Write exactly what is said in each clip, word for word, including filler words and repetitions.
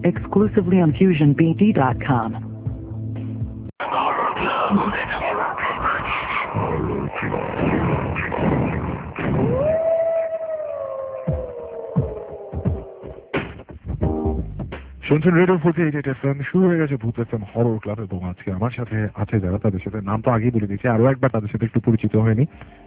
exclusively on fusion b d dot com. শুনছেন radio forty eight F M, শুরু হয়ে গেছে ভূত এফ এম হরর ক্লাব, এবং আজকে আমার সাথে আছে যারা, তাদের সাথে নাম তো আগেই বলে দিয়েছি, আরো একবার তাদের সাথে একটু পরিচিত হয়নি।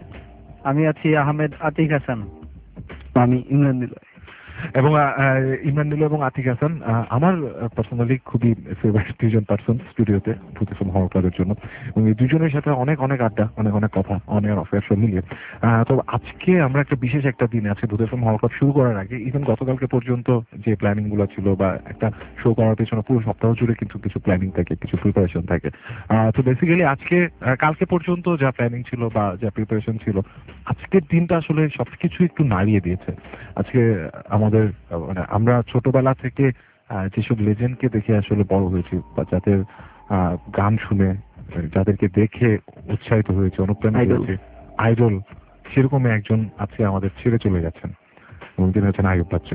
আমি আছি আহমেদ আতিক হাসান। আমি ইমরান নিলয়। এবং ইমরান নিলয় এবং আতিক হাসান আমার পার্সোনালি খুবই ফেভারিট দুজন পার্সন স্টুডিওতে ভূত এফ এম হরর ক্লাবের জন্য, এবং এই দুজনের সাথে অনেক অনেক আড্ডা, অনেক অনেক কথা, অন এয়ার অফ এয়ার সব মিলিয়ে। তো আজকে আমরা একটা বিশেষ একটা দিনে আছে ভূত এফ এম হরর ক্লাব শুরু করার আগে, ইভেন গতকালকে পর্যন্ত যে প্ল্যানিং গুলো ছিল বা একটা শো করার পেছনে পুরো সপ্তাহ জুড়ে কিন্তু কিছু প্ল্যানিং থাকে, কিছু প্রিপারেশন থাকে। তো বেসিক্যালি আজকে কালকে পর্যন্ত যা প্ল্যানিং ছিল বা যা প্রিপারেশন ছিল, আজকের দিনটা আসলে সবকিছু একটু নাড়িয়ে দিয়েছে। আজকে আমাদের মানে আমরা ছোটবেলা থেকে যেসব লেজেন্ডকে দেখে আসলে বড় হয়েছি, বা যাদের গান শুনে, যাদেরকে দেখে উৎসাহিত হয়েছে, অনুপ্রাণিত হয়েছে, আইডল, সেরকমই একজন আজকে আমাদের ছেড়ে চলে গেছেন, এবং তিনি হচ্ছেন আইয়ুব বাচ্চু।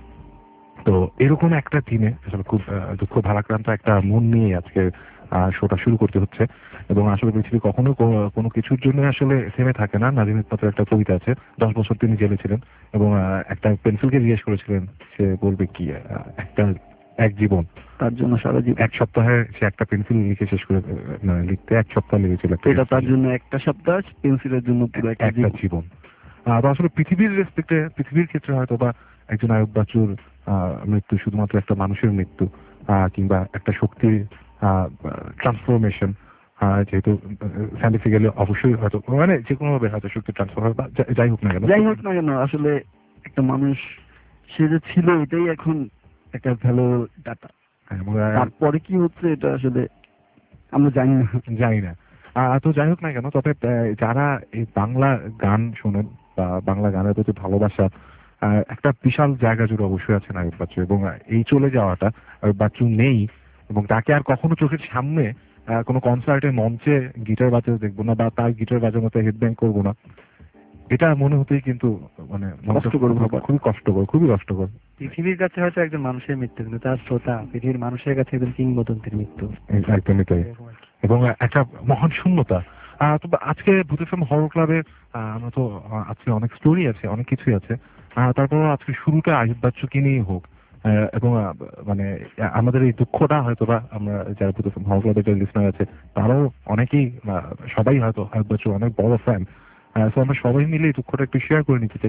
তো এরকম একটা দিনে আসলে খুব দুঃখ ভারাক্রান্ত একটা মন নিয়ে আজকে শোটা শুরু করতে হচ্ছে। এবং আসলে পৃথিবী কখনো কোনো কিছুর জন্য আসলে থেমে থাকে না। নাজিম ইকবালের একটা কবিতা আছে, দশ বছর তিনি জেলে ছিলেন এবং একটা পেন্সিলকে জিজ্ঞেস করেছিলেন সে বলবে কি, একটা এক জীবন, তার জন্য সারা জীবন। এক সপ্তাহে সে একটা পেন্সিল লিখে শেষ করে, লিখতে এক সপ্তাহ লেগেছিল। এটা তার জন্য একটা সপ্তাহ, পেন্সিলের জন্য পুরো একটা জীবন। তো আসলে পৃথিবীর রেসপেক্টে, পৃথিবীর ক্ষেত্রে হয়তো বা একজন আইয়ুব বাচ্চুর মৃত্যু শুধুমাত্র একটা মানুষের মৃত্যু, কিংবা একটা শক্তির ট্রান্সফরমেশন, যেহেতু সায়েন্টিফিক্যালি অবশ্যই হয়তো মানে যে কোনো ভাবে হয়তো শক্তি ট্রান্সফার হয়, বা যাই হোক না কেন যাই হোক না কেন আসলে একটা মানুষ সে যে ছিল এটাই এখন একটা ভ্যালু ডাটা। তারপরে কি হচ্ছে এটা আসলে আমরা জানি না জানি না তো যাই হোক না কেন, তবে যারা এই বাংলা গান শোনেন বা বাংলা গানের প্রতি ভালোবাসা, একটা বিশাল জায়গা জুড়ে অবশ্যই আছেন আইয়ুব বাচ্চু। এবং এই চলে যাওয়াটা, আইয়ুব বাচ্চু নেই এবং তাকে আর কখনো চোখের সামনে কোনো কনসার্টে মঞ্চে গিটার বাজাতে দেখবো না, বা তার গিটার বাজানোতে হেডব্যাং করবো না, এটা মনে হতেই কিন্তু মানে খুবই কষ্টকর, খুবই কষ্টকর। পৃথিবীর কাছে হয়তো একজন মানুষের মৃত্যু, কিন্তু তার শ্রোতা পৃথিবীর মানুষের কাছে একজন কিংবদন্তির মৃত্যু। একদমই তাই, এবং একটা মহান শূন্যতা। তো আজকে ভূত এফ এম হরর ক্লাবে আমরা তো আজকে অনেক স্টোরি আছে, অনেক কিছুই আছে, তারপরও আজকে শুরুটা আইয়ুব বাচ্চুকে নিয়েই হোক। এবং মানে আমাদের এই দুঃখটা হয়তো বা আমরা যারা ভূত এফ এম হরর ক্লাবের যারা লিসনার আছে তারাও অনেকেই, সবাই হয়তো আইয়ুব বাচ্চুর অনেক বড় ফ্যান। তো আমরা সবাই মিলে এই দুঃখটা একটু শেয়ার করে নিতে চাই।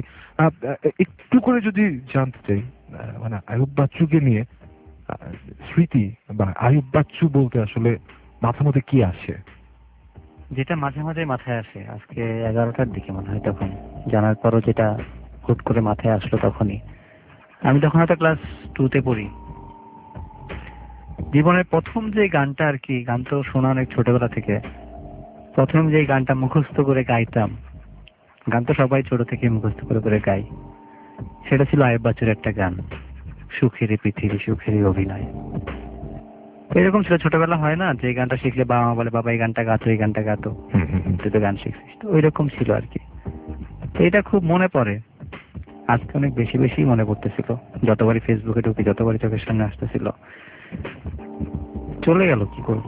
একটু করে যদি জানতে চাই, মানে আইয়ুব বাচ্চুকে নিয়ে স্মৃতি বা আইয়ুব বাচ্চু বলতে আসলে মাথার মধ্যে কি আসে? যেটা মাঝে মাঝে মাথায় আসে, আজকে এগারোটার দিকে মনে হয়, তখন জানার পরও যেটা হুট করে মাথায় আসলো, তখনই আমি তখন হয়তো ক্লাস টুতে পড়ি। জীবনের প্রথম যে গানটা আর কি, গান তো শোনা অনেক ছোটবেলা থেকে, প্রথম যে গানটা মুখস্থ করে গাইতাম, গান তো সবাই ছোট থেকে মুখস্থ করে করে গাই, সেটা ছিল আইয়ুব বাচ্চুর একটা গান, সুখেরই পৃথিবী সুখেরই অভিনয়। এরকম ছিল, ছোটবেলা হয় না যে গানটা শিখলে বাবা মা বলে বাবা এই গানটা গাতো, এই গানটা গাতো, তুই তো গান শিখছিস, তো ওই রকম ছিল আর কি। এটা খুব মনে পড়ে, আজকে অনেক বেশি বেশি মনে পড়তেছিল, যতবারই ফেসবুকে ঢুকি যতবারই চোখের সামনে আসতেছিল। চলে গেল, কি করব।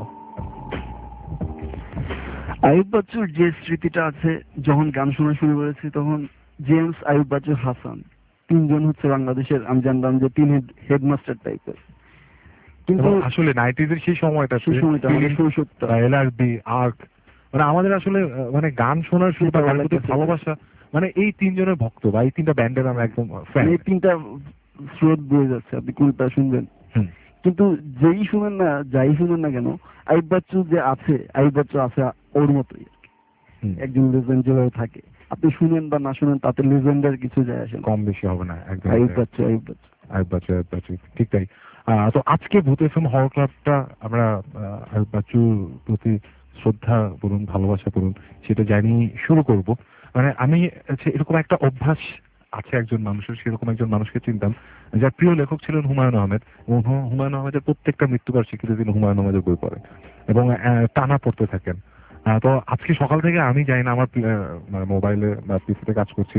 আইয়ুব বাচ্চুর যে স্মৃতিটা আছে, যখন গান শোনা শুরু করেছি তখন জেমস, আইয়ুব বাচ্চু, হাসান তিনজন হচ্ছে বাংলাদেশের, আমি জানতাম যে তিন হেডমাস্টার টাইপের। কিন্তু আসলে নাইনটিজ এর সেই সময়টা, সেই সময়টা আমাদের শৈশবটা, এলআরবি, আর্ক, মানে আমাদের আসলে মানে গান শোনার শুরু বা গানের প্রতি ভালোবাসা, মানে এই তিনজনের ভক্ত বা এই তিনটা ব্যান্ডের আমরা একদম ফ্যান। এই তিনটা স্রোত বয়ে যাচ্ছে, আপনি কোনটা শুনবেন। কিন্তু যেই শুনেন না, যাই শুনেন না কেন, আইয়ুব বাচ্চু যে আছে, আইয়ুব বাচ্চু আছে ওর মতোই একজন লেজেন্ড যেভাবে থাকে, আপনি শুনেন বা না শুনেন তাতে লেজেন্ডের কিছু যায় আসে, কম বেশি হবে না। একদম আইয়ুব বাচ্চু, আইয়ুব বাচ্চু, আইয়ুব বাচ্চু, আইয়ুব বাচ্চু, ঠিক তাই। তো আজকে ভূত এফ এম হরর ক্লাবটা আমরা আইয়ুব বাচ্চুর প্রতি শ্রদ্ধা বলুন, ভালোবাসা বলুন, সেটা জানিয়ে শুরু করব। মানে আমি এরকম একটা অভ্যাস আছে একজন মানুষের, সেরকম একজন মানুষকে চিনতাম যার প্রিয় লেখক ছিলেন হুমায়ুন আহমেদ, এবং হুমায়ুন আহমেদের প্রত্যেকটা মৃত্যুবার্ষিকীতে তিনি হুমায়ুন আহমেদের বই পড়েন এবং টানা পড়তে থাকেন। তো আজকে সকাল থেকে আমি জানি না, আমার মোবাইলে বা পিসিতে কাজ করছি,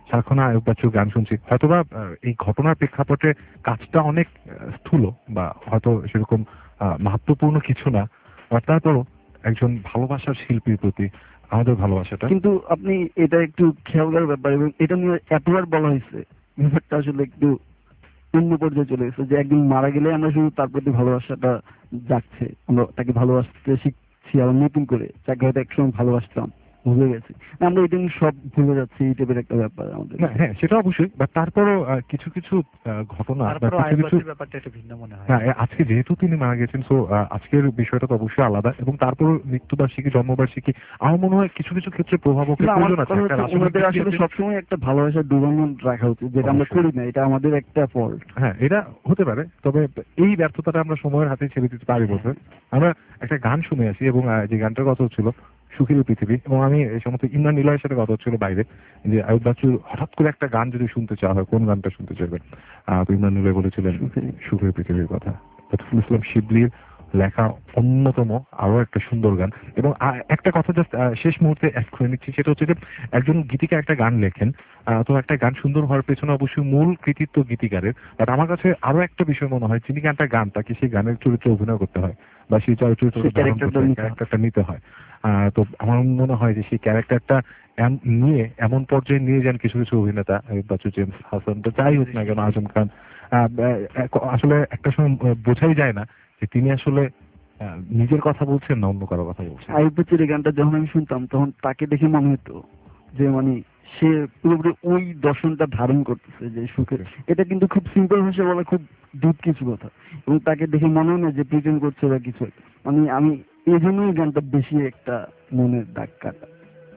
সারাক্ষণ আয়ুব বাচ্চুর গান শুনছি, হয়তোবা এই ঘটনার প্রেক্ষাপটে কাজটা অনেক স্থূল বা হয়তো সেরকম মাহাত্ম্যপূর্ণ কিছু না, তারপরও একজন ভালোবাসার শিল্পীর প্রতি আমাদের ভালোবাসাটা। কিন্তু আপনি এটা একটু খেয়াল করার ব্যাপার, এবং এটা নিয়ে এতবার বলা হয়েছে, ব্যাপারটা আসলে একটু অন্য পর্যায়ে চলে গেছে, যে একদিন মারা গেলে আমরা শুধু তার প্রতি ভালোবাসাটা জাগছে, আমরা তাকে ভালোবাসতে শিখছি আবার নতুন করে, যাকে হয়তো একসময় ভালোবাসতাম ভুলে গেছি, আমরা এটা সব ভুলে যাচ্ছি, এই টাইপের একটা ব্যাপার আমাদের। হ্যাঁ সেটা অবশ্যই, বাট তারপরও কিছু কিছু ঘটনা বা কিছু কিছু ব্যাপারটা একটু ভিন্ন মনে হয়। হ্যাঁ আজকে যেহেতু তিনি মারা গেছেন, সো আজকের বিষয়টা তো অবশ্যই আলাদা, এবং তারপর মৃত্যুবার্ষিকী জন্মবার্ষিকী আমার মনে হয় কিছু কিছু ক্ষেত্রে প্রভাবকের প্রয়োজন আছে। আমাদের আসলে সবসময় একটা ভালোবাসার ডুবানো রাখা উচিত, যেটা আমরা করি না, এটা আমাদের একটা ফল্ট। হ্যাঁ এটা হতে পারে, তবে এই ব্যর্থতাটা আমরা সময়ের হাতে ছেড়ে দিতে পারি বলতে। আমরা একটা গান শুনে আসি, এবং যে গানটার কথা হচ্ছিল সুখের পৃথিবী, এবং আমি এই সমস্ত ইমরান নিলয়ের সাথে কথা হচ্ছিল বাইরে, যে আয়ুব বাচ্চু হঠাৎ করে একটা গান যদি শুনতে চাওয়া হয় কোন গানটা শুনতে চাইবেন, তো ইমরান নিলয় বলেছিলেন সুখের পৃথিবীর কথা। লতিফুল ইসলাম শিবলির লেখা অন্যতম আরো একটা সুন্দর গান। এবং একটা কথা জাস্ট শেষ মুহূর্তে অ্যাড করে নিচ্ছি, সেটা হচ্ছে যে একজন গীতিকার একটা গান লেখেন, তো একটা গান সুন্দর হওয়ার পেছনে অবশ্যই মূল কৃতিত্ব গীতিকারের, বাট আমার কাছে আরো একটা বিষয় মনে হয়, যিনি গানটা গান তাকে সেই গানের চরিত্রে অভিনয় করতে হয় বা সেই চরিত্রটা ক্যারেক্টারটা নিতে হয়। তো আমার মনে হয় যে সেই ক্যারেক্টারটা নিয়ে এমন পর্যায়ে নিয়ে যান কিছু কিছু অভিনেতা, বাচ্চু, জেমস হাসান, তো যাই হোক না কেন, আজম খান, আসলে একটা সময় বোঝাই যায় না যে তিনি আসলে নিজের কথা বলছেন না অন্য কারো কথা বলছেন। আয়ুব বাচ্চুর এই গানটা যখন আমি শুনতাম, তখন তাকে দেখে মনে হতো যে মানে সে পুরোপুরি ওই দর্শনটা ধারণ করতেছে, যে সুখের। এটা কিন্তু খুব সিম্পল ভাষায় বলা, খুব ডিপ কিছু কথা, এবং তাকে দেখে মনে হয় না যে প্রিটেন্ড করছে বা কিছু। মানে আমি এই জন্যই গানটা বেশি একটা মনের দাগ কাটা।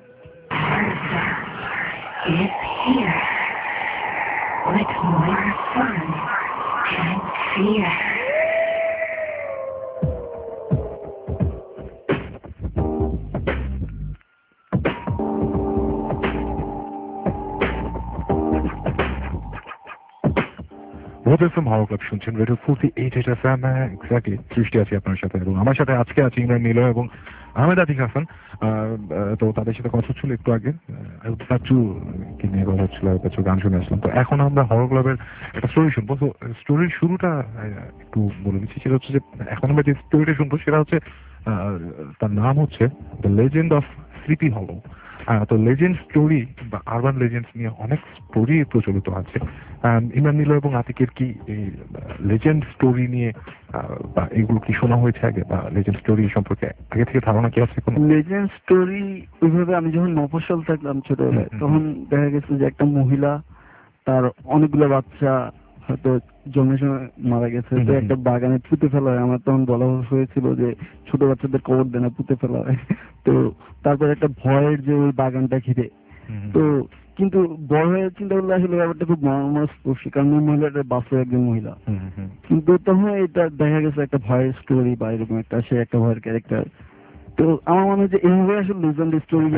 শুনছেন radio forty eight F M, exactly সৃষ্টি আছি আপনার সাথে, এবং আমার সাথে আজকে আছে ইমরান নিলয় এবং আহমেদ আতিক হাসান। তো তাদের সাথে কথা হচ্ছিল একটু আগে, বাচ্চু কি নিয়ে কথা হচ্ছিল, বাচ্চু গান শুনে আসলাম। তো এখন আমরা হরর ক্লাবের একটা স্টোরি শুনবো। তো স্টোরির শুরুটা একটু বলে দিচ্ছি, সেটা হচ্ছে যে এখন আমরা যে স্টোরিটা শুনবো সেটা হচ্ছে, তার নাম হচ্ছে দ্য লেজেন্ড অফ স্লিপি হলো। তো লেজেন্ড স্টোরি বা আরবান লেজেন্ডস নিয়ে অনেক স্টোরি প্রচলিত আছে। ইমরান নিলয় এবং আতিকের কি এই লেজেন্ড স্টোরি নিয়ে বা এগুলো কি শোনা হয়েছে আগে, বা লেজেন্ড স্টোরি সম্পর্কে আগে থেকে ধারণা কি আছে? কোনো লেজেন্ড স্টোরি ওইভাবে, আমি যখন মফস্বল থাকলাম ছোটবেলায়, তখন দেখা গেছে যে একটা মহিলা, তার অনেকগুলো বাচ্চা হয়তো জন্মের সময় মারা গেছে, তো একটা বাগানে পুঁতে ফেলা হয়। আমার তখন বলা হয়েছিল যে ছোট বাচ্চাদের কবর দেয় না, পুঁতে ফেলা হয়। তো তারপর একটা ভয়ের যে ওই বাগানটা ঘিরে, তো কিন্তু বড় হয়ে চিন্তা করলে আসলে ব্যাপারটা খুব মর্মাস্পর্শী, কারণ ওই মহিলাটা বাস্তব একজন মহিলা। কিন্তু তখন এটা দেখা গেছে একটা ভয়ের স্টোরি বা এরকম একটা, সে একটা ভয়ের ক্যারেক্টার। তো আমার মনে হয় যে এইভাবে আসলে লেজেন্ড স্টোরি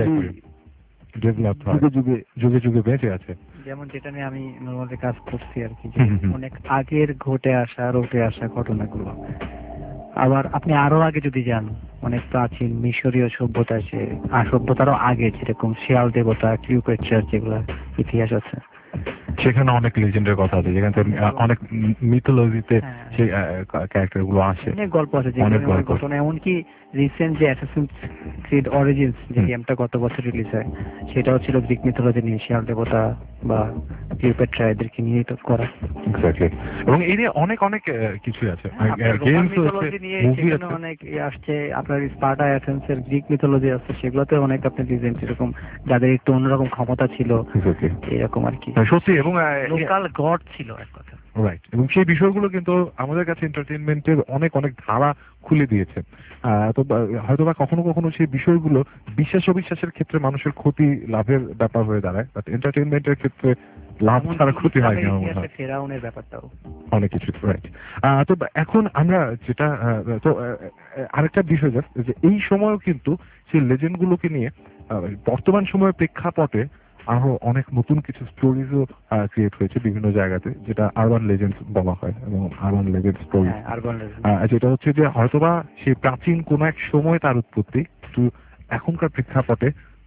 ডেভেলপ হয়, যুগে যুগে যুগে বেঁচে আছে। যেমন যেটা নিয়ে আমি নর্মালি কাজ করছি আর কি, অনেক আগের ঘটে আসা রটে আসা ঘটনাগুলো। আবার আপনি আরো আগে যদি যান, অনেক প্রাচীন মিশরীয় সভ্যতা আছে, আর সভ্যতারও আগে, যেরকম শিয়াল দেবতা, ক্লিওপেট্রার যেগুলো ইতিহাস আছে, সেখানে অনেক লেজেন্ডের কথা আছে, যেখানে অনেক মিথোলজিতে সেই ক্যারেক্টার গুলো আসে, অনেক গল্প আছে, অনেক ঘটনা। এমনকি রিসেন্ট যে অ্যাসাসিনস ক্রিড অরিজিনস যে গেমটা গত বছর রিলিজ হয়, সেটাও ছিল গ্রিক মিথোলজি নিয়ে, শিয়াল দেবতা বা ক্লিওপেট্রা এদেরকে নিয়ে তো করা। এক্স্যাক্টলি, এবং এই নিয়ে অনেক অনেক কিছু আছে, গেমস আছে, মুভি আছে, অনেক আসছে। আপনার স্পার্টা অ্যাথেন্স এর গ্রিক মিথোলজি আছে, সেগুলোতে অনেক আপনি লিজেন্ড, এরকম যাদের একটু অন্যরকম ক্ষমতা ছিল, এরকম আর কি, সত্যি, এবং লোকাল গড ছিল এক কথা। রাইট, এবং সেই বিষয়গুলো কিন্তু আমাদের কাছে এন্টারটেইনমেন্টের অনেক অনেক ধারা খুলে দিয়েছে। তো হয়তো বা কখনো কখনো সেই বিষয়গুলো বিশ্বাস অবিশ্বাসের ক্ষেত্রে মানুষের ক্ষতি লাভের ব্যাপার হয়ে দাঁড়ায়, বাট এন্টারটেইনমেন্টের ক্ষেত্রে লাভ ছাড়া ক্ষতি হয় না, ফেরাউনের ব্যাপারটাও অনেক কিছু। রাইট, তো এখন আমরা যেটা, তো আরেকটা বিষয় যে এই সময়ও কিন্তু সেই লেজেন্ড গুলোকে নিয়ে বর্তমান সময়ের প্রেক্ষাপটে আরো অনেক নতুন কিছু স্টোরিজও ক্রিয়েট হয়েছে বিভিন্ন জায়গাতে, যেটা আরবান লেজেন্ডস বলা হয়, এবং আরবান লেজেন্ড স্টোরি, যেটা হচ্ছে যে হয়তোবা সেই প্রাচীন কোন এক সময় তার উৎপত্তি, কিন্তু এখনকার প্রেক্ষাপটে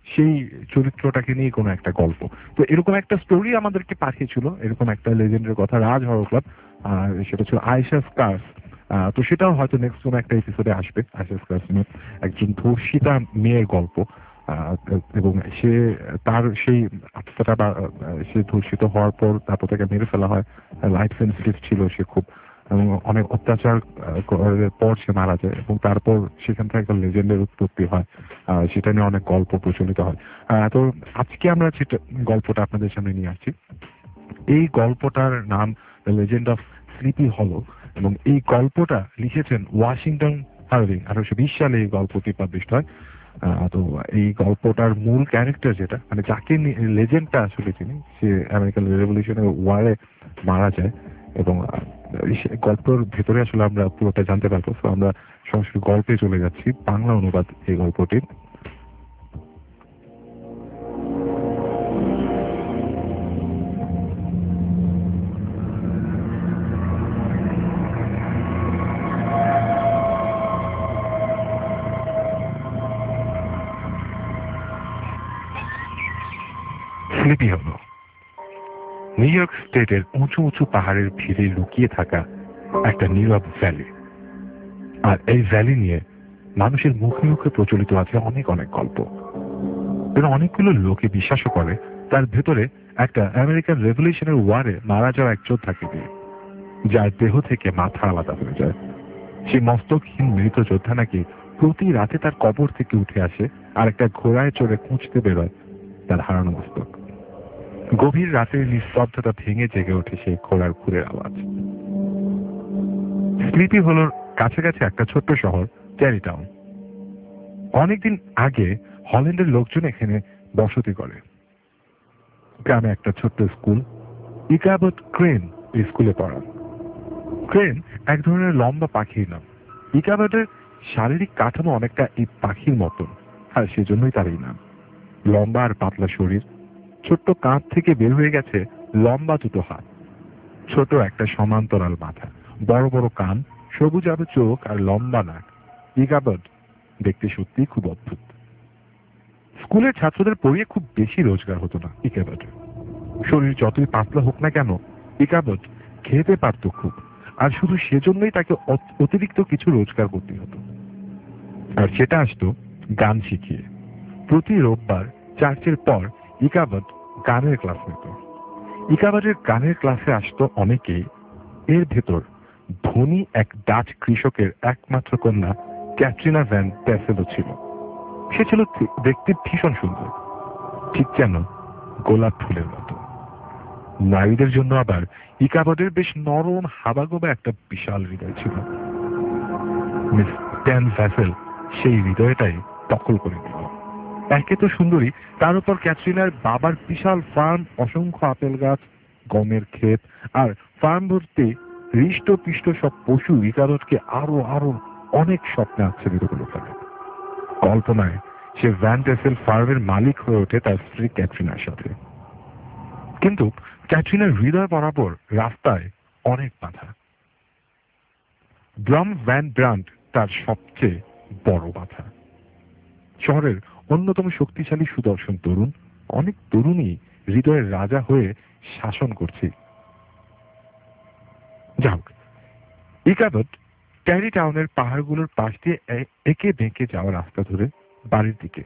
সেই চরিত্রটাকে নিয়ে কোনো একটা গল্প। তো এরকম একটা স্টোরি আমাদেরকে পাঠিয়েছিল, এরকম একটা লেজেন্ডের কথা, রাজ হরর ক্লাব, আর সেটা ছিল আয়েশা স্কার্স। তো সেটাও হয়তো নেক্সট কোনো একটা এপিসোডে আসবে। আয়েশা স্কার্স নিয়ে একজন ধর্ষিতা মেয়ের গল্প, এবং সে তার সেই আত্মাটা বা সে ধর্ষিত হওয়ার পর তারপর তাকে মেরে ফেলা হয়। লাইফ সেন্সিটিভ ছিল সে খুব, এবং অনেক অত্যাচার করার পর সে মারা যায়, এবং তারপর সেখান থেকে একটা লেজেন্ডের উৎপত্তি হয়। সেটা নিয়ে অনেক গল্প প্রচলিত হয়। তো আজকে আমরা যেটা গল্পটা আপনাদের সামনে নিয়ে আসছি, এই গল্পটার নাম লেজেন্ড অফ স্লিপি হলো, এবং এই গল্পটা লিখেছেন ওয়াশিংটন হার্ভিং। আঠারোশো বিশ সালে এই গল্পটি পাবলিশড হয়। তো এই গল্পটার মূল ক্যারেক্টার যেটা, মানে যাকে লেজেন্ডটা আসলে চিনি, সে আমেরিকান রেভলিউশনের ওয়ারে মারা যায়, এবং গল্পের ভেতরে আসলে আমরা পুরোটা জানতে পারবো। তো আমরা সরাসরি গল্পে চলে যাচ্ছি, বাংলা অনুবাদ এই গল্পটির। স্লিপি হলো নিউ ইয়র্ক স্টেটের উঁচু উঁচু পাহাড়ের ভিড়ে লুকিয়ে থাকা একটা নীরব ভ্যালি। আর এই ভ্যালি নিয়ে মানুষের মুখে মুখে প্রচলিত আছে অনেক অনেক গল্প, এবং অনেকগুলো লোকে বিশ্বাসও করে তার ভেতরে একটা আমেরিকান রেভলিউশনের ওয়ারে মারা যাওয়া একজন থাকে, যার দেহ থেকে মাথা আলাদা হয়ে যায়। সেই মস্তকহীন মৃত যোদ্ধা নাকি প্রতি রাতে তার কবর থেকে উঠে আসে আর একটা ঘোড়ায় চড়ে খুঁজতে বেরোয় তার হারানো মস্তক। গভীর রাতের নিস্তব্ধতা ভেঙে জেগে ওঠে সেই ঘোড়ার খুরের আওয়াজ। স্লিপি হলোর কাছাকাছি একটা ছোট্ট শহর টেরি টাউন। অনেকদিন আগে হল্যান্ডের লোকজন এখানে বসতি করে। গ্রামে একটা ছোট্ট স্কুল, ইকাবট ক্রেন এই স্কুলে পড়ান। ক্রেন এক ধরনের লম্বা পাখির নাম। ইকাবটের শারীরিক কাঠামো অনেকটা এই পাখির মতন, আর সেজন্যই তার এই নাম। লম্বা আর পাতলা শরীর, ছোট্ট কাঁধ থেকে বের হয়ে গেছে লম্বা দুটো হাত, ছোট একটা সমান্তরাল মাথা, বড় বড় কান, সবুজাভ চোখ আর লম্বা নাক। ইকাবট দেখতে সত্যি খুব অদ্ভুত। স্কুলের ছাত্রদের পড়িয়ে খুব বেশি রোজগার হতো না ইকাবটের। শরীর যতই পাতলা হোক না কেন, ইকাবট খেতে পারত খুব, আর শুধু সেজন্যই তাকে অতিরিক্ত কিছু রোজগার করতে হতো। আর সেটা আসতো গান শিখিয়ে। প্রতি রোববার চার্চের পর ইকাবট গানের ক্লাস নিত। ইকাবটের গানের ক্লাসে আসতো অনেকেই। এর ভেতর ধনী এক ডাচ কৃষকের একমাত্র কন্যা ক্যাটরিনা ভ্যান ট্যাসেলও ছিল। সে ছিল দেখতে ভীষণ সুন্দর, ঠিক যেন গোলাপ ফুলের মতো। নারীদের জন্য আবার ইকাবটের বেশ নরম হাবাগোবা একটা বিশাল হৃদয় ছিল। মিস ভ্যান ট্যাসেল সেই হৃদয়টাই দখল করে নিল। একে তো সুন্দরী, তার উপর ক্যাটরিনার বাবার বিশাল ফার্ম, অসংখ্য আপেল গাছ, গমের ক্ষেত, আর ফার্ম ভর্তি হৃষ্ট পিষ্ট সব পশু ইকাবটকে আরো আরো অনেক স্বপ্নে আচ্ছাদিত করে ফেলে। কল্পনায় সে ভ্যান ট্যাসেল ফার্মের মালিক হয়ে ওঠে তার স্ত্রী ক্যাটরিনার সাথে। কিন্তু ক্যাটরিনার হৃদয় বরাবর রাস্তায় অনেক বাধা। ব্রাম ভ্যান ব্রান্ড তার সবচেয়ে বড় বাধা। শহরের অন্যতম শক্তিশালী সুদর্শন তরুণ, অনেক তরুণী হৃদয়ের রাজা হয়ে শাসন করছে। যাক, ইকাবট টেরি টাউনের পাহাড়গুলোর পাশ দিয়ে একে বেঁকে যাওয়া রাস্তা ধরে বাড়ির দিকে।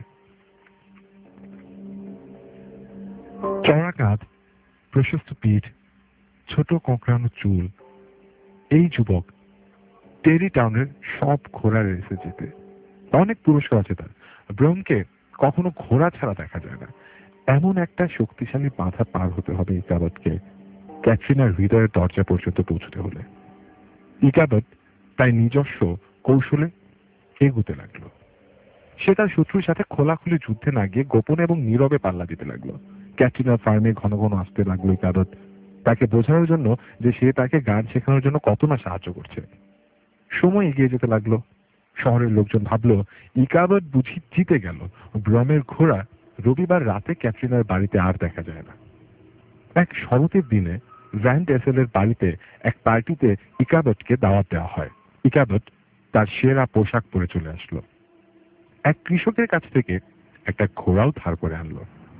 চড়া কাঁধ, প্রশস্ত পিঠ, ছোট কোঁকড়ানো চুল, এই যুবক টেরি টাউনের সব ঘোড়া রেসে যেতে। অনেক পুরস্কার আছে তার। ব্রোমকে কখনো ঘোড়া ছাড়া দেখা যায় না। এমন একটা শক্তিশালী বাধা পার হতে হবে ইকাবটকে ক্যাটরিনার হৃদয়ের দরজা পর্যন্ত পৌঁছতে হলে। ইকাবট তাই নিজস্ব কৌশলে এগুতে লাগলো। সে তার শত্রুর সাথে খোলাখুলি যুদ্ধে না গিয়ে গোপনে এবং নীরবে পাল্লা দিতে লাগলো। ক্যাটরিনার ফার্মে ঘন ঘন আসতে লাগলো ইকাবট, তাকে বোঝানোর জন্য যে সে তাকে গান শেখানোর জন্য কত না সাহায্য করছে। সময় এগিয়ে যেতে লাগলো। শহরের লোকজন ভাবলো ইকাবট বুঝি জিতে গেল। ব্রমের ঘোড়া রবিবার রাতে ক্যাটরিনার বাড়িতে আর দেখা যায় না। এক শরতের দিনে ভ্যান ট্যাসেলের বাড়িতে এক পার্টিতে ইকাবটকে দাওয়াত দেওয়া হয়। ইকাবট তার সেরা পোশাক পরে চলে আসলো। এক কৃষকের কাছ থেকে একটা ঘোড়াও ধার করে আনলো।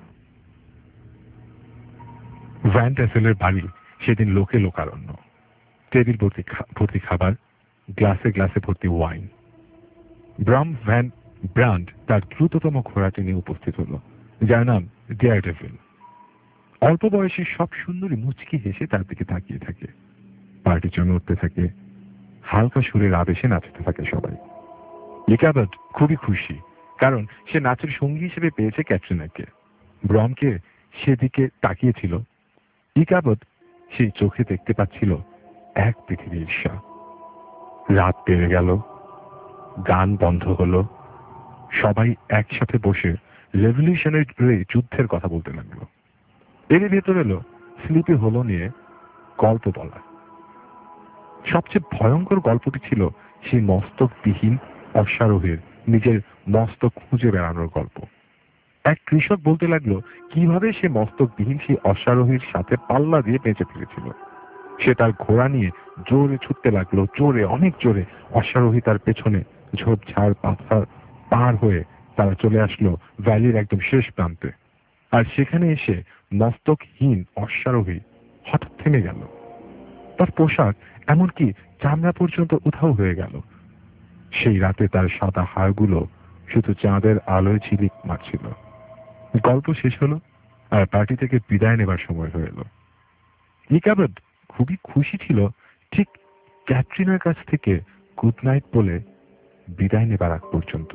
ভ্যান ট্যাসেলের বাড়ি সেদিন লোকে লোকারণ্য। টেবিল ভর্তি ভর্তি খাবার, গ্লাসে গ্লাসে ভর্তি ওয়াইন। ব্রাম ভ্যান ব্রান্ড তার দ্রুততম ঘোড়াটি নিয়ে উপস্থিত হলো, যার নাম ডেয়ারডেভিল। অল্প বয়সী সব সুন্দরী মুচকি হেসে তার দিকে তাকিয়ে থাকে। পার্টি জমে উঠতে থাকে, হালকা সুরের আবেশে নাচতে থাকে সবাই। ইকাবড খুবই খুশি, কারণ সে নাচের সঙ্গী হিসেবে পেয়েছে ক্যাটরিনাকে। ব্রমকে সেদিকে তাকিয়েছিল। ইকাবড সেই চোখে দেখতে পাচ্ছিল এক পৃথিবীর ঈর্ষা। রাত পেরে গেল, গান বন্ধ হলো, সবাই একসাথে বসে রেভলিউশনারি যুদ্ধের কথা বলতে লাগলো। এরই ভেতর এলো স্লিপি হলো নিয়ে গল্প বলা। সবচেয়ে ভয়ঙ্কর গল্পটি ছিল সেই মস্তকবিহীন অশ্বারোহীর নিজের মস্তক খুঁজে বেড়ানোর গল্প। এক কৃষক বলতে লাগলো কিভাবে সে মস্তকবিহীন সেই অশ্বারোহীর সাথে পাল্লা দিয়ে বেঁচে ফিরেছিল। সে তার ঘোড়া নিয়ে জোরে ছুটতে লাগলো, জোরে, অনেক জোরে। অশ্বারোহী তার পেছনে ঝোপঝাড় পাথর পার হয়ে তারা চলে আসলো ভ্যালির একদম শেষ প্রান্তে। আর সেখানে এসে মস্তকহীন অশ্বারোহী হঠাৎ থেমে গেল। তার পোশাক এমনকি চামড়া পর্যন্ত উধাও হয়ে গেল। সেই রাতে তার সাদা হাড়গুলো শুধু চাঁদের আলোয় ঝিলিক মারছিল। গল্প শেষ হলো আর পার্টি থেকে বিদায় নেবার সময় হয়ে এলো। ইকাবড খুবই খুশি ছিল, ঠিক ক্যাটরিনার কাছ থেকে গুড নাইট বলে বিদায় নেবার আগ পর্যন্ত।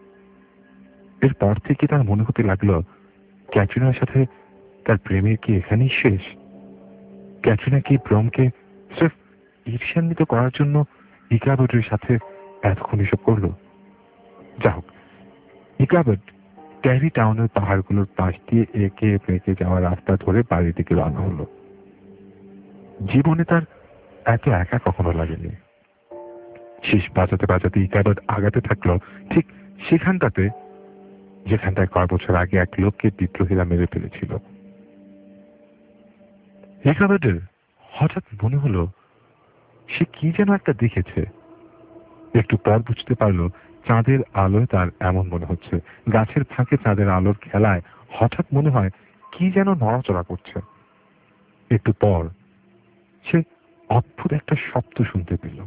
এরপর থেকে তার মনে হতে লাগলো ক্যাটরিনার সাথে তার প্রেমের কি এখানেই শেষ? ক্যাটরিনা কি ব্রমকে সির্ফ ঈর্ষান্বিত করার জন্য ইকাবডের সাথে এতক্ষণ এসব করলো? যা হোক, ইকাবড ট্যারি টাউনের পাহাড়গুলোর পাশ দিয়ে একে বেঁকে যাওয়া রাস্তা ধরে বাড়ির দিকে রওনা হলো। জীবনে তার এত একা কখনো লাগেনি। শেষ বাজাতে বাজাতে ইকাবড আগাতে থাকলো ঠিক সেখানটাতে যেখানটায় কয়েক বছর আগে এক লোককে বিদ্রোহীরা মেরে ফেলেছিল। ইকাবডের হঠাৎ মনে হলো সে কি যেন একটা দেখেছে। একটু পর বুঝতে পারলো চাঁদের আলোয় তার এমন মনে হচ্ছে। গাছের ফাঁকে চাঁদের আলোর খেলায় হঠাৎ মনে হয় কি যেন নড়াচড়া করছে। একটু পর সে অদ্ভুত একটা শব্দ শুনতে পেল।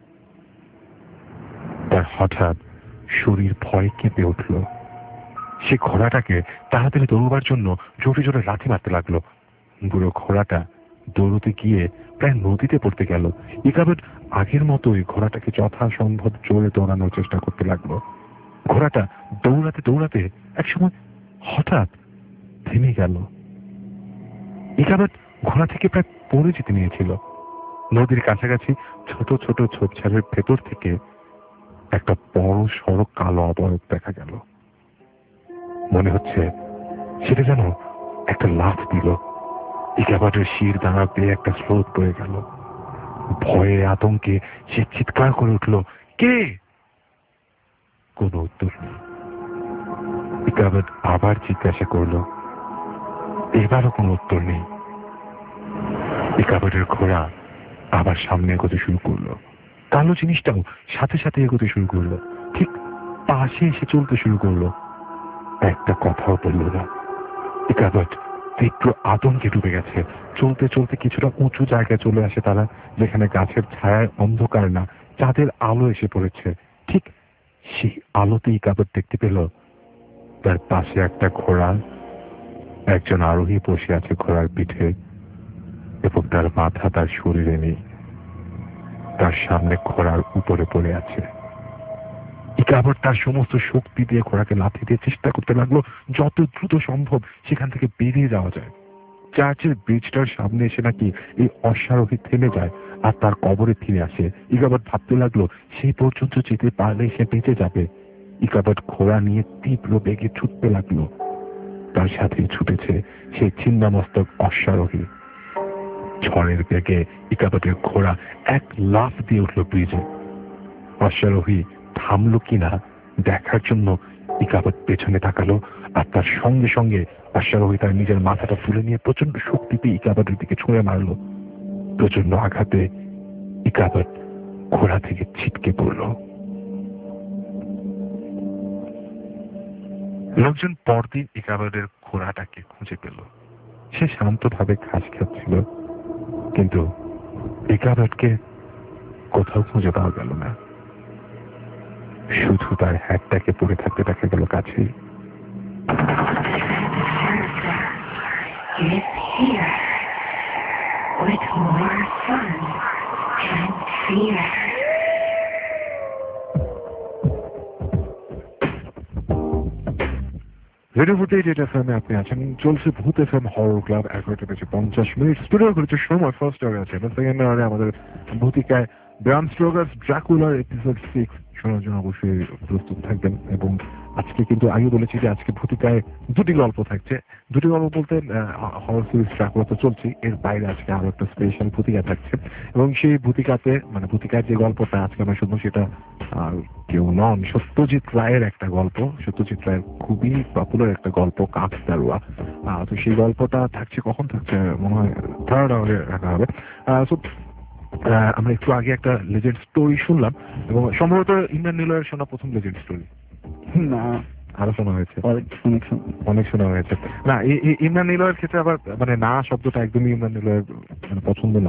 তার হঠাৎ শরীর ভয়ে কেঁপে উঠল। সে ঘোড়াটাকে তাড়াতাড়ি দৌড়বার জন্য জোরে জোরে লাথি মারতে লাগলো। বুড়ো ঘোড়াটা দৌড়তে গিয়ে প্রায় নদীতে পড়তে গেল। ইকাবড আগের মতোই ঘোড়াটাকে যথাসম্ভব জোরে দৌড়ানোর চেষ্টা করতে লাগলো। ঘোড়াটা দৌড়াতে দৌড়াতে একসময় হঠাৎ থেমে গেল। ইকাবড ঘোড়া থেকে প্রায় পড়ে যেতে নিয়েছিল। নদীর কাছাকাছি ছোট ছোট ঝোপঝাড়ের ভেতর থেকে একটা বড় সড়ক কালো অবয়ব দেখা গেল। মনে হচ্ছে সেটা যেন একটা লাফ দিল। ইকাবডের শির দাঁড়া পেয়ে একটা স্রোত বয়ে গেল। ভয়ে আতঙ্কে সে চিৎকার করে উঠল, কে? কোনো উত্তর নেই। ইকাবড আবার জিজ্ঞাসা করল, এবারও কোনো উত্তর নেই। ইকাবডের ঘোড়া আবার সামনে এগোতে শুরু করলো। কালো জিনিসটাও সাথে সাথে এগোতে শুরু করলো, ঠিক পাশে এসে চলতে শুরু করলো। একটা কথাও বলল না। ইকাবড তীব্র আতঙ্কে ডুবে গেছে। চলতে চলতে কিছুটা উঁচু জায়গায় চলে আসে তারা, যেখানে গাছের ছায়ায় অন্ধকার না, চাঁদের আলো এসে পড়েছে। ঠিক সেই আলোতে ইকাবড দেখতে পেল তার পাশে একটা ঘোড়া, একজন আরোহী বসে আছে ঘোড়ার পিঠে, এবং তার মাথা তার শরীরে নেই। তার সামনে ঘোড়ার উপরে পড়ে আছে। ইকাবড তার সমস্ত শক্তি দিয়ে ঘোড়াকে লাথি দিয়ে চেষ্টা করতে লাগলো যত দ্রুত সম্ভব সেখান থেকে বেরিয়ে যাওয়া যায়। চার্চের ব্রিজটার সামনে এসে নাকি এই অশ্বারোহী থেমে যায় আর তার কবরে ফিরে আসে। ইকাবড ভাবতে লাগলো সেই পর্যন্ত যেতে পারলে সে বেঁচে যাবে। ইকাবড ঘোড়া নিয়ে তীব্র বেগে ছুটতে লাগলো। তার সাথে ছুটেছে সেই ছিন্নমস্তক অশ্বারোহী। ঝড়ের বেগে ইকাবডের ঘোড়া এক লাফ দিয়ে উঠল ব্রিজে। অশ্বারোহী থামলো কিনা দেখার জন্য ইকাবড পেছনে তাকালো, আর তার সঙ্গে সঙ্গে অশ্বারোহী তার নিজের মাথাটা তুলে নিয়ে প্রচন্ড শক্তিতে ইকাবডের দিকে ছুঁড়ে মারল। প্রচন্ড আঘাতে ইকাবড ঘোড়া থেকে ছিটকে পড়ল। লোকজন পরদিন ইকাবাদের ঘোড়াটাকে খুঁজে পেল। সে শান্তভাবে ঘাস খাচ্ছিল, কিন্তু ইকাবাদকে কোথাও খুঁজে পাওয়া গেল না। শুধু তার হ্যাটটাকে পরে থাকতে দেখা গেল কাছেই। রেডিও ফুটেজ এটা এফএম আপনি আছেন, চলছে ভূত এফএম হরর ক্লাব। এগারোটা বেজে পঞ্চাশ মিনিট স্টুডিও করেছে সময় ফার্স্ট আওয়ার আছে, সেকেন্ড আওয়ারে আমাদের ভূতিকায় ব্রাম স্টোকারস ড্রাকুলার এপিসোড সিক্স শোনার জন্য অবশ্যই প্রস্তুত থাকবেন। এবং আজকে কিন্তু আগে বলেছি যে আজকে ভূতিকায় দুটি গল্প থাকছে। দুটি গল্প বলতে হরর সিরিজ ড্রাকুলা তো চলছে, এর বাইরে আজকে আরো একটা স্পেশাল ভূতিকা থাকছে। এবং সেই ভূতিকাতে মানে ভূতিকার যে গল্পটা আজকে আমরা শুনবো সেটা কেউ নন, সত্যজিৎ রায়ের একটা গল্প। সত্যজিৎ রায়ের খুবই পপুলার একটা গল্প, কাকতাড়ুয়া। তো সেই গল্পটা থাকছে, কখন থাকছে মনে হয় থার্ড আওয়ারে রাখা হবে। আমরা একটু আগে একটা লেজেন্ড স্টোরি শুনলাম, এবং সম্ভবত ইমরান নিলয়ের শোনা প্রথম লেজেন্ড স্টোরি না, আরো শোনা হয়েছে, অনেক শোনা হয়েছে। না, ইমরান নিলয়ের ক্ষেত্রে আবার মানে না শব্দটা একদমই ইমরান নিলয়ের মানে পছন্দ না।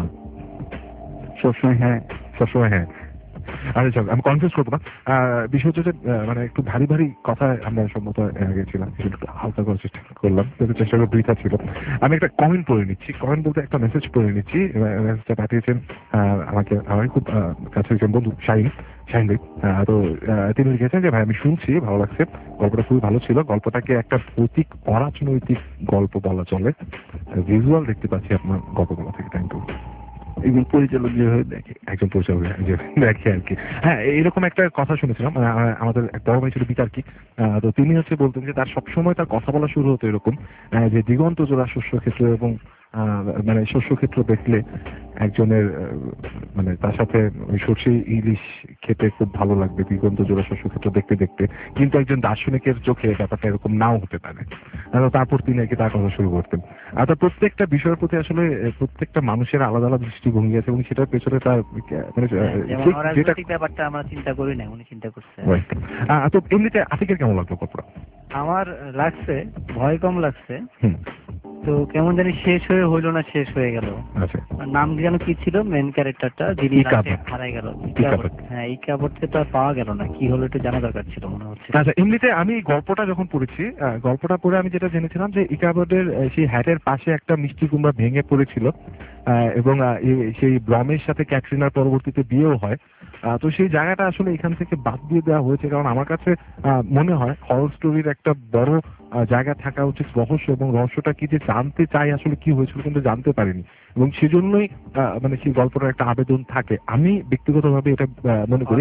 সবসময় হ্যাঁ, সবসময় হ্যাঁ। আরে চল, আমি কনফিউজ করবো না। বিষয় হচ্ছে মানে একটু ভারী ভারী কথা আমরা সম্মত গেছিলাম, একটু হালকা করার চেষ্টা করলাম, কিন্তু চেষ্টা করে বৃথা ছিল। আমি একটা কমেন্ট পড়ে নিচ্ছি, কমেন্ট বলতে একটা মেসেজ পড়ে নিচ্ছি। মেসেজটা পাঠিয়েছেন আমাকে আমার খুব কাছে একজন বন্ধু শাহিন শাহিন ভাই। তো তিনি লিখেছেন যে ভাই আমি শুনছি, ভালো লাগছে, গল্পটা খুবই ভালো ছিল। গল্পটাকে একটা ভৌতিক অরাজনৈতিক গল্প বলা চলে। ভিজুয়াল দেখতে পাচ্ছি আপনার গল্পগুলো থেকে, থ্যাংক ইউ। একজন পরিচালক যেভাবে দেখে, একজন পরিচালক দেখে আর কি। হ্যাঁ, এরকম একটা কথা শুনেছিলাম, আমাদের এক বড় ভাই ছিল বিতার্কি। তো তিনি হচ্ছে বলতেন যে তার সবসময় তার কথা বলা শুরু হতো এরকম যে দিগন্ত জোড়া শস্য ক্ষেত্র, এবং মানে শস্য ক্ষেত্র দেখলে একজনের মানে তার সাথে সর্ষে ইলিশ খেতে খুব ভালো লাগবে দিগন্ত জোড়া শস্য ক্ষেত্র দেখতে দেখতে, কিন্তু একজন দার্শনিকের চোখে ব্যাপারটা এরকম নাও হতে পারে। তারপর তিনি আর কি তার কথা শুরু করতেন। আর তার প্রত্যেকটা বিষয়ের প্রতি আসলে প্রত্যেকটা মানুষের আলাদা আলাদা দৃষ্টিভঙ্গি আছে, এবং সেটার পেছনে তার মানে যেটা ব্যাপারটা আমরা চিন্তা করি না, উনি চিন্তা করছে। তো এমনিতে আতিকের কেমন লাগলো গল্পটা? আমার লাগছে ভয় কম লাগছে, তো কেমন জানি শেষ হয়ে হইলো না, শেষ হয়ে গেল। নাম যেন কি ছিল মেন ক্যারেক্টারটা, যিনি হারাই গেল? হ্যাঁ, এই কাপড়কে তো আর পাওয়া গেল না, কি হলো একটু জানা দরকার ছিল মনে হচ্ছে। আচ্ছা, এমনিতে আমি গল্পটা যখন পড়েছি, গল্পটা পড়ে আমি যেটা জেনেছিলাম যে ইকাবদের সেই হ্যাটের পাশে একটা মিষ্টি কুমড়া ভেঙে পড়েছিল, এবং সেই ব্রমের সাথে ক্যাটরিনার পরবর্তীতে বিয়েও হয়। তো সেই জায়গাটা আসলে এখান থেকে বাদ দিয়ে দেওয়া হয়েছে, কারণ আমার কাছে মনে হয় হরর স্টোরির একটা বড় জায়গা থাকা উচিত রহস্য, এবং রহস্যটা কি যে জানতে চাই আসলে কি হয়েছিল কিন্তু জানতে পারিনি, এবং সেজন্যই মানে সেই গল্পটার একটা আবেদন থাকে। আমি ব্যক্তিগতভাবে এটা মনে করি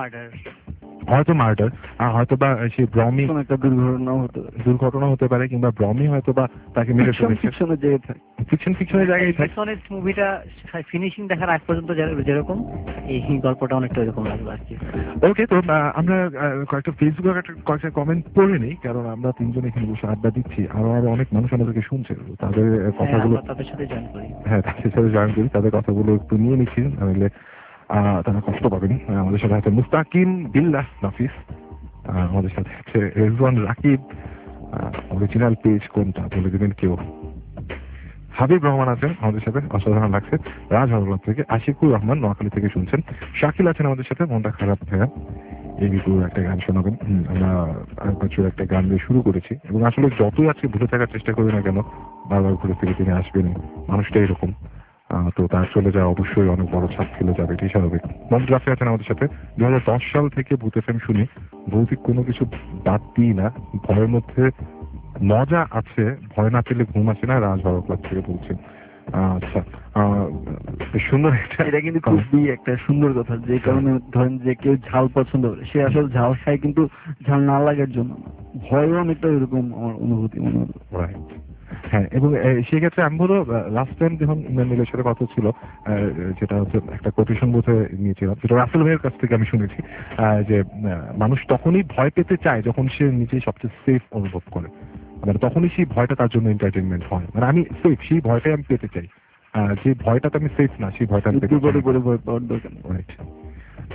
হয়তো মার্ডার, হয়তো বা সেই ব্রমি একটা দুর্ঘটনা হতে দুর্ঘটনা হতে পারে, কিংবা ব্রমি হয়তো বা তাকে মেরে ফেলেছে। ফিকশন ফিকশনের জায়গায় থাকে। মুভিটা ফিনিশিং দেখার আগ পর্যন্ত যেরকম, এই গল্পটা অনেকটা এরকম লাগবে আর কি। ওকে, তো আমরা কয়েকটা ফেসবুকে কয়েকটা কমেন্ট পড়ে নিই, কারণ আমরা তিনজন এখানে বসে আড্ডা দিচ্ছি, আরো আরো অনেক মানুষ আমাদেরকে শুনছে, তাদের কথাগুলো তাদের সাথে জয়েন করি। হ্যাঁ, তাদের সাথে জয়েন করি, তাদের কথাগুলো একটু নিয়ে নিচ্ছি, তাহলে তারা কষ্ট পাবেন। আমাদের সাথে আছে মুস্তাকিম বিল্লাহ নাফিস, আমাদের সাথে আছে রেজওয়ান রাকিব। অরিজিনাল পেজ কোনটা বলে দেবেন কেউ? হাবিব রহমান আছেন আমাদের সাথে, অসাধারণ লাগছে। রাজ হরগঞ্জ থেকে আশিকুর রহমান নোয়াখালী থেকে শুনছেন। শাকিল আছেন আমাদের সাথে, মনটা খারাপ ভাইয়া, এই বিপুর একটা গান শোনাবেন। আমরা প্রচুর একটা গান দিয়ে শুরু করেছি, এবং আসলে যতই আজকে ঘুরে থাকার চেষ্টা করি না কেন, বারবার ঘুরে থেকে তিনি আসবেন, মানুষটা এরকম। তো তার চলে যাওয়া অবশ্যই অনেক বড় ছাপ ফেলে যাবে, এটাই স্বাভাবিক। মোহাম্মদ রাফি আছেন আমাদের সাথে। দু হাজার দশ সাল থেকে ভূত এফএম শুনি, ভৌতিক কোনো কিছু বাদ দিই না, ভয়ের মধ্যে মজা আছে, ভয় না পেলে ঘুম আসে না। রাজ হরর ক্লাব থেকে বলছেন। আচ্ছা, সুন্দর, এটা কিন্তু খুবই একটা সুন্দর কথা, যে কারণে ধরেন যে কেউ ঝাল পছন্দ করে, সে আসলে ঝাল খায় কিন্তু ঝাল না লাগার জন্য, ভয়ও অনেকটা এরকম আমার অনুভূতি মনে হলো। হ্যাঁ, এবং সেক্ষেত্রে আমি বলবো লাস্ট টাইম যখন ইমরান নিলয়ের সাথে কথা ছিল, যেটা হচ্ছে একটা কোটেশন বোধে নিয়েছিলাম, যেটা রাসেল ভাইয়ের কাছ থেকে আমি শুনেছি, যে মানুষ তখনই ভয় পেতে চায় যখন সে নিজে সবচেয়ে সেফ অনুভব করে, মানে তখনই সেই ভয়টা তার জন্য এন্টারটেনমেন্ট হয়। মানে আমি সেফ, সেই ভয়টাই আমি পেতে চাই। যে ভয়টাতে আমি সেফ না, সেই ভয়টা আমি পেতে চাই।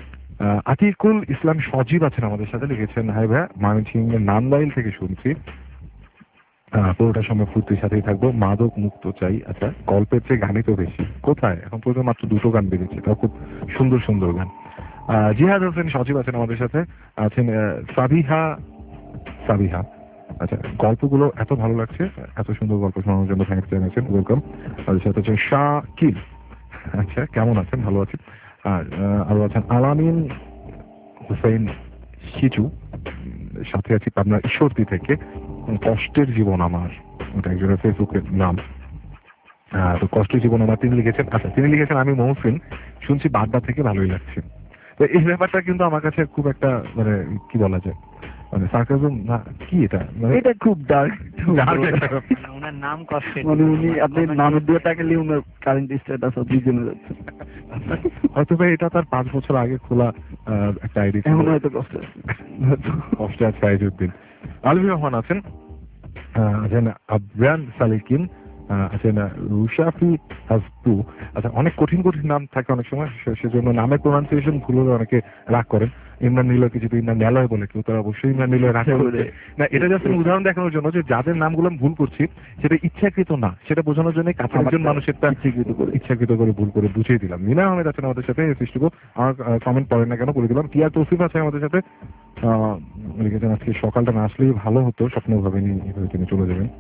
আহ, আতিকুল ইসলাম সজীব আছেন আমাদের সাথে, লিখেছেন হাই ভাইয়া, ময়মনসিংহের নান্দাইল থেকে শুনছি, আহ, পুরোটা সময় ফুর্তির সাথেই থাকবো, মাদক মুক্ত চাই। আচ্ছা, গল্পের চেয়ে গানই তো বেশি, কোথায় এখন পর্যন্ত মাত্র দুটো গান বেরিয়েছে, তাও খুব সুন্দর সুন্দর গান। আহ, জিহাদ হোসেন সজীব আছেন আমাদের সাথে, আছেন আহ, সাবিহা সাবিহা আচ্ছা, গল্পগুলো এত ভালো লাগছে, এত সুন্দর গল্প শোনানোর জন্য থ্যাংকস জানাচ্ছেন, ওয়েলকাম। আমাদের সাথে আছেন শাকিল, আচ্ছা কেমন আছেন? ভালো আছেন। আর আহ, আরো আছেন আলামিন হুসেন সিচু, সাথে আছি আপনার ঈশ্বরদী থেকে, কষ্টের জীবন আমার, ওটা একজনের ফেসবুকের নাম। আহ, তো কষ্টের জীবন আমার তিনি লিখেছেন, আচ্ছা তিনি লিখেছেন আমি মহসিন, শুনছি বাড্ডা থেকে, ভালোই লাগছে। তো এই ব্যাপারটা কিন্তু আমার কাছে খুব একটা মানে কি বলা যায়, মানে সার্কাজম না কি, এটা মানে এটা খুব ডার্ক dark একটা ব্যাপার। ওনার নাম কষ্টের মানে উনি আপনি নামের দিয়ে তাকালে ওনার কারেন্ট স্ট্যাটাস দুজনে যাচ্ছে। হয়তো ভাই এটা তার পাঁচ বছর আগে খোলা আহ, একটা আইডি, এখন হয়তো কষ্ট আছে। কষ্টে আছে ফাইজউদ্দিন। আলভি রহমান আছেন, আহ, আছেন আবরান সালিকিন, আহ, আছেন রুশাফি হাসপু। আচ্ছা, অনেক কঠিন কঠিন নাম থাকে অনেক সময়, সে- সেজন্য নামের প্রোনাউন্সিয়েশন ভুল হলে অনেকে রাগ করেন। ইমরান নিলয়কে যদি ইমরান নিলয় বলে কেউ, তারা অবশ্যই ইমরান নিলয় রাগ করবে না। এটা জাস্ট উদাহরণ দেখানোর জন্য যে যাদের নামগুলো আমি ভুল করছি সেটা ইচ্ছাকৃত না, সেটা বোঝানোর জন্য কাছের একজন মানুষেরটা ইচ্ছাকৃত করে ইচ্ছাকৃত করে ভুল করে বুঝিয়ে দিলাম। মিনা আহমেদ আছেন আমাদের সাথে, সৃষ্টিকো আমার কমেন্ট পড়েন না কেন বলে দিলাম। টিয়া তৌসিফ আছে আমাদের সাথে, আহ, লিখেছেন আজকে সকালটা না আসলেই ভালো হতো, স্বপ্ন ভাবেনি এভাবে তিনি চলে যাবেন।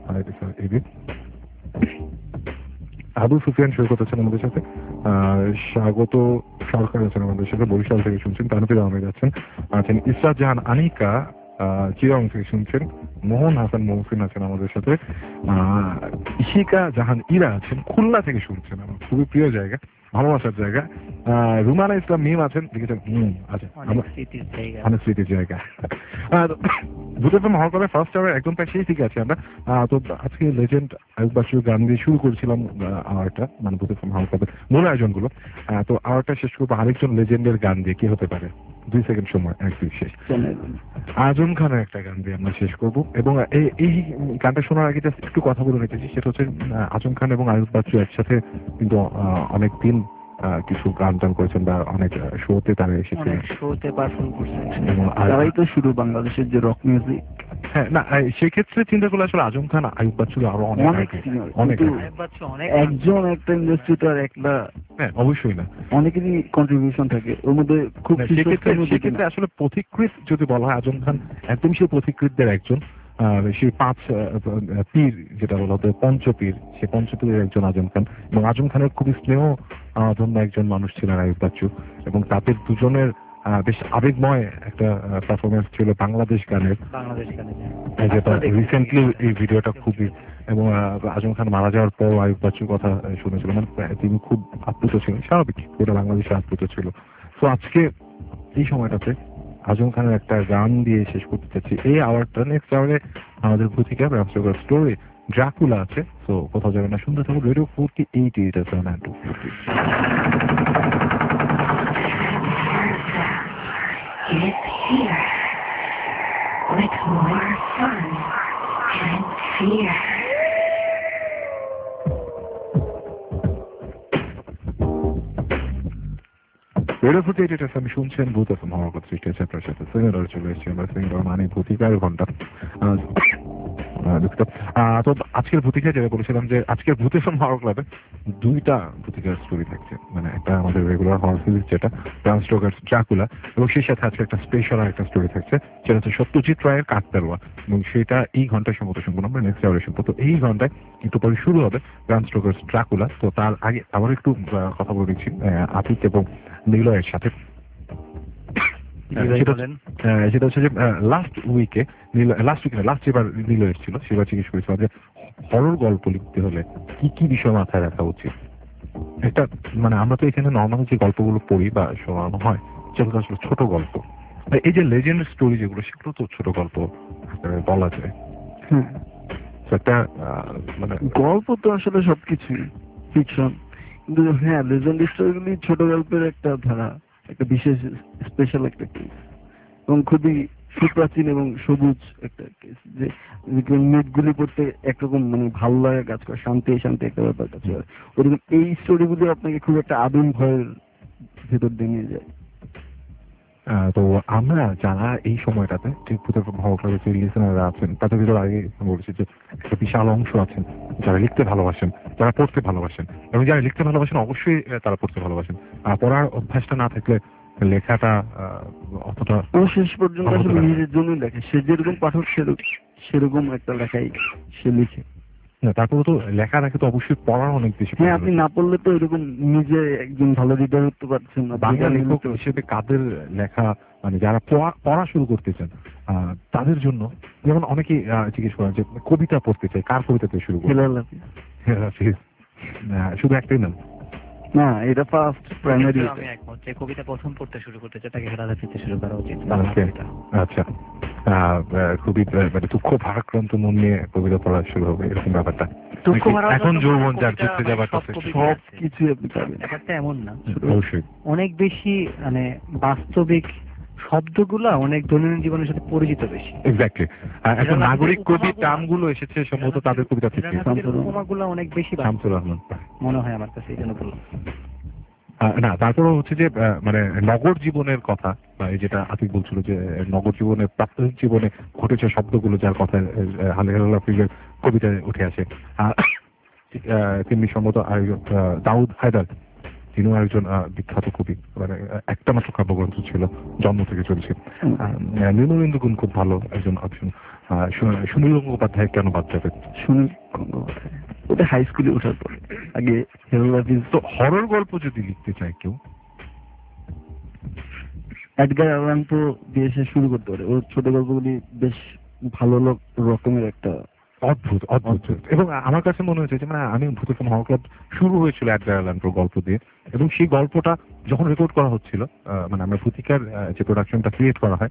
আবু সুফিয়ান সৈকত আছেন আমাদের সাথে, আহ, স্বাগত সরকার আছেন আমাদের সাথে, বরিশাল থেকে শুনছেন। তানভীর আহমেদ আছেন, আছেন ইসরাত জাহান আনিকা, আহ, চিরং থেকে শুনছেন। মোহন হাসান মহসিন আছেন আমাদের সাথে, আহ, ইশিকা জাহান ইরা আছেন, খুলনা থেকে শুনছেন, আমার খুবই প্রিয় জায়গা, ভালোবাসার জায়গা। আহ, রুমানা ইসলাম মিম আছেন, লিখেছেন হুম আচ্ছা অনেক স্মৃতির জায়গা। অনেক স্মৃতির জায়গা। দুটো মহল করে ফার্স্ট আওয়ার একদম প্রায় সেই দিকে আছে আমরা। আহ, তো আজকে লেজেন্ড আয়ুব বাচ্চুর গান দিয়ে শুরু করেছিলাম আওয়ারটা, মানে বুঝতে মহল করে মূল আয়োজনগুলো। আহ, তো আওয়ারটা শেষ করবো আরেকজন লেজেন্ডের গান দিয়ে, কি হতে পারে, দুই সেকেন্ড সময়, এক দুই শেষ। আজম খানের একটা গান দিয়ে আমরা শেষ করবো। এবং এই এই গানটা শোনার আগে just একটু কথা বলে রেখেছি, সেটা হচ্ছে আহ, আজম খান এবং আয়ুব বাচ্চু একসাথে কিন্তু অনেক দিন আহ, কিছু গান টান করেছেন বা অনেক শোতে তারা এসেছিলেন, অনেক শোতে পারফর্ম করছেন। এবং আর- তারাই তো শুরু বাংলাদেশের যে রক মিউজিক, হ্যাঁ না এই- সেক্ষেত্রে চিন্তা করলে আসলে আজম খান আয়ুব বাচ্চু আরো অনেক অনেক আগে, senior, অনেক কিন্তু আগে। আয়ুব বাচ্চু অনেক একজন একটা ইন্ডাস্ট্রি তো আর একটা, হ্যাঁ অবশ্যই না। অনেকেরই কন্ট্রিবিউশন থাকে ওর মধ্যে, খুব না, সেক্ষেত্রে শীর্ষস্থানীয় দেখি সেক্ষেত্রে না। আসলে পথিকৃৎ যদি বলা হয়, আজম খান একদম সেই পথিকৃতদের একজন, আহ, সেই পাঁচ আহ, আহ, পীর যেটা বলা হতো পঞ্চপীর, সে পঞ্চপীরের একজন আজম খান। এবং আজম খানের খুবই স্নেহ আহ, ধন্য একজন মানুষ ছিলেন আয়ুব বাচ্চু, এবং তাদের দুজনের আহ, বেশ আবেগময় একটা পারফরমেন্স ছিল বাংলাদেশ গানের, বাংলাদেশ গানে। এই যেটা রিসেন্টলি এই ভিডিওটা খুবই, এবং আহ, আজম খান মারা যাওয়ার পর আয়ুব বাচ্চুর কথা আহ, শুনেছিল, মানে আহ, তিনি খুব আপ্লুত ছিলেন, স্বাভাবিক গোটা বাংলাদেশে আপ্লুত ছিল। তো আজকে এই সময়টাতে আজম খানের একটা গান দিয়ে শেষ করতে চাচ্ছি এই আওয়ারটা। নেক্সট আওয়ারে আমাদের ভূতিকা রামচন্দ্র স্টোরি ড্রাকুলা আছে, তো কোথাও যাবে না, শুনতে থাকুন রেডিও ফোরটি এইট এইট আছে nine two forty. It's here with more fun and fear. Radio forty eight F M শুনছেন, ভূত এফ এম হওয়ার সৃষ্টি হয়েছে আপনার সাথে সিঙ্গার চলে এসেছি আমরা, সিঙ্গার মানে ভূতিকার ঘন্টা। আহ, আহ, দুঃখিত। আহ, তো আজকের ভূতিকা যেটা বলেছিলাম যে আজকের ভূত এফ এম হওয়ার ক্লাবে দুইটা ভূতিকার স্টোরি থাকছে, মানে একটা আমাদের রেগুলার হওয়ার সিরিজ যেটা ব্রাম স্টোকার ড্রাকুলা, এবং সেই সাথে আজকে একটা স্পেশাল আর একটা স্টোরি থাকছে, সেটা হচ্ছে সত্যজিৎ রায়ের কাকতারুয়া, এবং সেটা এই ঘন্টায় সম্মত শুনবো আমরা নেক্সট আওয়ারে শুনবো। তো এই ঘন্টায় একটু পরে শুরু হবে ব্রাম স্টোকার ড্রাকুলা। তো তার আগে আবার একটু আহ, কথা বলে দিচ্ছি আতিক এবং নিলয়ের সাথে। সেটা আহ, সেটা হচ্ছে যে লাস্ট উইকে লাস্ট উইকে লাস্ট যেবার নিলয় এসেছিল সেবার জিজ্ঞেস করেছিল যে হরর গল্প লিখতে হলে কি কি বিষয় মাথায় রাখা উচিত। একটা মানে আমরা তো এখানে নর্মাল যে গল্পগুলো পড়ি বা শোনানো হয় সেগুলো আসলে ছোট গল্প, এই যে লেজেন্ড স্টোরি যেগুলো সেগুলো তো ছোট গল্প আকারে বলা যায়। হ্যাঁ, তো একটা আহ, মানে গল্প তো আসলে সবকিছুই ফিকশন, কিন্তু হ্যাঁ লেজেন্ড স্টোরিগুলি ছোট গল্পের একটা ধারা, একটা বিশেষ স্পেশাল একটা কেস, এবং খুবই সুপ্রাচীন এবং সবুজ একটা কেস, যে মেঘগুলি পড়তে একরকম মানে ভালো লাগা কাজ করে, শান্তি শান্তি একটা ব্যাপার কাজ করে, ওরকম এই স্টোরিগুলি আপনাকে খুব একটা আদিম ভয়ের ভেতর দিয়ে নিয়ে যায়। তো আমরা যারা এই সময়টাতে যে ভূতের হল ক্লাবের যে লিসেনাররা আছেন তাদের ভিতরে আগে বলেছি যে একটা বিশাল অংশ আছেন যারা লিখতে ভালোবাসেন, যারা পড়তে ভালোবাসেন, এবং যারা লিখতে ভালোবাসেন অবশ্যই তারা পড়তে ভালোবাসেন। আর পড়ার অভ্যাসটা না থাকলে লেখাটা অতটা ও শেষ পর্যন্ত আসলে নিজের জন্যই লেখে, সে যেরকম পাঠক সেরকম সেরকম একটা লেখাই সে লিখে। না, তারপরে তো লেখা রাখে তো অবশ্যই পড়ার অনেক বেশি। হ্যাঁ, আপনি না পড়লে তো এরকম নিজে একজন ভালো হৃদয় করতে পারছেন না। বাংলা লেখক হিসেবে কাদের লেখা মানে যারা পড়া শুরু করতেছেন তাদের জন্য, যেমন অনেকেই জিজ্ঞেস করেন যে কবিতা পড়তে চাই, কার কবিতা থেকে শুরু করবো? শুধু একটাই নাম না, এটা ফার্স্ট প্রাইমারি। আমি একমত যে কবিতা প্রথম পড়তে শুরু করতে চাই তাকে হেলাদা দিতে শুরু করা উচিত। আচ্ছা, খুবই মানে দুঃখ ভারাক্রান্ত মন নিয়ে কবিতা পড়া শুরু হবে এরকম ব্যাপারটা। এখন যৌবন যার যুক্তে যাবার কথা সব কিছু আপনি পাবেন, ব্যাপারটা এমন না। অবশ্যই অনেক বেশি মানে বাস্তবিক শব্দগুলো অনেক দৈনন্দিন জীবনের সাথে পরিচিত বেশি। এক্স্যাক্টলি। এখন নাগরিক কবি টার্মগুলো এসেছে সম্ভবত তাদের কবিতা থেকে। উপমাগুলো অনেক বেশি শামসুল রহমান মনে হয় আমার কাছে, এই জন্য বললাম। না, তারপরে হচ্ছে যে মানে নগর জীবনের কথা, যেটা আতিক বলছিল যে নগর জীবনে প্রাত্যহিক জীবনে ঘটেছে শব্দগুলো যার কথা হাফিজের কবিতায় উঠে আসে। তেমনি সম্ভবত দাউদ হায়দার, তিনিও একজন বিখ্যাত কবি, মানে একটা মাত্র কাব্যগ্রন্থ ছিল জন্ম থেকে চলছে। নির্মলেন্দু গুণ খুব ভালো একজন অপশন। সুনীল গঙ্গোপাধ্যায় কেন বাদ যাবে? সুনীল গঙ্গোপাধ্যায় ওটা হাই স্কুলে ওঠার পরে। আগে তো হরর গল্প যদি লিখতে চায় কেউ, এডগার অ্যালান পো দিয়ে সে শুরু করতে পারে। ওর ছোট গল্পগুলি বেশ ভালো রকমের একটা অদ্ভুত অদ্ভুত এবং আমার কাছে মনে হয়েছে যে মানে আমি ভূতের ফোন হল ক্লাব শুরু হয়েছিল এডগার অ্যালান পোর গল্প দিয়ে, এবং সেই গল্পটা যখন রেকর্ড করা হচ্ছিল, মানে আমরা ভূতিকার যে প্রোডাকশনটা ক্রিয়েট করা হয়,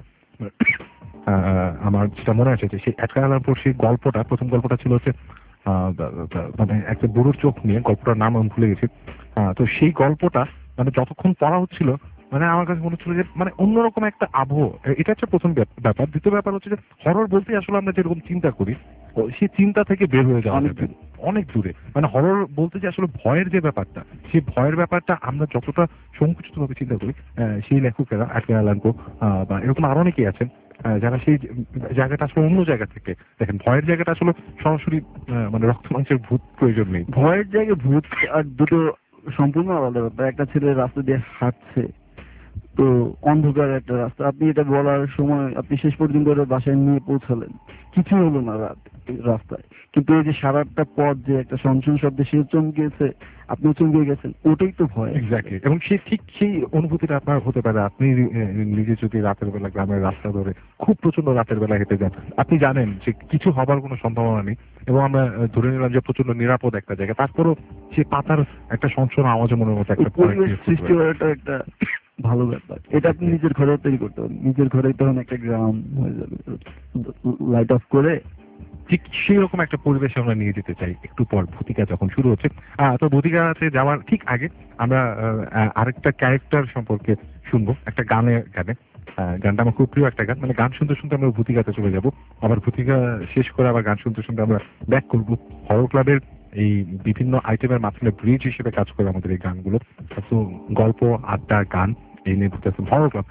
আমার যেটা মনে আছে যে সেই এডগার অ্যালান পোর সেই গল্পটা, প্রথম গল্পটা ছিল হচ্ছে মানে একটা বুড়োর চোখ নিয়ে, গল্পটার নাম আমি ভুলে গেছি। তো সেই গল্পটা মানে যতক্ষণ পড়া হচ্ছিল মানে আমার কাছে মনে হচ্ছিল যে মানে অন্যরকম একটা আবহ। এটা হচ্ছে প্রথম ব্যাপার। দ্বিতীয় ব্যাপার হচ্ছে যে হরর বলতে আসলে আমরা যেরকম চিন্তা করি সেই চিন্তা থেকে বের হয়ে যাওয়া যাবে অনেক দূরে। মানে হরর বলতে যে আসলে ভয়ের যে ব্যাপারটা, সেই ভয়ের ব্যাপারটা আমরা যতটা সংকুচিত ভাবে চিন্তা করি, সেই লেখকেরা এডগার অ্যালান পো বা এরকম আরো অনেকেই আছেন যারা সেই জায়গাটা আসলে অন্য জায়গা থেকে দেখেন। ভয়ের জায়গাটা আসলে সরাসরি মানে রক্ত মাংসের ভূত প্রয়োজন নেই। ভয়ের জায়গায় ভূত আর দুটো সম্পূর্ণ আলাদা ব্যাপার। একটা ছেলে রাস্তা দিয়ে হাঁটছে, তো অন্ধকার একটা রাস্তা, আপনি এটা বলার সময় আপনি শেষ পর্যন্ত বাসায় নিয়ে পৌঁছালেন, কিছু হলো না রাত রাস্তায়, কিন্তু এই যে সারাটা পথ যে একটা সনসন শব্দে সে চমকেছে, আপনি চমকে গেছেন, ওটাই তো ভয়। এক্স্যাক্টলি। এবং সে ঠিক সেই অনুভূতিটা আপনার হতে পারে আপনি নিজে যদি রাতের বেলা গ্রামের রাস্তা ধরে খুব প্রচন্ড রাতের বেলা হেঁটে যান, আপনি জানেন যে কিছু হবার কোনো সম্ভাবনা নেই, এবং আমরা ধরে নিলাম যে প্রচন্ড নিরাপদ একটা জায়গা, তারপরও সে পাতার একটা সনসন আওয়াজে মনের মতো একটা পরিবেশ সৃষ্টি করাটা একটা ভালো ব্যাপার। এটা আপনি নিজের ঘরে তৈরি করতে পারেন, নিজের ঘরে তখন একটা গ্রাম হয়ে যাবে লাইট অফ করে। ঠিক সেই রকম একটা পরিবেশে আমরা নিয়ে যেতে চাই একটু পর ভূতিকা যখন শুরু হচ্ছে। তো ভূতিকাতে যাওয়ার ঠিক আগে আমরা আরেকটা ক্যারেক্টার সম্পর্কে শুনবো একটা গানে গানে গানটা আমার খুব প্রিয় একটা গান। মানে গান শুনতে শুনতে আমরা ভূতিকাতে চলে যাব, আবার ভূতিকা শেষ করে আবার গান শুনতে শুনতে আমরা ব্যাক করবো। হরর ক্লাবের এই বিভিন্ন আইটেমের মাধ্যমে ব্রিজ হিসেবে কাজ করে আমাদের এই গানগুলো। তো গল্প, আড্ডা, গান এই নিয়ে ভূতে হরর ক্লাব।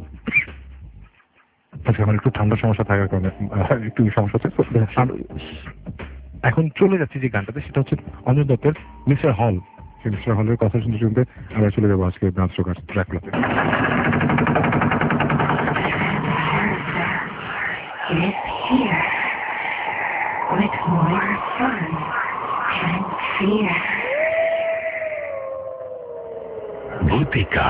আচ্ছা, আমার একটু ঠান্ডার সমস্যা থাকার কারণে একটু সমস্যা হচ্ছে। এখন চলে যাচ্ছি যে গানটাতে, সেটা হচ্ছে অঞ্জন দত্তের মিস্টার হল। সেই মিস্টার হলের কথা শুনতে শুনতে আমরা চলে যাবো আজকে ব্রাঞ্চ রোকার ট্র্যাকগুলোতে। Bhutika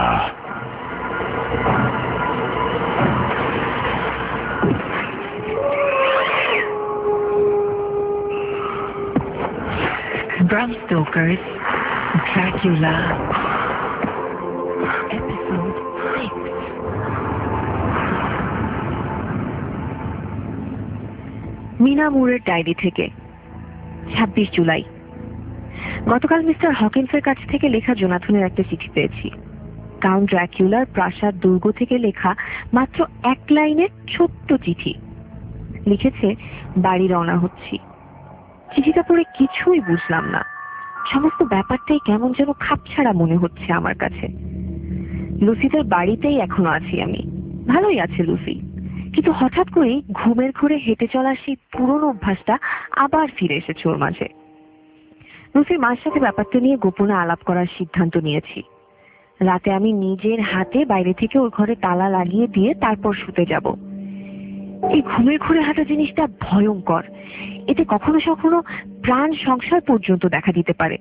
Bram Stoker's Dracula, Episode six. Mina মুরের ডায়েরি থেকে ছাব্বিশ জুলাই। গতকাল মিস্টার হকিন্সের কাছ থেকে লেখা জোনাথনের একটা চিঠি পেয়েছি। কাউন্ট ড্র্যাকুলার প্রাসাদ দুর্গ থেকে লেখা মাত্র এক লাইনের ছোট্ট চিঠি। লিখেছে, বাড়ি রওনা হচ্ছি। চিঠিটা পড়ে কিছুই বুঝলাম না। সমস্ত ব্যাপারটাই কেমন যেন খাপছাড়া মনে হচ্ছে আমার কাছে। লুসিদের বাড়িতেই এখনো আছি আমি। ভালোই আছে লুসি, কিন্তু হঠাৎ করেই ঘুমের ঘোরে হেঁটে চলার সেই পুরনো অভ্যাসটা আবার ফিরে এসেছে ওর মাঝে। লুসির মার সাথে ব্যাপারটা নিয়ে গোপনে আলাপ করার সিদ্ধান্ত নিয়েছি। রাতে আমি নিজের হাতে বাইরে থেকে ওর ঘরে তালা লাগিয়ে দিয়ে তারপর শুতে যাব। এই ঘুমের ঘোরে হাঁটা জিনিসটা ভয়ঙ্কর, এতে কখনো কখনো প্রাণ সংশয় পর্যন্ত দেখা দিতে পারে।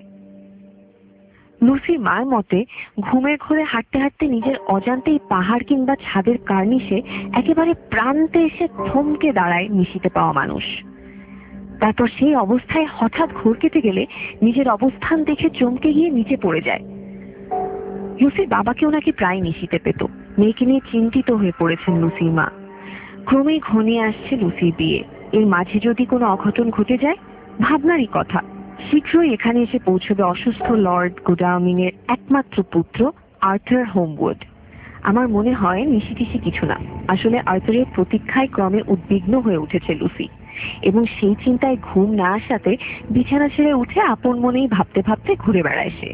লুসির মার মতে ঘুমের ঘোরে হাঁটতে হাঁটতে নিজের অজান্তেই পাহাড় কিংবা ছাদের কার্নিশে একেবারে প্রান্তে এসে থমকে দাঁড়ায় নিশিতে পাওয়া মানুষ। তারপর সেই অবস্থায় হঠাৎ ঘোর কেটে গেলে নিজের অবস্থান দেখে চমকে গিয়ে নিচে পড়ে যায়। লুসির বাবাকেও নাকি প্রায় নিশিতে পেত। মেয়েকে নিয়ে চিন্তিত হয়ে পড়েছেন লুসির মা। ক্রমেই ঘনিয়ে আসছে লুসির বিয়ে, এর মাঝে যদি কোনো অঘটন ঘটে যায়, ভাবনারই কথা। শীঘ্রই এখানে এসে পৌঁছবে অসুস্থ লর্ড গোডাউনিং এর একমাত্র পুত্র আর্থার হোমউড। আমার মনে হয় নিশিটিশি কিছু না, আসলে আর্থারের প্রতীক্ষায় ক্রমে উদ্বিগ্ন হয়ে উঠেছে লুসি, এবং সেই চিন্তায় ঘুম না আসাতে বিছানা ছেড়ে উঠে আপন মনেই ভাবতে ভাবতে ঘুরে বেড়ায় সে।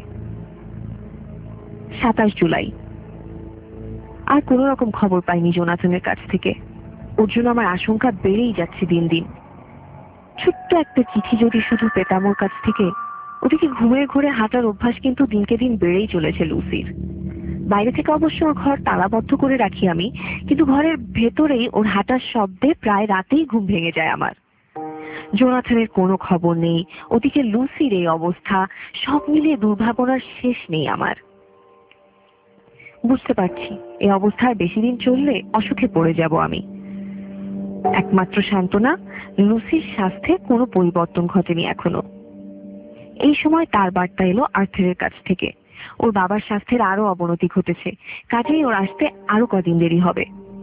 সাতাশ জুলাই। আর কোন রকম খবর পাইনি জোনাথনের কাছ থেকে। ওর জন্য আমার আশঙ্কা বেড়েই যাচ্ছে দিন দিন। ছোট্ট একটা চিঠি যদি শুধু পেতাম ওর কাছ থেকে। ওদিকে ঘুমের ঘোরে হাঁটার অভ্যাস কিন্তু দিনকে দিন বেড়েই চলেছে লুসির। বাইরে থেকে অবশ্য ওর ঘর তালাবদ্ধ করে রাখি আমি, কিন্তু ঘরের ভেতরেই ওর হাঁটার শব্দে প্রায় রাতেই ঘুম ভেঙে যায় আমার। জোনাথনের কোনো খবর নেই, ওদিকে লুসির এই অবস্থা, সব মিলিয়ে দুর্ভাবনার শেষ নেই আমার। বুঝতে পারছি এই অবস্থায় বেশি দিন চললে অসুখে পড়ে যাব আমি। একমাত্র সান্ত্বনা, লুসির স্বাস্থ্যে কোনো পরিবর্তন ঘটেনি এখনো। এই সময় তার বার্তা এলো আর্থারের কাছ থেকে। ওর বাবার স্বাস্থ্যের আরো অবনতি ঘটেছে, কাজেই ওর আসতে আরো কদিন দেরি হবে।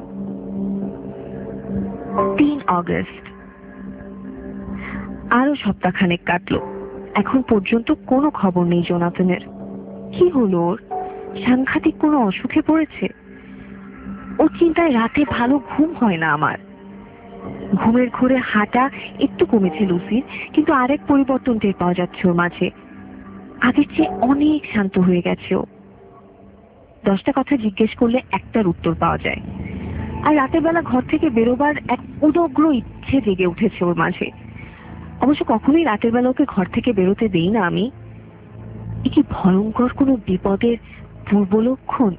তিন অগস্ট। আরো সপ্তাহখানেক কাটলো, এখন পর্যন্ত কোনো খবর নেই জোনাথনের। কি হলো ওর? সাংঘাতিক কোনো অসুখে পড়েছে? ওর চিন্তায় রাতে ভালো ঘুম হয় না আমার। ঘুমের ঘোরে হাঁটা একটু কমেছে লুসির, কিন্তু আরেক পরিবর্তন টের পাওয়া যাচ্ছে ওর মাঝে। আগের চেয়ে অনেক শান্ত হয়ে গেছে ও। দশটা কথা জিজ্ঞেস করলে একটার উত্তর পাওয়া যায়। আর রাতের বেলা ঘর থেকে বেরোবার এক উদগ্র ইচ্ছে জেগে উঠেছে ওর মাঝে। অবশ্য কখনোই রাতের বেলা ওকে ঘর থেকে বেরোতে দেই না আমি। এ কি ভয়ঙ্কর কোনো বিপদের পূর্ব লক্ষণ?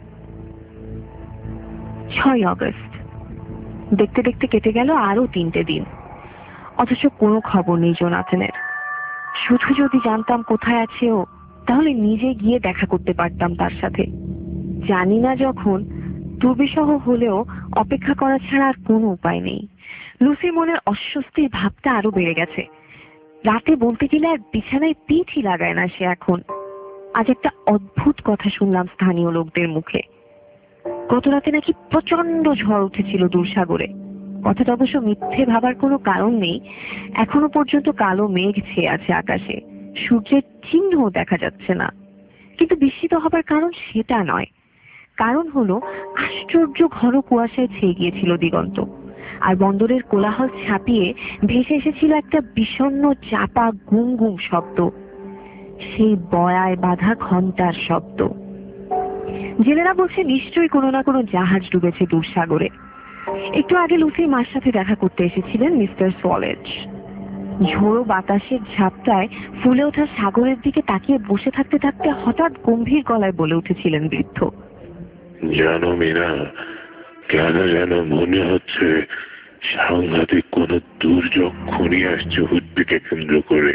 ছয় অগস্ট। দেখতে দেখতে কেটে গেল আরো তিনটে দিন, অথচ কোনো খবর নেই জোনাথনের। শুধু যদি জানতাম কোথায় আছে ও, তাহলে নিজে গিয়ে দেখা করতে পারতাম তার সাথে। জানি না যখন, দুর্বিষহ হলেও অপেক্ষা করা ছাড়া আর কোনো উপায় নেই। লুসির মনের অস্বস্তির ভাবটা আরো বেড়ে গেছে। রাতে বলতে গেলে আর বিছানায় পিঠই লাগায় না সে এখন। আজ একটা অদ্ভুত কথা শুনলাম স্থানীয় লোকদের মুখে। গত রাতে নাকি প্রচন্ড ঝড় উঠেছিল দূরসাগরে। কথাটা অবশ্য মিথ্যে ভাবার কোনো কারণ নেই। এখনো পর্যন্ত কালো মেঘ ছেয়ে আছে আকাশে, সূর্যের চিহ্ন দেখা যাচ্ছে না। কিন্তু বিস্মিত হবার কারণ সেটা নয়। কারণ হলো আশ্চর্য ঘন কুয়াশায় ছেয়ে গিয়েছিল দিগন্ত, আর বন্দরের কোলাহল ছাপিয়ে ভেসে এসেছিল একটা বিষণ্ণ চাপা গুম গুম শব্দ, সেই বয়ায় বাঁধা ঘন্টার শব্দ। জেলেরা বলছে নিশ্চয়ই কোনো না কোনো জাহাজ ডুবেছে দূরসাগরে। একটু আগে লুসির মার সাথে দেখা করতে এসেছিলেন মিস্টার সোয়ালেজ। ঝোড়ো বাতাসের ঝাপটায় ফুলে ওঠা সাগরের দিকে তাকিয়ে বসে থাকতে থাকতে হঠাৎ গম্ভীর গলায় বলে উঠেছিলেন বৃদ্ধ, জানো মিনা, কেন যেন মনে হচ্ছে সাংঘাতিক কোন দুর্যোগ ঘনিয়ে আসছে উদ্ভিদকে কেন্দ্র করে।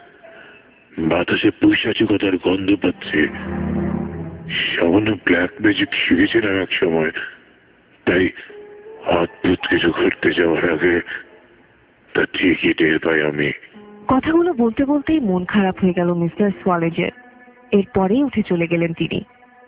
বাতাসে পৈশাচিকতার গন্ধ পাচ্ছে। সামান্য ব্ল্যাক ম্যাজিক শিখেছিলাম এক সময়, তাই অদ্ভুত কিছু ঘটতে যাওয়ার আগে তা ঠিকই টের পাই আমি। কথাগুলো বলতে বলতেই মন খারাপ হয়ে গেল মিস্টার সোয়ালেজের। এরপরেই উঠে চলে গেলেন তিনি।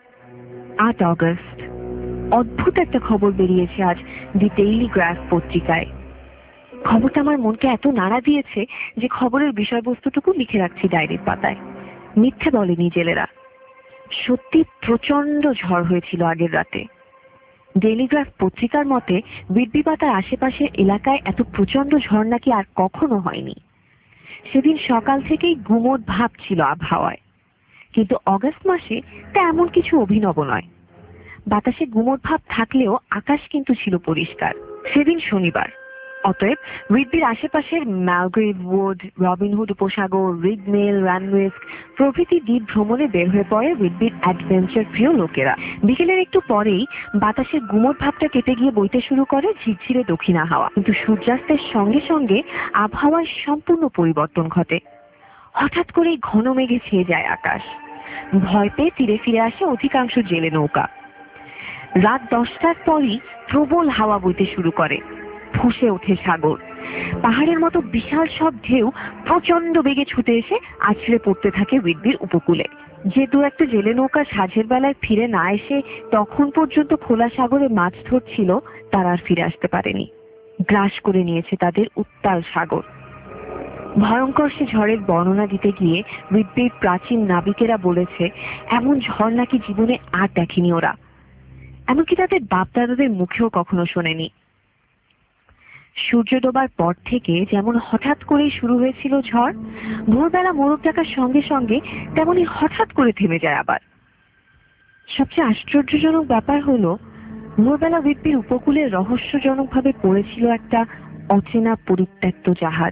আট অগস্ট। অদ্ভুত একটা খবর বেরিয়েছে আজ দি টেলিগ্রাফ পত্রিকায়। খবরটা আমার মনকে এত নাড়া দিয়েছে যে খবরের বিষয়বস্তুটুকু লিখে রাখছি ডায়েরির পাতায়। মিথ্যে বলেনি জেলেরা, সত্যি প্রচন্ড ঝড় হয়েছিল আগের রাতে। টেলিগ্রাফ পত্রিকার মতে বিডবি পাতার আশেপাশের এলাকায় এত প্রচন্ড ঝড় নাকি আর কখনো হয়নি। সেদিন সকাল থেকেই গুমোট ভাব ছিল আবহাওয়ায়, কিন্তু অগস্ট মাসে তা এমন কিছু অভিনব নয়। বাতাসে গুমোট ভাব থাকলেও আকাশ কিন্তু ছিল পরিষ্কার। সেদিন শনিবার, অতএব হুইটবির আশেপাশের ম্যালগ্রেভ উড, রবিনহুড উপসাগর, রিডমেল, রানওয়েস্ক প্রভৃতি দ্বীপ ভ্রমণে বের হয়ে পড়ে হুইটবির অ্যাডভেঞ্চার প্রিয় লোকেরা। বিকেলের একটু পরেই বাতাসের গুমোট ভাবটা কেটে গিয়ে বইতে শুরু করে ঝিরঝিরে দক্ষিণা হাওয়া। কিন্তু সূর্যাস্তের সঙ্গে সঙ্গে আবহাওয়ার সম্পূর্ণ পরিবর্তন ঘটে। হঠাৎ করেই ঘন মেঘে ছেয়ে যায় আকাশ। ভয় পেয়ে তীরে ফিরে আসে অধিকাংশ জেলে নৌকা। রাত দশটার পরই প্রবল হাওয়া বইতে শুরু করে। ফুঁসে ওঠে সাগর। পাহাড়ের মতো বিশাল সব ঢেউ প্রচন্ড বেগে ছুটে এসে আছড়ে পড়তে থাকে হুইটবির উপকূলে। যে দু একটা জেলে নৌকা সাঁঝের বেলায় ফিরে না এসে তখন পর্যন্ত খোলা সাগরে মাছ ধরছিল, তারা আর ফিরে আসতে পারেনি। গ্রাস করে নিয়েছে তাদের উত্তাল সাগর। ভয়ঙ্কর সে ঝড়ের বর্ণনা দিতে গিয়ে হুইটবির প্রাচীন নাবিকেরা বলেছে, এমন ঝড় নাকি জীবনে আর দেখেনি ওরা, এমনকি তাদের বাপ দাদাদের মুখেও কখনো শোনেনি। সূর্য ডোবার পর থেকে যেমন হঠাৎ করেই শুরু হয়েছিল ঝড়, ভোরবেলা মোরগ ডাকার সঙ্গে সঙ্গে তেমনি হঠাৎ করে থেমে যায় আবার। সবচেয়ে আশ্চর্যজনক ব্যাপার হলো, ভোরবেলা হুইটবির উপকূলে রহস্যজনক ভাবে পড়েছিল একটা অচেনা পরিত্যক্ত জাহাজ।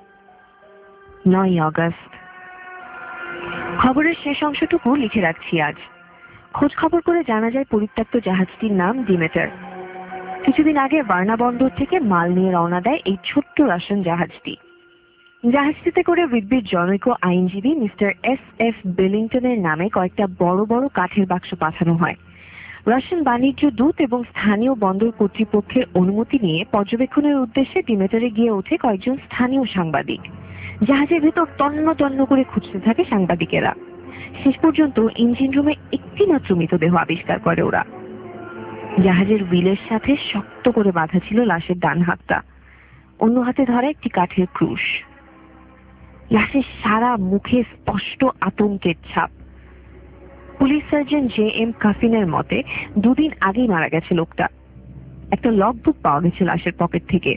নয় আগস্ট। খবরের শেষ অংশটুকু লিখে রাখছি আজ। খোঁজ খবর করে জানা যায় পরিত্যক্ত জাহাজটির নাম ডিমেটার। কিছুদিন আগে বার্না বন্দর থেকে মাল নিয়ে রওনা দেয় এই ছোট্ট রাশিয়ান জাহাজটি। জাহাজটিতে করে হুইটবির জনৈক আইনজীবী মিস্টার এস এফ বেলিংটনের নামে কয়েকটা বড় বড় কাঠের বাক্স পাঠানো হয়। রাশিয়ান বাণিজ্য দূত এবং স্থানীয় বন্দর কর্তৃপক্ষের অনুমতি নিয়ে পর্যবেক্ষণের উদ্দেশ্যে ডিমেটারে গিয়ে ওঠে কয়েকজন স্থানীয় সাংবাদিক। জাহাজের ভেতর তন্ন তন্ন করে খুঁজতে থাকে সাংবাদিকেরা। শেষ পর্যন্ত ইঞ্জিন রুমে একটি মাত্র মৃতদেহ আবিষ্কার করে ওরা। জাহাজের হুইলের সাথে শক্ত করে বাঁধা ছিল লাশের ডান হাতটা, অন্য হাতে ধরা একটি কাঠের ক্রুশ। লাশের সারা মুখে স্পষ্ট আতঙ্কের ছাপ। পুলিশ সার্জন জে এম কাফিনের মতে দুদিন আগেই মারা গেছে লোকটা। একটা লগবুক পাওয়া গেছে লাশের পকেট থেকে।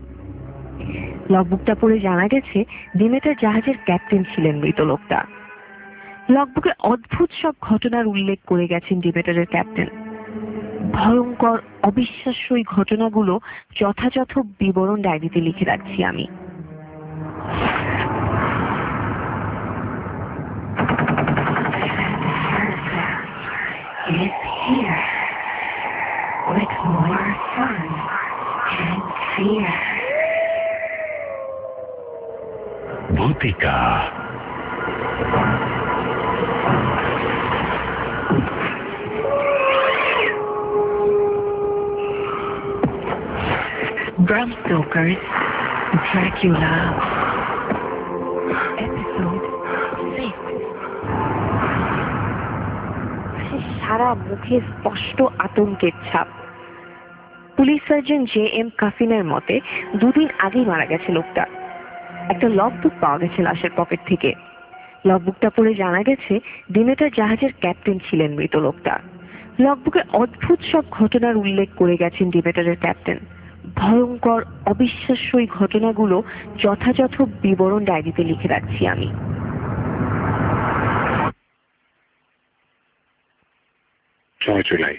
লগবুকটা পড়ে জানা গেছে ডিমেটার জাহাজের ক্যাপ্টেন ছিলেন মৃত লোকটা। লগবুকে অদ্ভুত সব ঘটনার উল্লেখ করে গেছেন ডিমেটারের ক্যাপ্টেন। ভয়ঙ্কর অবিশ্বাস্য এই ঘটনাগুলো যথাযথ বিবরণ ডায়েরিতে লিখে রাখছি আমি। Is here with more fun and fear. ভূতিকা Bram Stoker's Dracula. Episode six. সারা মুখে স্পষ্ট আতঙ্কের ছাপ। পুলিশ সার্জন জে এম কাফিনের মতে দুদিন আগেই মারা গেছে লোকটা। একটা লগবুক পাওয়া গেছে লাশের পকেট থেকে। লগবুকটা পড়ে জানা গেছে ডিমেটার জাহাজের ক্যাপ্টেন ছিলেন মৃত লোকটা। লগবুকে অদ্ভুত সব ঘটনার উল্লেখ করে গেছেন ডিমেটারের ক্যাপ্টেন। ভয়ঙ্কর অবিশ্বাস্য এই ঘটনাগুলো যথাযথ বিবরণ ডায়েরিতে লিখে রাখছি আমি। ছয় জুলাই।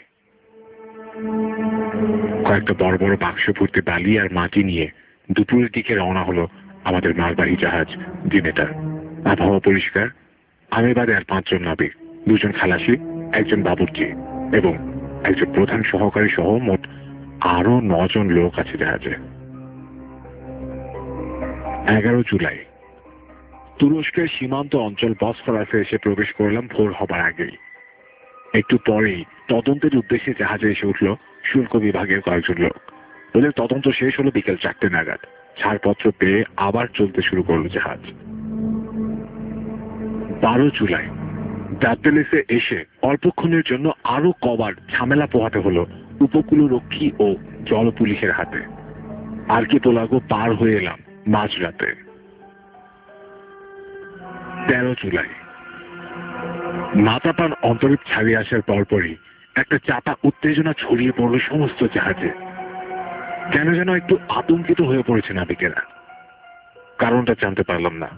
কয়েকটা বড় বড় বাক্স ভর্তি বালি আর মাটি নিয়ে দুপুরের দিকে রওনা হলো আমাদের মালবাহী জাহাজ ডিমেটার। আবহাওয়া পরিষ্কার। আমি বাদে আর পাঁচজন নাবিক, দুজন খালাসি, একজন বাবুর্চি এবং একজন প্রধান সহকারী সহ মোট আরো নজন লোক আছে জাহাজে। এগারো জুলাই। তুরস্কের সীমান্ত অঞ্চল বসফরাসে এসে প্রবেশ করলাম ভোর হবার আগেই। একটু পরেই তদন্তের উদ্দেশ্যে জাহাজে এসে উঠল শুল্ক বিভাগের কয়েকজন লোক। ওদের তদন্ত শেষ হলো বিকেল চারটে নাগাদ। ছাড়পত্র পেয়ে আবার চলতে শুরু করলো জাহাজ। বারো জুলাই। ডাব্বেলেসে এসে অল্পক্ষণের জন্য আরো কবার ঝামেলা পোহাতে হলো উপকূলরক্ষী ও জল পুলিশের হাতে। আর্কিপেলাগো পার হয়ে এলাম মাঝরাতে। তেরো জুলাই। মাথাপান অন্তরীপ ছাড়িয়ে আসার পরপরই একটা চাপা উত্তেজনা ছড়িয়ে পড়লো সমস্ত জাহাজে। কেন যেন একটু আতঙ্কিত হয়ে পড়েছে নাবিকেরা। কারণটা জানতে পারলাম না।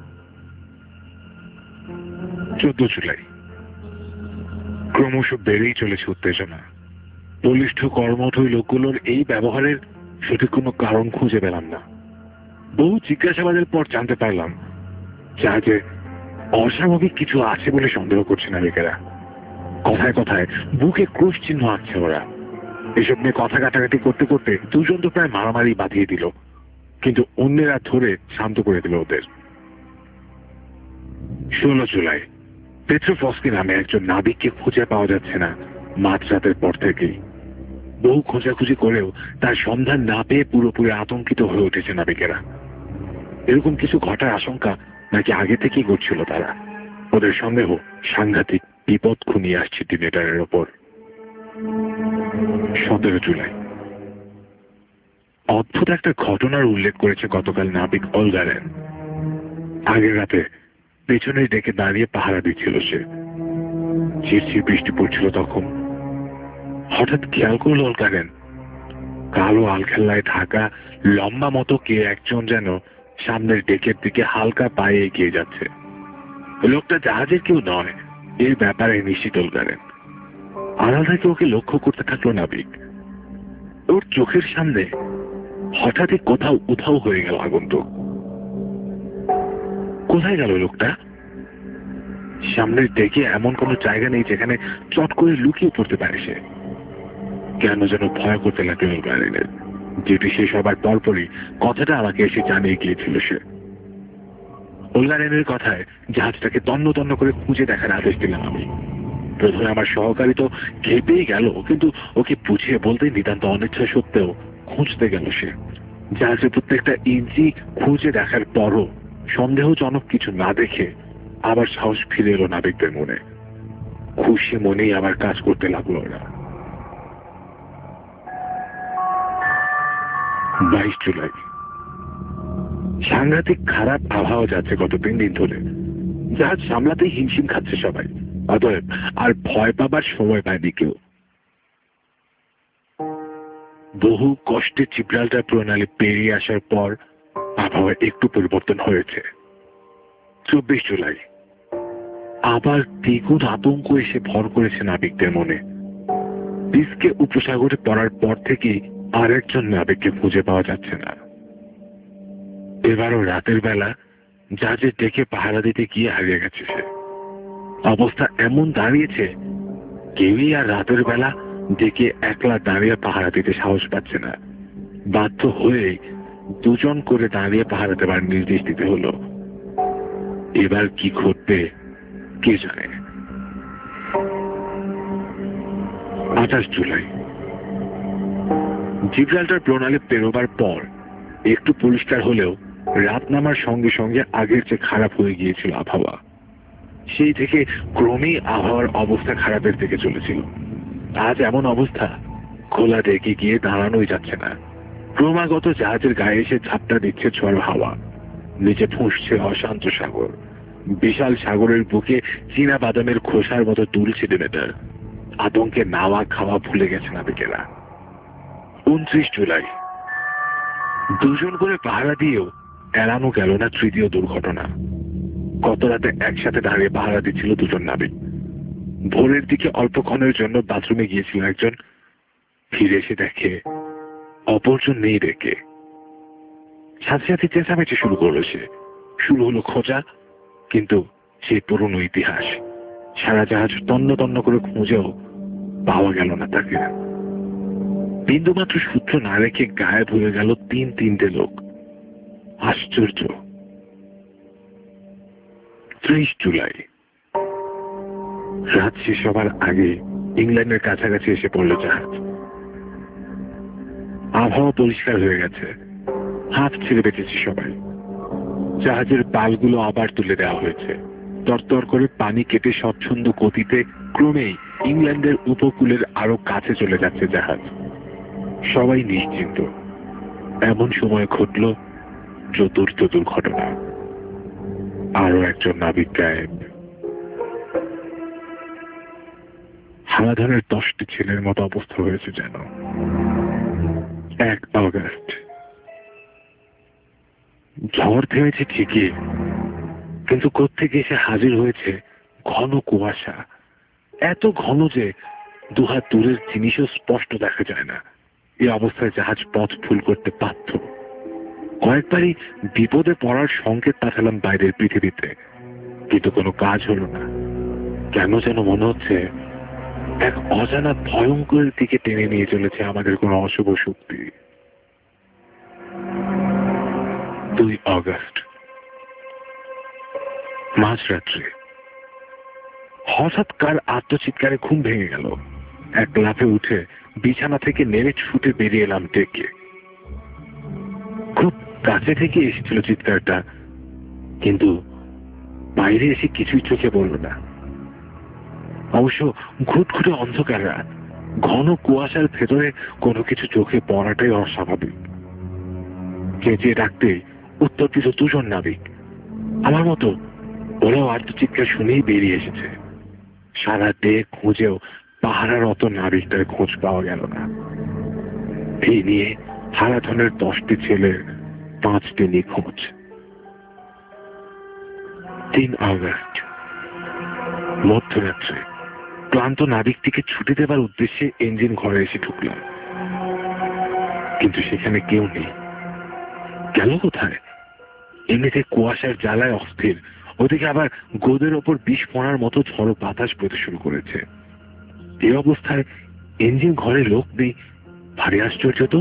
চোদ্দ জুলাই। ক্রমশ বেড়েই চলেছে উত্তেজনা। বলিষ্ঠ কর্মঠ ওই লোকগুলোর এই ব্যবহারের সঠিক কোনো কারণ খুঁজে পেলাম না। বহু জিজ্ঞাসাবাদের পর জানতে পারলাম জাহাজে অস্বাভাবিক কিছু আছে বলে সন্দেহ করছে নাবিকেরা। কথায় কথায় বুকে ক্রুশ চিহ্ন আঁকছে ওরা। এসব নিয়ে কথা কাটাকাটি করতে করতে দুজন তো প্রায় মারামারি বাঁধিয়ে দিল, কিন্তু অন্যেরা ধরে শান্ত করে দিল ওদের। ষোলো জুলাই পেট্রোফস্কি নামে একজন নাবিককে খুঁজে পাওয়া যাচ্ছে না মাঝরাতের পর থেকেই। বহু খোঁজাখুঁজি করেও তার সন্ধান না পেয়ে পুরোপুরি আতঙ্কিত হয়ে উঠেছে নাবিকেরা। এরকম কিছু ঘটার আশঙ্কা নাকি আগে থেকেই করছিল তারা। ওদের সন্দেহ সাংঘাতিক বিপদ ঘনিয়ে আসছে দিনেটারের ওপর। সতেরো জুলাই অদ্ভুত একটা ঘটনার উল্লেখ করেছে গতকাল নাবিক অলগারেন। আগের রাতে পেছনের ডেকে দাঁড়িয়ে পাহারা দিচ্ছিল সে। ঝিরঝির বৃষ্টি পড়ছিল তখন। হঠাৎ খেয়াল করল অলগারেন কালো আলখেল্লায় ঢাকা লম্বা মতো কে একজন যেন সামনের ডেকের দিকে হালকা পায়ে এগিয়ে যাচ্ছে। লোকটা জাহাজের কেউ নয়, এর ব্যাপারে নিশ্চিত অলগারেন। আড়াল থেকে ওকে লক্ষ্য করতে থাকলো নাবিক। ওর চোখের সামনে হঠাৎই কোথাও উধাও হয়ে গেল আগন্তুক। কোথায় গেল লোকটা? সামনের ডেকে এমন কোনো জায়গা নেই যেখানে চট করে লুকিয়ে পড়তে পারে সে। কেন যেন ভয় করতে লাগলো অলগারেনের, যেটি শেষ হবার পরপরই কথাটা আমাকে এসে জানিয়ে গিয়েছিল সে। অলগারেনের কথায় জাহাজটাকে তন্ন তন্ন করে খুঁজে দেখার আদেশ দিলাম আমি। প্রথমে আমার সহকারী তো ঘেপেই গেল, কিন্তু ওকে বুঝিয়ে বলতে নিতান্ত অনিচ্ছা সত্ত্বেও খুঁজতে গেল সে। জাহাজের প্রত্যেকটা ইঞ্চি খুঁজে দেখার পরও সন্দেহজনক কিছু না দেখে আবার সাহস ফিরে এলো নাবিকদের মনে। খুশি মনেই আবার কাজ করতে লাগলো ওরা। বাইশ জুলাই সাংঘাতিক খারাপ আবহাওয়া যাচ্ছে গত তিন দিন ধরে। জাহাজ সামলাতেই হিমশিম খাচ্ছে সবাই, অতএব আর ভয় পাবার সময় পায়নি কেউ। বহু কষ্টে জিব্রাল্টার প্রণালী পেরিয়ে আসার পর আবহাওয়া একটু পরিবর্তন হয়েছে। চব্বিশ জুলাই আবার দ্বিগুণ আতঙ্ক এসে ভর করেছে নাবিকদের মনে। বিস্কে উপসাগরে পড়ার পর থেকেই আর একজন নাবিককে খুঁজে পাওয়া যাচ্ছে না। এবারও রাতের বেলা জাহাজের ডেকে পাহারা দিতে গিয়ে হারিয়ে গেছে সে। অবস্থা এমন দাঁড়িয়েছে কেউই আর রাতের বেলা ডেকে একলা দাঁড়িয়ে পাহারা দিতে সাহস পাচ্ছে না। বাধ্য হয়ে দুজন করে দাঁড়িয়ে পাহারা দেবার নির্দেশ দিতে হলো। এবার কি ঘটবে কে জানে। আঠাশ জুলাই জিব্রাল্টার প্রণালী পেরোবার পর একটু পরিষ্কার হলেও রাত নামার সঙ্গে সঙ্গে আগের চেয়ে খারাপ হয়ে গিয়েছিল আবহাওয়া। সেই থেকে ক্রমেই আবহাওয়ার অবস্থা খারাপের দিকে চলেছিল। আজ এমন অবস্থা খোলা ডেকে গিয়ে দাঁড়ানোই যাচ্ছে না। ক্রমাগত জাহাজের গায়ে এসে ঝাপটা দিচ্ছে ঝড় হাওয়া। নিচে ফুঁসছে অশান্ত সাগর। বিশাল সাগরের বুকে চীনা বাদামের খোসার মতো দুলছে দিনেটার। আতঙ্কে নাওয়া খাওয়া ভুলে গেছে নাবিকেরা। উনত্রিশ জুলাই দুজন করে পাহারা দিয়েও এড়ানো গেল না তৃতীয় দুর্ঘটনা। গত রাতে একসাথে দাঁড়িয়ে পাহারা দিচ্ছিল দুজন নাবিক। ভোরের দিকে অল্পক্ষণের জন্য বাথরুমে গিয়েছিল একজন, ফিরে এসে দেখে অপরজন নেই ডেকে। সাথে সাথে চেঁচামেচি শুরু করলো সে। শুরু হলো খোঁজা, কিন্তু সেই পুরনো ইতিহাস। সারা জাহাজ তন্ন তন্ন করে খুঁজেও পাওয়া গেল না তাকে। বিন্দুমাত্র সূত্র না রেখে গায়েব হয়ে গেল তিন তিনটে লোক। আশ্চর্য। ত্রিশ জুলাই রাত শেষ হবার আগে ইংল্যান্ডের কাছাকাছি এসে পড়ল জাহাজ। আবহাওয়া পরিষ্কার হয়ে গেছে। হাত ছেড়ে বেঁচেছে সবাই। জাহাজের পালগুলো আবার তুলে দেওয়া হয়েছে। তরতর করে পানি কেটে স্বচ্ছন্দ গতিতে ক্রমেই ইংল্যান্ডের উপকূলের আরো কাছে চলে যাচ্ছে জাহাজ। সবাই নিশ্চিন্ত। এমন সময় ঘটল চতুর্থ দুর্ঘটনা। আরো একজন নাবিক গায়েব। হারাধনের দশটি ছেলের মতো অবস্থা হয়েছে যেন। এক অগস্ট ঝড় থেমেছে ঠিকই, কিন্তু কোত্থেকে এসে হাজির হয়েছে ঘন কুয়াশা। এত ঘন যে দুহাত দূরের জিনিসও স্পষ্ট দেখা যায় না। এই অবস্থায় জাহাজ পথ ভুল করতে বাধ্য। কয়েকবারই বিপদে পড়ার সংকেত পাঠালাম বাইরের পৃথিবীতে, কিন্তু কোনো কাজ হলো না। কেন যেন মনে হচ্ছে এক অজানা ভয়ঙ্কর দিকে টেনে নিয়ে চলেছে আমাদের কোনো অশুভ শক্তি। দুই অগস্ট, মাঝরাত্রে হঠাৎ কার আত্মচিৎকারে ঘুম ভেঙে গেল। এক লাফে উঠে বিছানা থেকে নেমে ছুটে বেরিয়ে এলাম ডেকে। খুব কাছে থেকে এসেছিল চিৎকারটা, কিন্তু বাইরে এসে কিছুই চোখে পড়ল না। অবশ্য ঘুটঘুটে অন্ধকার রাত, ঘন কুয়াশার ভেতরে কোনো কিছু চোখে পড়াটাই অস্বাভাবিক। চেঁচিয়ে ডাকতে উত্তর দিল দুজন নাবিক। আমার মতো ওরাও আত্মচিৎকার শুনেই বেরিয়ে এসেছে। সারা ডেক খুঁজেও পাহারারত নাবিকদের খোঁজ পাওয়া গেল না। এই নিয়ে হারাধনের দশটি ছেলের পাঁচটি নিখোঁজ। তিন আগস্ট, মধ্যরাত্রে ক্লান্ত নাবিকটিকে ছুটি দেবার উদ্দেশ্যে ইঞ্জিন ঘরে এসে ঢুকলাম, কিন্তু সেখানে কেউ নেই। গেল কোথায়? এমনিতে কুয়াশার জ্বালায় অস্থির, ওদিকে আবার গোদের ওপর বিষ পড়ার মতো ঝড়ো বাতাস বইতে শুরু করেছে। এই অবস্থায় ইঞ্জিন ঘরে লোক নেই, ভারী আশ্চর্য তো।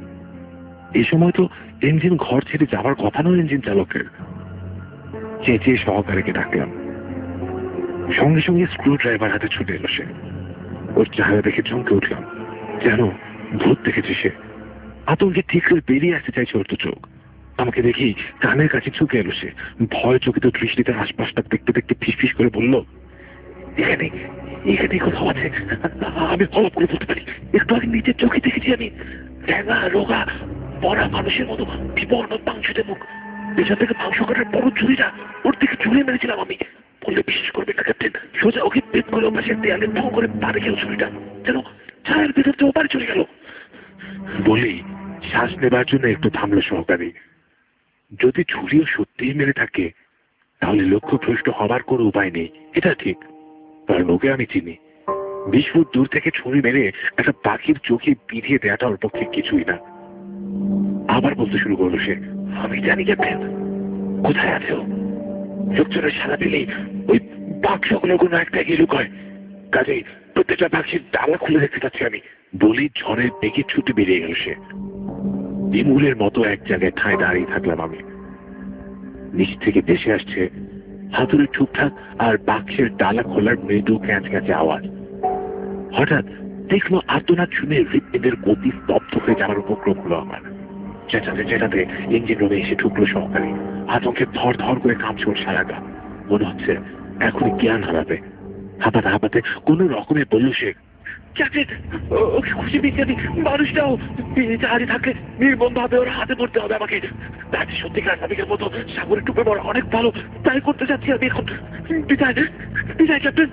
এই সময় তো ইঞ্জিন ঘর ছেড়ে যাবার কথা নয় ইঞ্জিন চালকের। চেঁচিয়ে সহকারীকে ডাকলাম। সঙ্গে সঙ্গে স্ক্রু ড্রাইভার হাতে ছুটে এলো সে। ওর চেহারা দেখে চমকে উঠলাম, যেন ভূত দেখেছে সে। আতঙ্কে ঠিক করে বেরিয়ে আসতে চাইছে ওর তো চোখ। আমাকে দেখেই কানের কাছে ঝুঁকে এলো সে। ভয় চকিত দৃষ্টিতে আশপাশটা দেখতে দেখতে ফিসফিস করে বলল, এখানে এখানে কোথাও আছে, আমি ফলো করে বলতে পারি। একটু আগে নিজের চোখে দেখেছি আমি। ঠ্যাঙা রোগা পড়া মানুষের মতো বিবর্ণ মাংসতে মুখ, পেছন থেকে মাংস কাটার বড় ছুরিটা ওর দিকে ঝুলিয়ে মেরেছিলাম আমি। বললে বিশ্বাস করবে না ক্যাপ্টেন, সোজা ওকে পেট করে পাশের দেয়ালে ভোঁ করে পাড়ে গেল ছুরিটা, যেন ছায়ের ভেতর থেকে ওপারে চলে গেল। বলি শ্বাস নেবার জন্য একটু থামলো সহকারী। যদি ছুরিও সত্যিই মেরে থাকে তাহলে লক্ষ্যভ্রষ্ট হবার কোনো উপায় নেই, এটা ঠিক। কারণ ওকে আমি চিনি। বিশ ফুট দূর থেকে ছুরি মেরে একটা পাখির চোখে বিধিয়ে দেওয়াটা ওর পক্ষে কিছুই না। আবার বলতে শুরু করলো সে, আমি জানি ক্যাপ্টেন কোথায় আছে ও। লোকজনের সারা পেলেই ওই বাক্সগুলো কোনো একটা গিয়ে লুকোয়, কাজেই প্রত্যেকটা বাক্সের ডালা খুলে দেখতে পাচ্ছি আমি। বলি ঝড়ের বেগে ছুটে বেরিয়ে গেল সে। বিমূলের মতো এক জায়গায় ঠাঁই দাঁড়িয়ে থাকলাম আমি। নিচ থেকে ভেসে আসছে হাতুড়ি ঠুকঠাক আর বাক্সের ডালা খোলার মৃদু ক্যাঁচ ক্যাঁচে আওয়াজ। হঠাৎ দেখলো আর্তনাদ শুনে হৃদপিণ্ডের গতি স্তব্ধ হয়ে যাওয়ার উপক্রম হলো আমার। চেঁচাতে চেঁচাতে ইঞ্জিন রুমে এসে ঢুকলো সহকারী। আতঙ্কে ধর ধর করে কাঁপছে ওর সারা গা। মনে হচ্ছে এখনই জ্ঞান হারাবে। হাঁপাতে হাঁপাতে কোনো রকমে বললো সে, ওকে খুশি পেয়েছি আমি। মানুষটাও জাহাজে থাকলে নির্বন্ধ হবে, ওর হাতে পড়তে হবে আমাকে। তাকে সত্যিকার নাবিকের মতো সাগরে ডুবে পড়া অনেক ভালো, তাই করতে চাচ্ছি আমি এখন। বিদায় বিদায় ক্যাপ্টেন।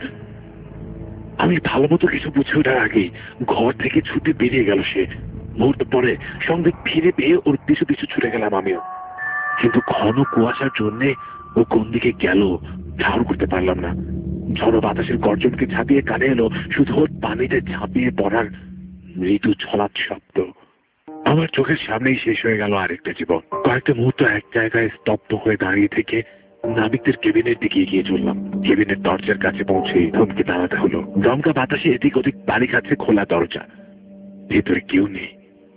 আমি ভালো মতো কিছু বুঝে ওঠার আগেই ঘর থেকে ছুটে বেরিয়ে গেল সে। মুহূর্ত পরে সঙ্গে ফিরে পেয়ে ওর পিছু পিছু ছুটে গেলাম আমিও। কিন্তু ঘন কুয়াশার জন্যে ও কোন দিকে গেল ধার করতে পারলাম না। ঝড়ো বাতাসের গর্জনকে ঝাঁপিয়ে কানে এলো শুধু ওর পানিতে ঝাঁপিয়ে পড়ার মৃদু ছলাৎ শব্দ। আমার চোখের সামনেই শেষ হয়ে গেল আরেকটা জীবন। কয়েকটা মুহূর্ত এক জায়গায় স্তব্ধ হয়ে দাঁড়িয়ে থেকে নাবিকদের কেবিনের দিকে এগিয়ে চললাম। কেবিনের দরজার কাছে পৌঁছে থমকে দাঁড়াতে হলো। দমকা বাতাসে এদিক ওদিক বাড়ি খাচ্ছে খোলা দরজা, ভেতরে কেউ নেই।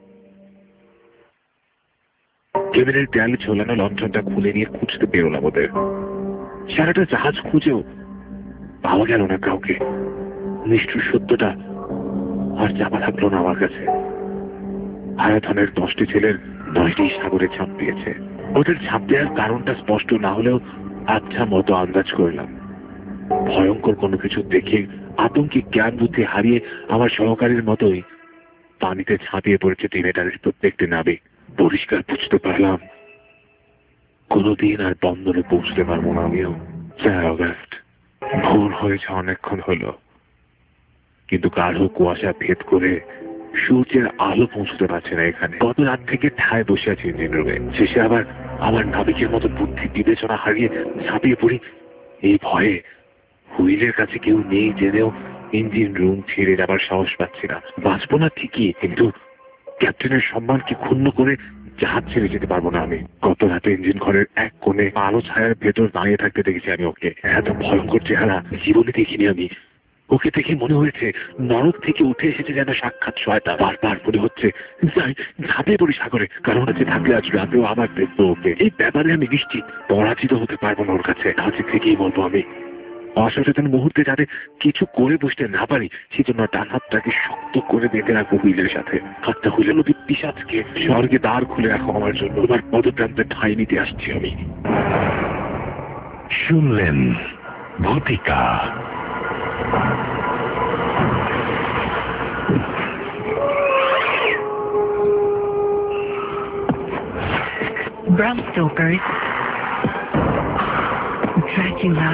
কেবিনের দেয়ালে ঝোলানো লণ্ঠনটা খুলে নিয়ে খুঁজতে বেরোলাম ওদের। সারাটা জাহাজ খুঁজেও পাওয়া গেল না কাউকে। নিষ্ঠুর সত্যটা আর চাপা থাকলো না আমার কাছে। হারাধনের দশটি ছেলের দশটি সাগরে ঝাঁপ দিয়েছে। ওদের ঝাঁপ দেওয়ার কারণটা স্পষ্ট না হলেও আচ্ছা মতো আন্দাজ করলাম। ভয়ঙ্কর কোনো কিছু দেখে আতঙ্কে জ্ঞান বুদ্ধি হারিয়ে আমার সহকারীর মতোই পানিতে ঝাঁপিয়ে পড়েছে টিনেটারের প্রত্যেকটি নাবিক। পরিষ্কার বুঝতে পারলাম কোনোদিন আর বন্দরে পৌঁছতে পারবো না আমিও। চার অগস্ট, ভোর হয়েছে অনেকক্ষণ হলো, কিন্তু গাঢ় কুয়াশা ভেদ করে সূর্যের আলো পৌঁছতে পারছে না এখানে। গত রাত থেকে ঠায় বসে আছি ইঞ্জিন রুমে। শেষে আবার আমার নাবিকের মতো বুদ্ধি বিবেচনা হারিয়ে ঝাঁপিয়ে পড়ি। এই ভয়ে হুইলের কাছে কেউ নেই জেনেও ইঞ্জিন রুম ছেড়ে যাবার সাহস পাচ্ছি না। বাঁচবো না ঠিকই, কিন্তু ক্যাপ্টেনের সম্মানকে ক্ষুণ্ণ করে জাহাজ ছেড়ে যেতে পারবো না আমি। গত রাতে ইঞ্জিন ঘরের এক কোণে আলো ছায়ার ভেতর দাঁড়িয়ে থাকতে দেখেছি আমি ওকে। এত ভয়ঙ্কর চেহারা জীবনে দেখিনি আমি। ওকে দেখে মনে হয়েছে নরক থেকে উঠে এসেছে যেন সাক্ষাৎ শয়তান। বারবার মনে হচ্ছে যাই ঝাঁপিয়ে পড়ি সাগরে, কারণ হচ্ছে থাকলে আজ রাতেও আবার দেখবো ওকে। এই ব্যাপারে আমি নিশ্চিত পরাজিত হতে পারবো না ওর কাছে। আজকে থেকেই বলবো আমি অসচেতন মুহূর্তে যাতে কিছু করে বসতে না পারি, সেজন্য ডান হাতটাকে শক্ত করে বেঁধে রাখবো হুইলের সাথে। হাতটা হুইলের নদী পিশাচকে স্বর্গে দ্বার খুলে রাখো আমার জন্য। তোমার পদপ্রান্তে ঠাঁই নিতে আসছি আমি। শুনলেন ভূতিকা। Bram Stoker's Dracula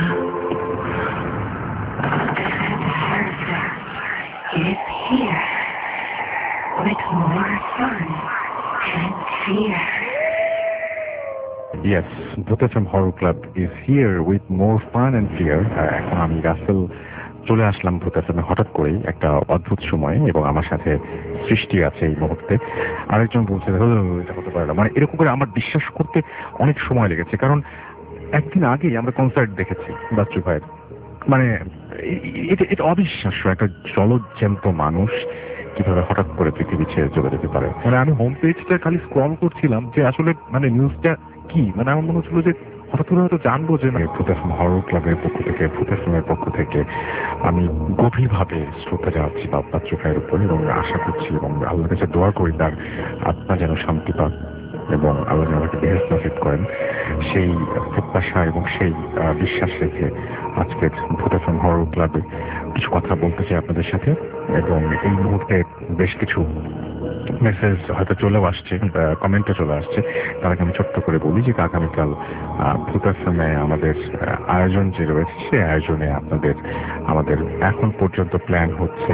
is here with more fun and fear. Yes, Bhoot F M Horror Club is here with more fun and fear. এখন আমি রাসেল চলে আসলাম ভূত এফ এম হঠাৎ করেই একটা অদ্ভুত সময়ে, এবং আমার সাথে সৃষ্টি আছে এই মুহূর্তে। আরেকজন বলছে এটা হতে পারে না, মানে এরকম করে আমার বিশ্বাস করতে অনেক সময় লেগেছে, কারণ একদিন আগেই আমরা কনসার্ট দেখেছি বাচ্চু ভাইয়ের। মানে এটা এটা অবিশ্বাস্য, একটা জলজ্যান্ত মানুষ কিভাবে হঠাৎ করে পৃথিবী ছেড়ে চলে যেতে পারে। মানে আমি হোম পেজটা খালি স্ক্রল করছিলাম যে আসলে মানে নিউজটা কি, মানে আমার মনে হচ্ছিল যে হঠাৎ করে হয়তো জানবো যে ভূত এফ এম হরর ক্লাবের পক্ষ থেকে, ভূত এফ এম এর পক্ষ থেকে আমি গভীরভাবে শ্রদ্ধা জানাচ্ছি বাচ্চু ভাইয়ের উপর, এবং আশা করছি এবং আল্লাহর কাছে দোয়া করি তার আত্মা যেন শান্তি পাক এবং আল্লাহ যেন তাকে বেহেশত নসিব করেন। সেই প্রত্যাশা এবং সেই বিশ্বাস রেখে আজকের ভূত এফ এম হরর ক্লাবে কিছু কথা বলতে চাই আপনাদের সাথে। এবং এই মুহূর্তে বেশ কিছু মেসেজ হয়তো চলেও আসছে, কমেন্টে চলে আসছে। তার আগে আমি ছোট্ট করে বলি যে আগামীকাল ভূত এফ এম এ আমাদের আয়োজন যে রয়েছে, সেই আয়োজনে আপনাদের আমাদের এখন পর্যন্ত প্ল্যান হচ্ছে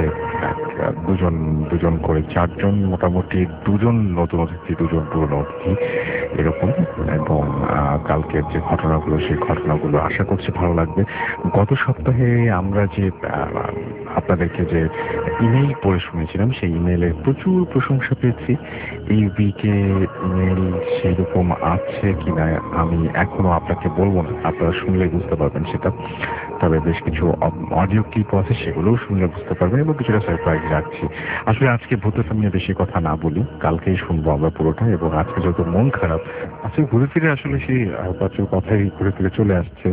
দুজন দুজন করে চারজন, মোটামুটি দুজন নতুন অতিথি, দুজন পুরনো অতিথি এরকম। এবং কালকের যে ঘটনাগুলো, সেই ঘটনাগুলো আশা করছি ভালো লাগবে। গত সপ্তাহে আমরা যে আপনাদেরকে যে ইমেইল পড়ে শুনেছিলাম, সেই ইমেইলের প্রচুর প্রশংসা পেয়েছি। এই উইকে ইমেইল সেই রকম আছে কিনা আমি এখনো আপনাকে বলবো না, আপনারা শুনলে বুঝতে পারবেন সেটা। তবে বেশ কিছু অডিও ক্লিপ আছে, সেগুলোও শুনলে বুঝতে পারবেন, এবং কিছুটা সারপ্রাইজ রাখছি। আসলে আজকে ভূত এফ এম নিয়ে বেশি কথা না বলি, কালকেই শুনবো আমরা পুরোটা। এবং আজকে যত মন খারাপ, আজকে ঘুরে ফিরে আসলে সেই বাচ্চার কথাই ঘুরে ফিরে চলে আসছে।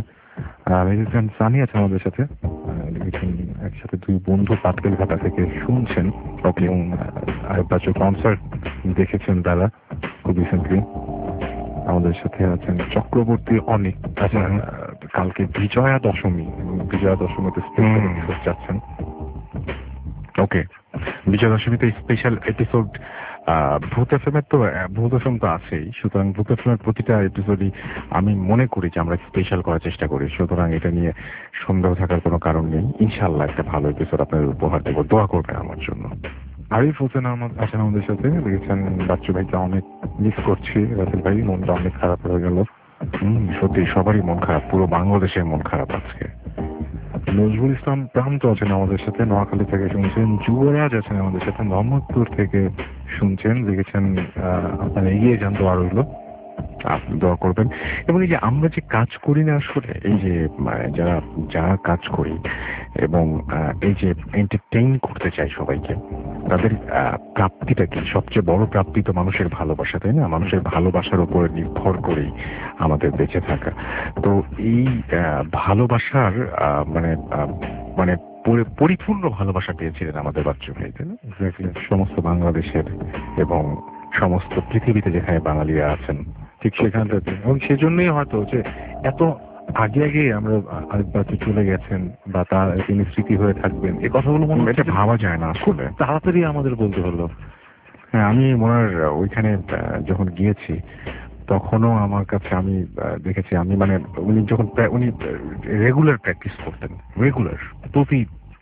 আর সানি আছে আমাদের সাথে, একসাথে দুই বন্ধু পাটকেল ঘাটা থেকে শুনছেন এবং বাচ্চার কনসার্ট দেখেছেন তারা খুব রিসেন্টলি। আমাদের সাথে আছেন চক্রবর্তী অনেক, আচ্ছা কালকে বিজয়া দশমী, বিজয়া দশমীতে স্পেশাল এপিসোড যাচ্ছেন। ওকে, বিজয়া দশমীতে special episode Bhoot F M এর তো ভূত এফ এম তো আছেই, সুতরাং ভূত এফ এম এর প্রতিটা এপিসোডই আমি মনে করি যে আমরা স্পেশাল করার চেষ্টা করি। সুতরাং এটা নিয়ে সন্দেহ থাকার কোনো কারণ নেই। ইনশাল্লাহ একটা ভালো এপিসোড আপনাদের উপহার দেবো, দোয়া করবেন আমার জন্য। আরিফ হোসেন আহমদ আছেন আমাদের সাথে, দেখেছেন বাচ্চু ভাইকে অনেক মিস করছি। রাসেল ভাই, মনটা অনেক খারাপ হয়ে গেল। হম সত্যি সবারই মন খারাপ, পুরো বাংলাদেশের মন খারাপ আজকে। নজরুল ইসলাম প্রান্ত আছেন আমাদের সাথে, নোয়াখালী থেকে শুনছেন। যুবরাজ আছেন আমাদের সাথে, মোহাম্মদপুর থেকে শুনছেন। দেখেছেন আপনারা এগিয়ে যান, দোয়া রইল, আপনি দোয়া করবেন। এবং এই যে আমরা যে কাজ করি না আসলে, এই যে যারা যারা কাজ করি এবং এই যে এন্টারটেইন করতে চাই সবাইকে, তাদের প্রাপ্তিটা কি? সবচেয়ে বড় প্রাপ্তি তো মানুষের ভালোবাসা, তাই না? মানুষের ভালোবাসার উপর নির্ভর করেই আমাদের বেঁচে থাকা। তো এই ভালোবাসার মানে মানে পরিপূর্ণ ভালোবাসা পেয়েছিলেন আমাদের বাচ্চু ভাই, তাই না? সমস্ত বাংলাদেশের এবং সমস্ত পৃথিবীতে যেখানে বাঙালিরা আছেন, ঠিক সেখানটাতে। এবং সেজন্যই হয়তো যে এত আগে আগে আমরা আরেক বাচ্চা চলে গেছেন বা তার তিনি স্মৃতি হয়ে থাকবেন, এই কথাগুলো মনে হয় ভাবা যায় না আসলে, তাড়াতাড়ি আমাদের বলতে হলো। হ্যাঁ, আমি ওনার ওইখানে যখন গিয়েছি তখনও আমার কাছে আমি দেখেছি, আমি মানে উনি যখন উনি রেগুলার প্র্যাকটিস করতেন, রেগুলার প্রতি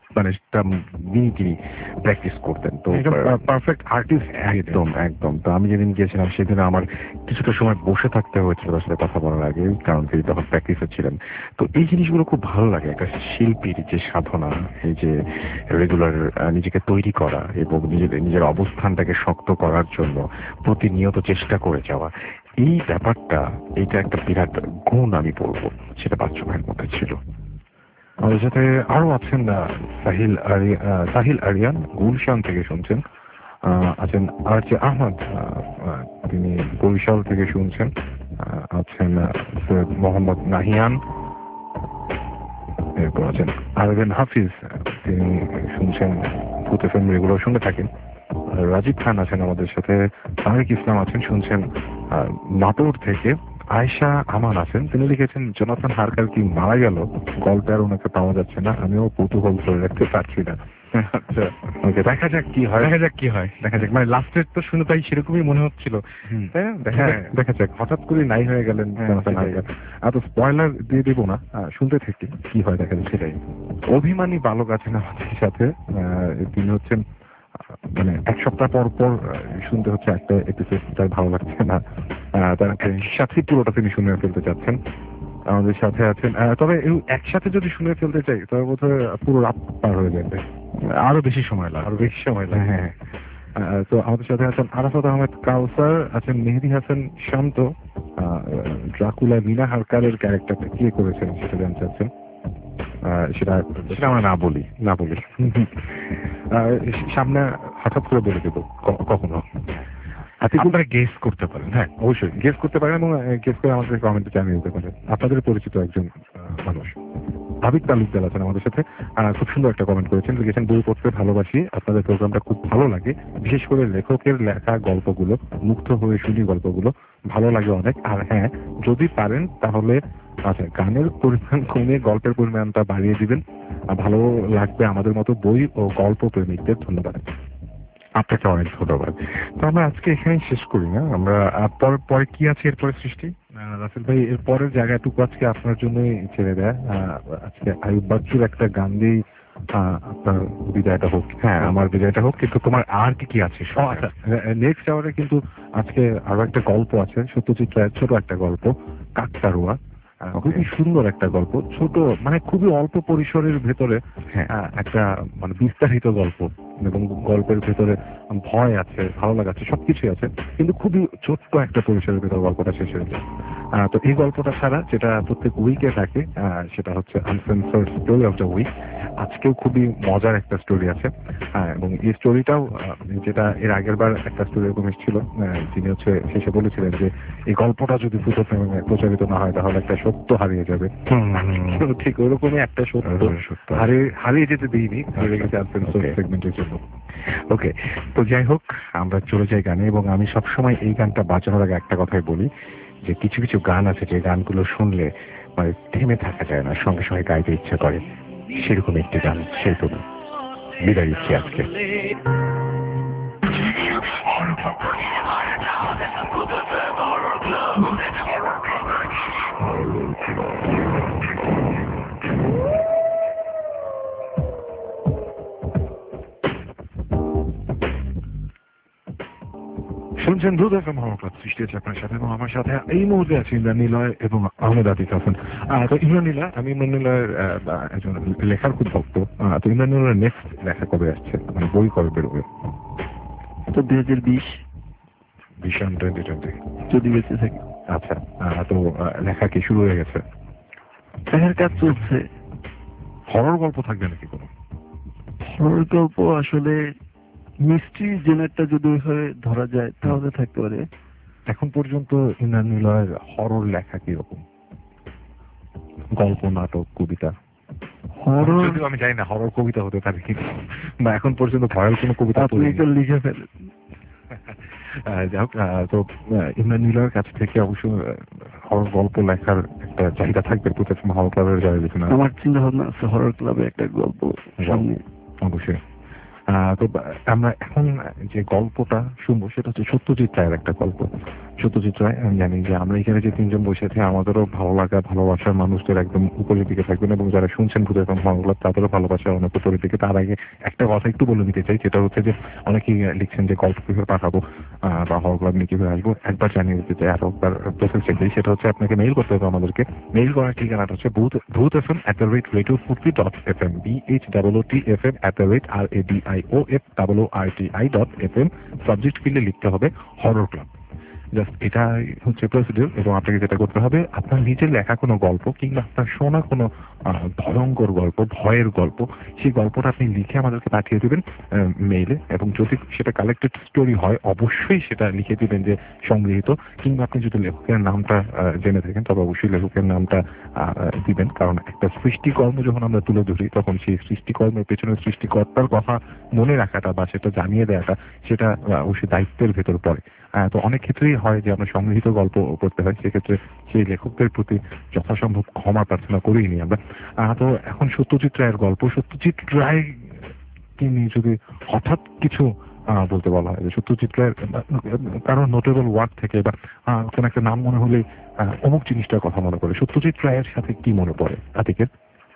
মানে মিমিক্রি প্র্যাকটিস করতেন, তো পারফেক্ট আর্টিস্ট। একদম একদম। তো আমি যেদিন গিয়েছিলাম সেদিন আমার কিছুটা সময় বসে থাকতে হয়েছিল তার সাথে কথা বলার আগে, কারণ তিনি তখন প্র্যাকটিসে ছিলেন। তো এই জিনিসগুলো খুব ভালো লাগে, একটা শিল্পীর যে সাধনা, এই যে রেগুলার নিজেকে তৈরি করা এবং নিজের নিজের অবস্থানটাকে শক্ত করার জন্য প্রতিনিয়ত চেষ্টা করে যাওয়া, এই ব্যাপারটা, এইটা একটা বিরাট গুণ আমি বলবো, সেটা বাচ্চু ভাইয়ের মধ্যে ছিল। আমাদের সাথে আরো আছেন সাহিল সাহিল আরিয়ান, গুলশান থেকে শুনছেন। আছেন আর যে আহমদ, তিনি বরিশাল থেকে শুনছেন। আছেন সৈয়দ মোহাম্মদ নাহিয়ান, এরপর আছেন আরবেন হাফিজ, তিনি শুনছেন ভূত এফএম রেগুলার শুনে থাকেন। রাজীব খান আছেন আমাদের সাথে। তারেক ইসলাম আছেন, শুনছেন নাটোর থেকে। আয়েশা আমান আছেন, তিনি লিখেছেন জোনাথন হারকার কি মারা গেল, গল্পে আর ওনাকে পাওয়া যাচ্ছে না, আমিও কৌতূহল ধরে রাখতে পারছি না। আচ্ছা, ওকে, দেখা যাক কি হয়, দেখা যাক কি হয়, দেখা যাক। মানে লাস্টের তো শুনে তাই সেরকমই মনে হচ্ছিল, দেখা যাক। হঠাৎ করে নাই হয়ে গেলেন জোনাথন হারকার। এত স্পয়লার দিয়ে দেবো না, শুনতে থাকি কি হয়, দেখা যাক। সেটাই। অভিমানী বালক আছেন আমাদের সাথে, তিনি হচ্ছেন মানে এক সপ্তাহ পর পর শুনতে হচ্ছে একটা এপিসোড, তার ভালো লাগছে না, তার সাথে পুরোটা তিনি শুনে ফেলতে চাচ্ছেন। আমাদের সাথে আছেন, তবে একসাথে যদি শুনে ফেলতে চাই তবে বোধহয় পুরো রাত পার হয়ে যাবে, আরো বেশি সময় লাগে, আরো বেশি সময় লাগে। হ্যাঁ, তো আমাদের সাথে আছেন আরাফাত আহমেদ কাউসার, আছেন মেহেদি হাসান শান্ত। ড্রাকুলা মিনা হারকারের ক্যারেক্টারটা কে করেছেন সেটা জানতে চাচ্ছেন, সেটা সেটা আমরা না বলি না বলি সামনে হঠাৎ করে বলে দেবো কখনো। আপনারা গেস করতে পারেন, হ্যাঁ অবশ্যই গেস করতে পারেন, এবং গেস করে আমাদের কমেন্টে জানিয়ে দিতে পারেন। আপনাদের পরিচিত একজন মানুষ আবিদ তালুকদার আছেন আমাদের সাথে, খুব সুন্দর একটা কমেন্ট করেছেন, লিখেছেন বই পড়তে ভালোবাসি, আপনাদের প্রোগ্রামটা খুব ভালো লাগে, বিশেষ করে লেখকের লেখা গল্পগুলো, মুগ্ধ হয়ে শুনি গল্পগুলো, ভালো লাগে অনেক। আর হ্যাঁ, যদি পারেন তাহলে আচ্ছা গানের পরিমাণ কমিয়ে গল্পের পরিমাণটা বাড়িয়ে দিবেন, ভালো লাগবে আমাদের মতো বই ও গল্প প্রেমিকদের। ধন্যবাদ। আপনাকে অনেক ধন্যবাদ। তো আমরা আজকে এখানেই শেষ করি না, আমরা পরে কি আছে এরপরে সৃষ্টি রাসেল ভাই, এর পরের জায়গাটুকু আজকে আপনার জন্যই ছেড়ে দেয়। আজকে আয়ুব বাচ্চুর একটা গান দিয়েই আপনার বিদায়টা হোক। হ্যাঁ, আমার বিদায়টা হোক, কিন্তু তোমার আর কি কি আছে? নেক্সট আওয়ারে কিন্তু আজকে আরো একটা গল্প আছে, সত্যজিৎ রায়ের ছোট একটা গল্প, কাকতাড়ুয়া। খুবই সুন্দর একটা গল্প, ছোট মানে খুবই অল্প পরিসরের ভেতরে একটা মানে বিস্তারিত গল্প, এবং গল্পের ভেতরে ভয় আছে, ভালো লাগাচ্ছে, সবকিছুই আছে, কিন্তু খুবই ছোট্ট একটা পরিসরের ভেতরে গল্পটা শেষ হয়েছে। তো এই গল্পটা ছাড়া যেটা প্রত্যেক উইকে থাকে সেটা হচ্ছে uncensored story of the week. আজকেও খুবই মজার একটা স্টোরি আছে, এবং এই স্টোরিটাও যেটা এর আগের বার একটা স্টোরি এরকম এসেছিল, যিনি হচ্ছে শেষে বলেছিলেন যে এই গল্পটা যদি ভূত প্রেমে প্রচারিত না হয় তাহলে একটা সত্য হারিয়ে যাবে। ঠিক ওরকমই একটা সত্য হারিয়ে হারিয়ে যেতে দিইনি, হারিয়ে গেছে আনসেন্সর্ড সেগমেন্টের জন্য। ওকে, তো যাই হোক, আমরা চলে যাই গানে, এবং আমি সবসময় এই গানটা বাজানোর আগে একটা কথাই বলি যে কিছু কিছু গান আছে যে গানগুলো শুনলে মানে থেমে থাকা যায় না, সঙ্গে সঙ্গে গাইতে ইচ্ছা করে, সেরকম একটি গান, সেই তো বিদায় দিচ্ছি আজকে। শুনছেন ভূত এফএম হরক্লাব, সৃষ্টি আছে আপনার সাথে, এবং আমার সাথে এই মুহূর্তে আছে ইমরান নিলয় এবং আহমেদ আতিক হাসান। তো ইমরান নিলয়, আমি ইমরান নিলয়ের একজন লেখার খুব ভক্ত। তো ইমরান নিলয়ের নেক্সট লেখা কবে আসছে, মানে বই কবে বেরোবে? তো দুই হাজার বিশ ভিশন টোয়েন্টি টোয়েন্টি যদি বেঁচে থাকি। আচ্ছা, তো লেখা কি শুরু হয়ে গেছে? লেখার কাজ চলছে। হরর গল্প থাকবে নাকি কোনো? হরর গল্প আসলে মিস্ট্রি জেনারটা যদি ওইভাবে ধরা যায় তাহলে থাকতে পারে। এখন পর্যন্ত ইমরান নিলয়ের হরর লেখা কিরকম? গল্প, নাটক, কবিতা? হরর যদিও আমি জানি না হরর কবিতা হতে পারে কি, বা এখন পর্যন্ত ভয়ের কোনো কবিতা আপনি একটা লিখে ফেলেন। যাই হোক, তো ইমরান নিলয়ের কাছ থেকে অবশ্য হরর গল্প লেখার একটা চাহিদা থাকবে প্রত্যেক হরর ক্লাবের যারা লিখে না। আমার চিন্তা ভাবনা আছে হরর ক্লাবে একটা গল্প সামনে। অবশ্যই আহ, তো বা- আমরা এখন যে গল্পটা শুনবো সেটা হচ্ছে সত্যজিৎ রায়ের একটা গল্প। সত্যজিৎ রায়, আমি জানি যে আমরা এখানে যে তিনজন বসে আছি আমাদেরও ভালো লাগা ভালোবাসার মানুষদের একদম উপরের দিকে থাকবেন, এবং যারা শুনছেন ভূত এফ এম হরর তাদেরও ভালোবাসার অনেক উপরের দিকে। তার আগে একটা কথা একটু বলে দিতে চাই, যেটা হচ্ছে যে অনেকেই লিখছেন যে গল্প কিভাবে পাঠাবো আহ, বা হরর ক্লাব নিয়ে কিভাবে আসবো, একবার জানিয়ে দিতে চাই আর একবার প্রসেস চাই। সেটা হচ্ছে আপনাকে মেইল করতে হবে আমাদেরকে। মেইল করার ঠিকানাটা হচ্ছে Bhoot Bhoot F M at the rate radio Foorti dot F M, B H double O T F M at the rate R A D I O F double O R T I dot F M. Subject ফিল্ডে লিখতে হবে horror club. Just এটাই হচ্ছে procedure. এবং আপনাকে যেটা করতে হবে, আপনার নিজের লেখা কোনো গল্প কিংবা আপনার শোনা কোনো আহ, ভয়ঙ্কর গল্প, ভয়ের গল্প, সেই গল্পটা আপনি লিখে আমাদেরকে পাঠিয়ে দেবেন মেইলে। এবং যদি সেটা কালেক্টেড স্টোরি হয় অবশ্যই সেটা লিখে দিবেন যে সংগৃহীত, কিংবা আপনি যদি লেখকের নামটা আহ, জেনে থাকেন তবে অবশ্যই লেখকের নামটা আহ, দিবেন। কারণ একটা সৃষ্টিকর্ম যখন আমরা তুলে ধরি তখন সেই সৃষ্টিকর্মের পেছনে সৃষ্টিকর্তার কথা মনে রাখাটা বা সেটা জানিয়ে দেওয়াটা সেটা আহ, অবশ্যই দায়িত্বের ভেতর পড়ে। আহ, তো অনেক ক্ষেত্রেই হয় যে আমরা সংগৃহীত গল্প করতে হয়, সেক্ষেত্রে সেই লেখকদের প্রতি যথাসম্ভব ক্ষমা প্রার্থনা করেই নি আমরা। আহ, তো এখন সত্যজিৎ রায়ের গল্প। সত্যজিৎ রায় কি নিয়ে যদি হঠাৎ কিছু আহ, বলতে বলা হয় যে সত্যজিৎ রায়ের কারণ নোটেবল ওয়ার্ড থেকে বা আহ, কোন একটা নাম মনে হলে আহ, অমুক জিনিসটার কথা মনে পড়ে, সত্যজিৎ রায়ের সাথে কি মনে পড়ে আতিকের?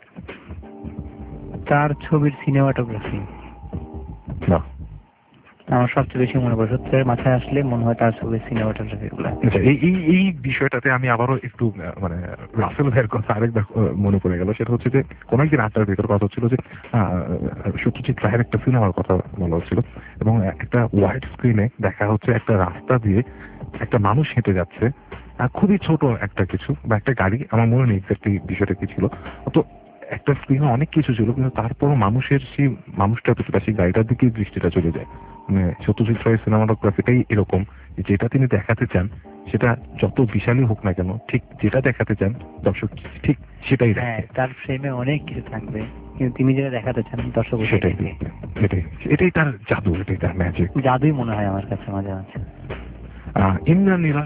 তার ছবির সিনেমাটোগ্রাফি বাহ। আমার সবচেয়ে বেশি মনে পড়ে। সত্যের মাথায় আসলে মনে হয় তার ছবির সিনেমাটোগ্রাফি গুলা। আচ্ছা, এই এই এই বিষয়টাতে আমি আবারও একটু আহ, মানে রাসেল ভাইয়ের কথা আরেকবার আহ, মনে পড়ে গেল। সেটা হচ্ছে যে কোন একদিন আড্ডার ভিতর কথা হচ্ছিল যে আহ, সত্যজিৎ রায়ের একটা সিনেমার কথা বলা হচ্ছিল, এবং একটা ওয়াইড স্ক্রিনে দেখা হচ্ছে একটা রাস্তা দিয়ে একটা মানুষ হেঁটে যাচ্ছে, আহ, খুবই ছোট একটা কিছু বা একটা গাড়ি, আমার মনে নেই এক্স্যাক্টলি বিষয়টা কি ছিল। তো একটা স্ক্রিনে অনেক কিছু ছিল, কিন্তু তারপরও মানুষের সেই মানুষটার প্রতি বা সেই গাড়িটার দিকে দৃষ্টিটা চলে যায়। মানে সত্যজিৎ রায়ের সিনেমাটোগ্রাফিটাই এরকম, যেটা তিনি দেখাতে চান সেটা যত বিশালই হোক না কেন, ঠিক যেটা দেখাতে চান দর্শক ঠিক সেটাই হ্যাঁ, দেখে। তার ফ্রেমে অনেক কিছু থাকবে, কিন্তু তিনি যেটা দেখাতে চান দর্শক সেটাই দেখবে। এটাই এটাই তার জাদু, এটাই তার ম্যাজিক। জাদুই মনে হয় আমার কাছে মাঝে মাঝে। আহ ইমরান নিলয়,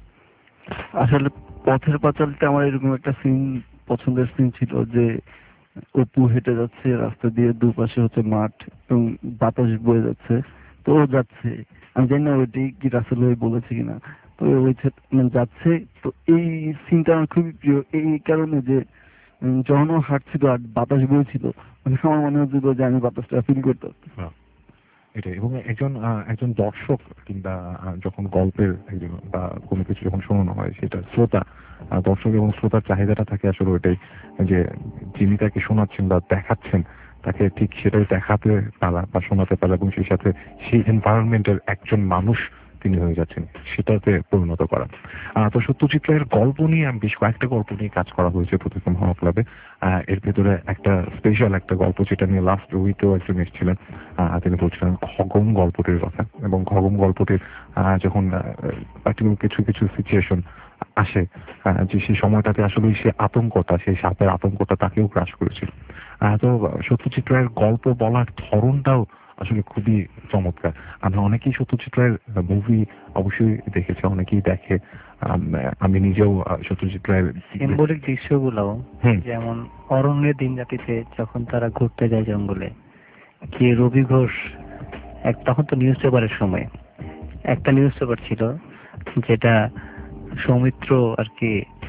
আসলে পথের পাঁচালীতে আমার এরকম একটা সিন পছন্দের সিন ছিল যে অপু হেঁটে যাচ্ছে রাস্তা দিয়ে, দুপাশে হচ্ছে মাঠ এবং বাতাস বয়ে যাচ্ছে, তো ও যাচ্ছে, আমি জানি না ওইটি কি রাসেল ভাই বলেছে কিনা, তো ওই ছে- মানে যাচ্ছে। তো এই সিনটা আমার খুবই প্রিয় এই কারণে যে উম, যখন ও হাঁটছিল আর বাতাস বইছিল, মানে আমার মনে হচ্ছিল যে আমি বাতাসটা ফিল করতে পারতাম। এটাই। এবং একজন আহ, একজন দর্শক কিংবা আহ, যখন গল্পের একজন বা কোনো কিছু যখন শোনানো হয় সেটা শ্রোতা, আহ, দর্শক এবং শ্রোতার চাহিদাটা থাকে আসলে ওইটাই, যে যিনি তাকে শোনাচ্ছেন বা দেখাচ্ছেন তাকে ঠিক সেটাই দেখাতে পারা বা শোনাতে পারা, এবং সেই সাথে সেই এনভায়রনমেন্টের একজন মানুষ তিনি হয়ে যাচ্ছেন সেটাতে পরিণত করা। আহ, তো সত্যজিৎ রায়ের গল্প নিয়ে আমি বেশ কয়েকটা গল্প নিয়ে কাজ করা হয়েছে প্রথম হওয়া ক্লাবে। আহ, এর ভেতরে একটা স্পেশাল একটা গল্প যেটা নিয়ে লাস্ট উইকেও একজন এসেছিলেন, আহ, তিনি বলছিলেন খগম গল্পটির কথা। এবং খগম গল্পটির আহ, যখন পার্টিকুলার কিছু কিছু সিচুয়েশন আসে, আহ, যে সেই সময়টাতে আসলে সেই আতঙ্কটা, সেই সাপের আতঙ্কটা তাকেও গ্রাস করেছিল। আহ, তো সত্যজিৎ রায়ের গল্প বলার ধরনটাও আসলে খুবই চমৎকার। আমরা অনেকেই সত্যজিৎ রায়ের মুভি অবশ্যই দেখেছি, অনেকেই দেখে। আম, আমি নিজেও আহ, সত্যজিৎ রায়ের সিম্বলিক দৃশ্যগুলো, হুম। যেমন অরণ্যের দিন রাতিতে যখন তারা ঘুরতে যায় জঙ্গলে, কি রবি ঘোষ এক, তখন তো নিউজ পেপারের সময় একটা নিউজ পেপার ছিল যেটা সৌমিত্র আর কি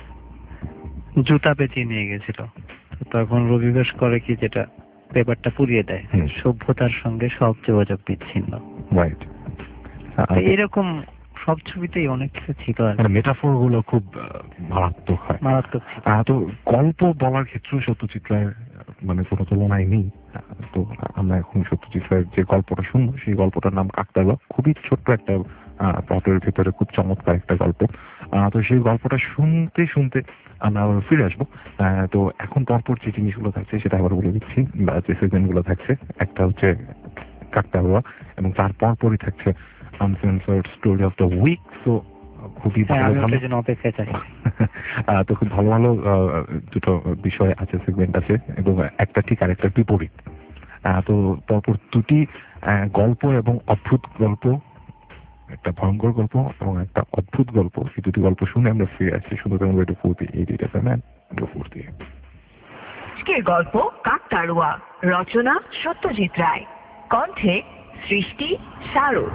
জুতা পেঁচিয়ে নিয়ে গেছিল। তো তখন রবি ঘোষ করে কি, যেটা পেপারটা পুড়িয়ে দেয়, হুম। সভ্যতার সঙ্গে সব যোগাযোগ বিচ্ছিন্ন। রাইট। তো এরকম সব ছবিতেই অনেক কিছু ছিল আর মানে মেটাফোর গুলো খুব আহ, মারাত্মক হয়। মারাত্মক ছিল। আহ, তো গল্প বলার ক্ষেত্রেও সত্যজিৎ রায়ের আহ, মানে কোনো তুলনায় নেই। আহ, তো আমরা এখন সত্যজিৎ রায়ের যে গল্পটা শুনবো সেই গল্পটার নাম কাকতাড়ুয়া। খুবই ছোট্ট একটা প্লটের ভিতরে খুব চমৎকার একটা গল্প। আহ, তো সেই গল্পটা শুনতে শুনতে আমরা আবার ফিরে আসবো। আহ, তো এখন পরপর যে জিনিসগুলো থাকছে সেটা আবার বলে দিচ্ছি, বা যে সেগমেন্ট গুলো থাকছে, একটা হচ্ছে কাকতাড়ুয়া এবং তার পরপরই থাকছে uncensored story of the week. তো খুবই হ্যাঁ, ভালো আমি ভালো ওটার জন্য অপেক্ষায় থাকি। আহ, তো খুব ভালো ভালো আহ, দুটো বিষয় আছে, সেগমেন্ট আছে, এবং একটা ঠিক আর একটা বিপরীত। আহ, তো পরপর দুটি আহ, গল্প এবং অদ্ভুত গল্প, একটা ভয়ঙ্কর গল্প এবং একটা অদ্ভুত গল্প, এই দুটি গল্প শুনে আমরা ফিরে আসছি শুধু আমরা একটু ফুর্তি এই দুইটা ম্যান ফুর্তি। আজকের গল্প কাকতাড়ুয়া, রচনা সত্যজিৎ রায়। কণ্ঠে সৃষ্টি শারদ।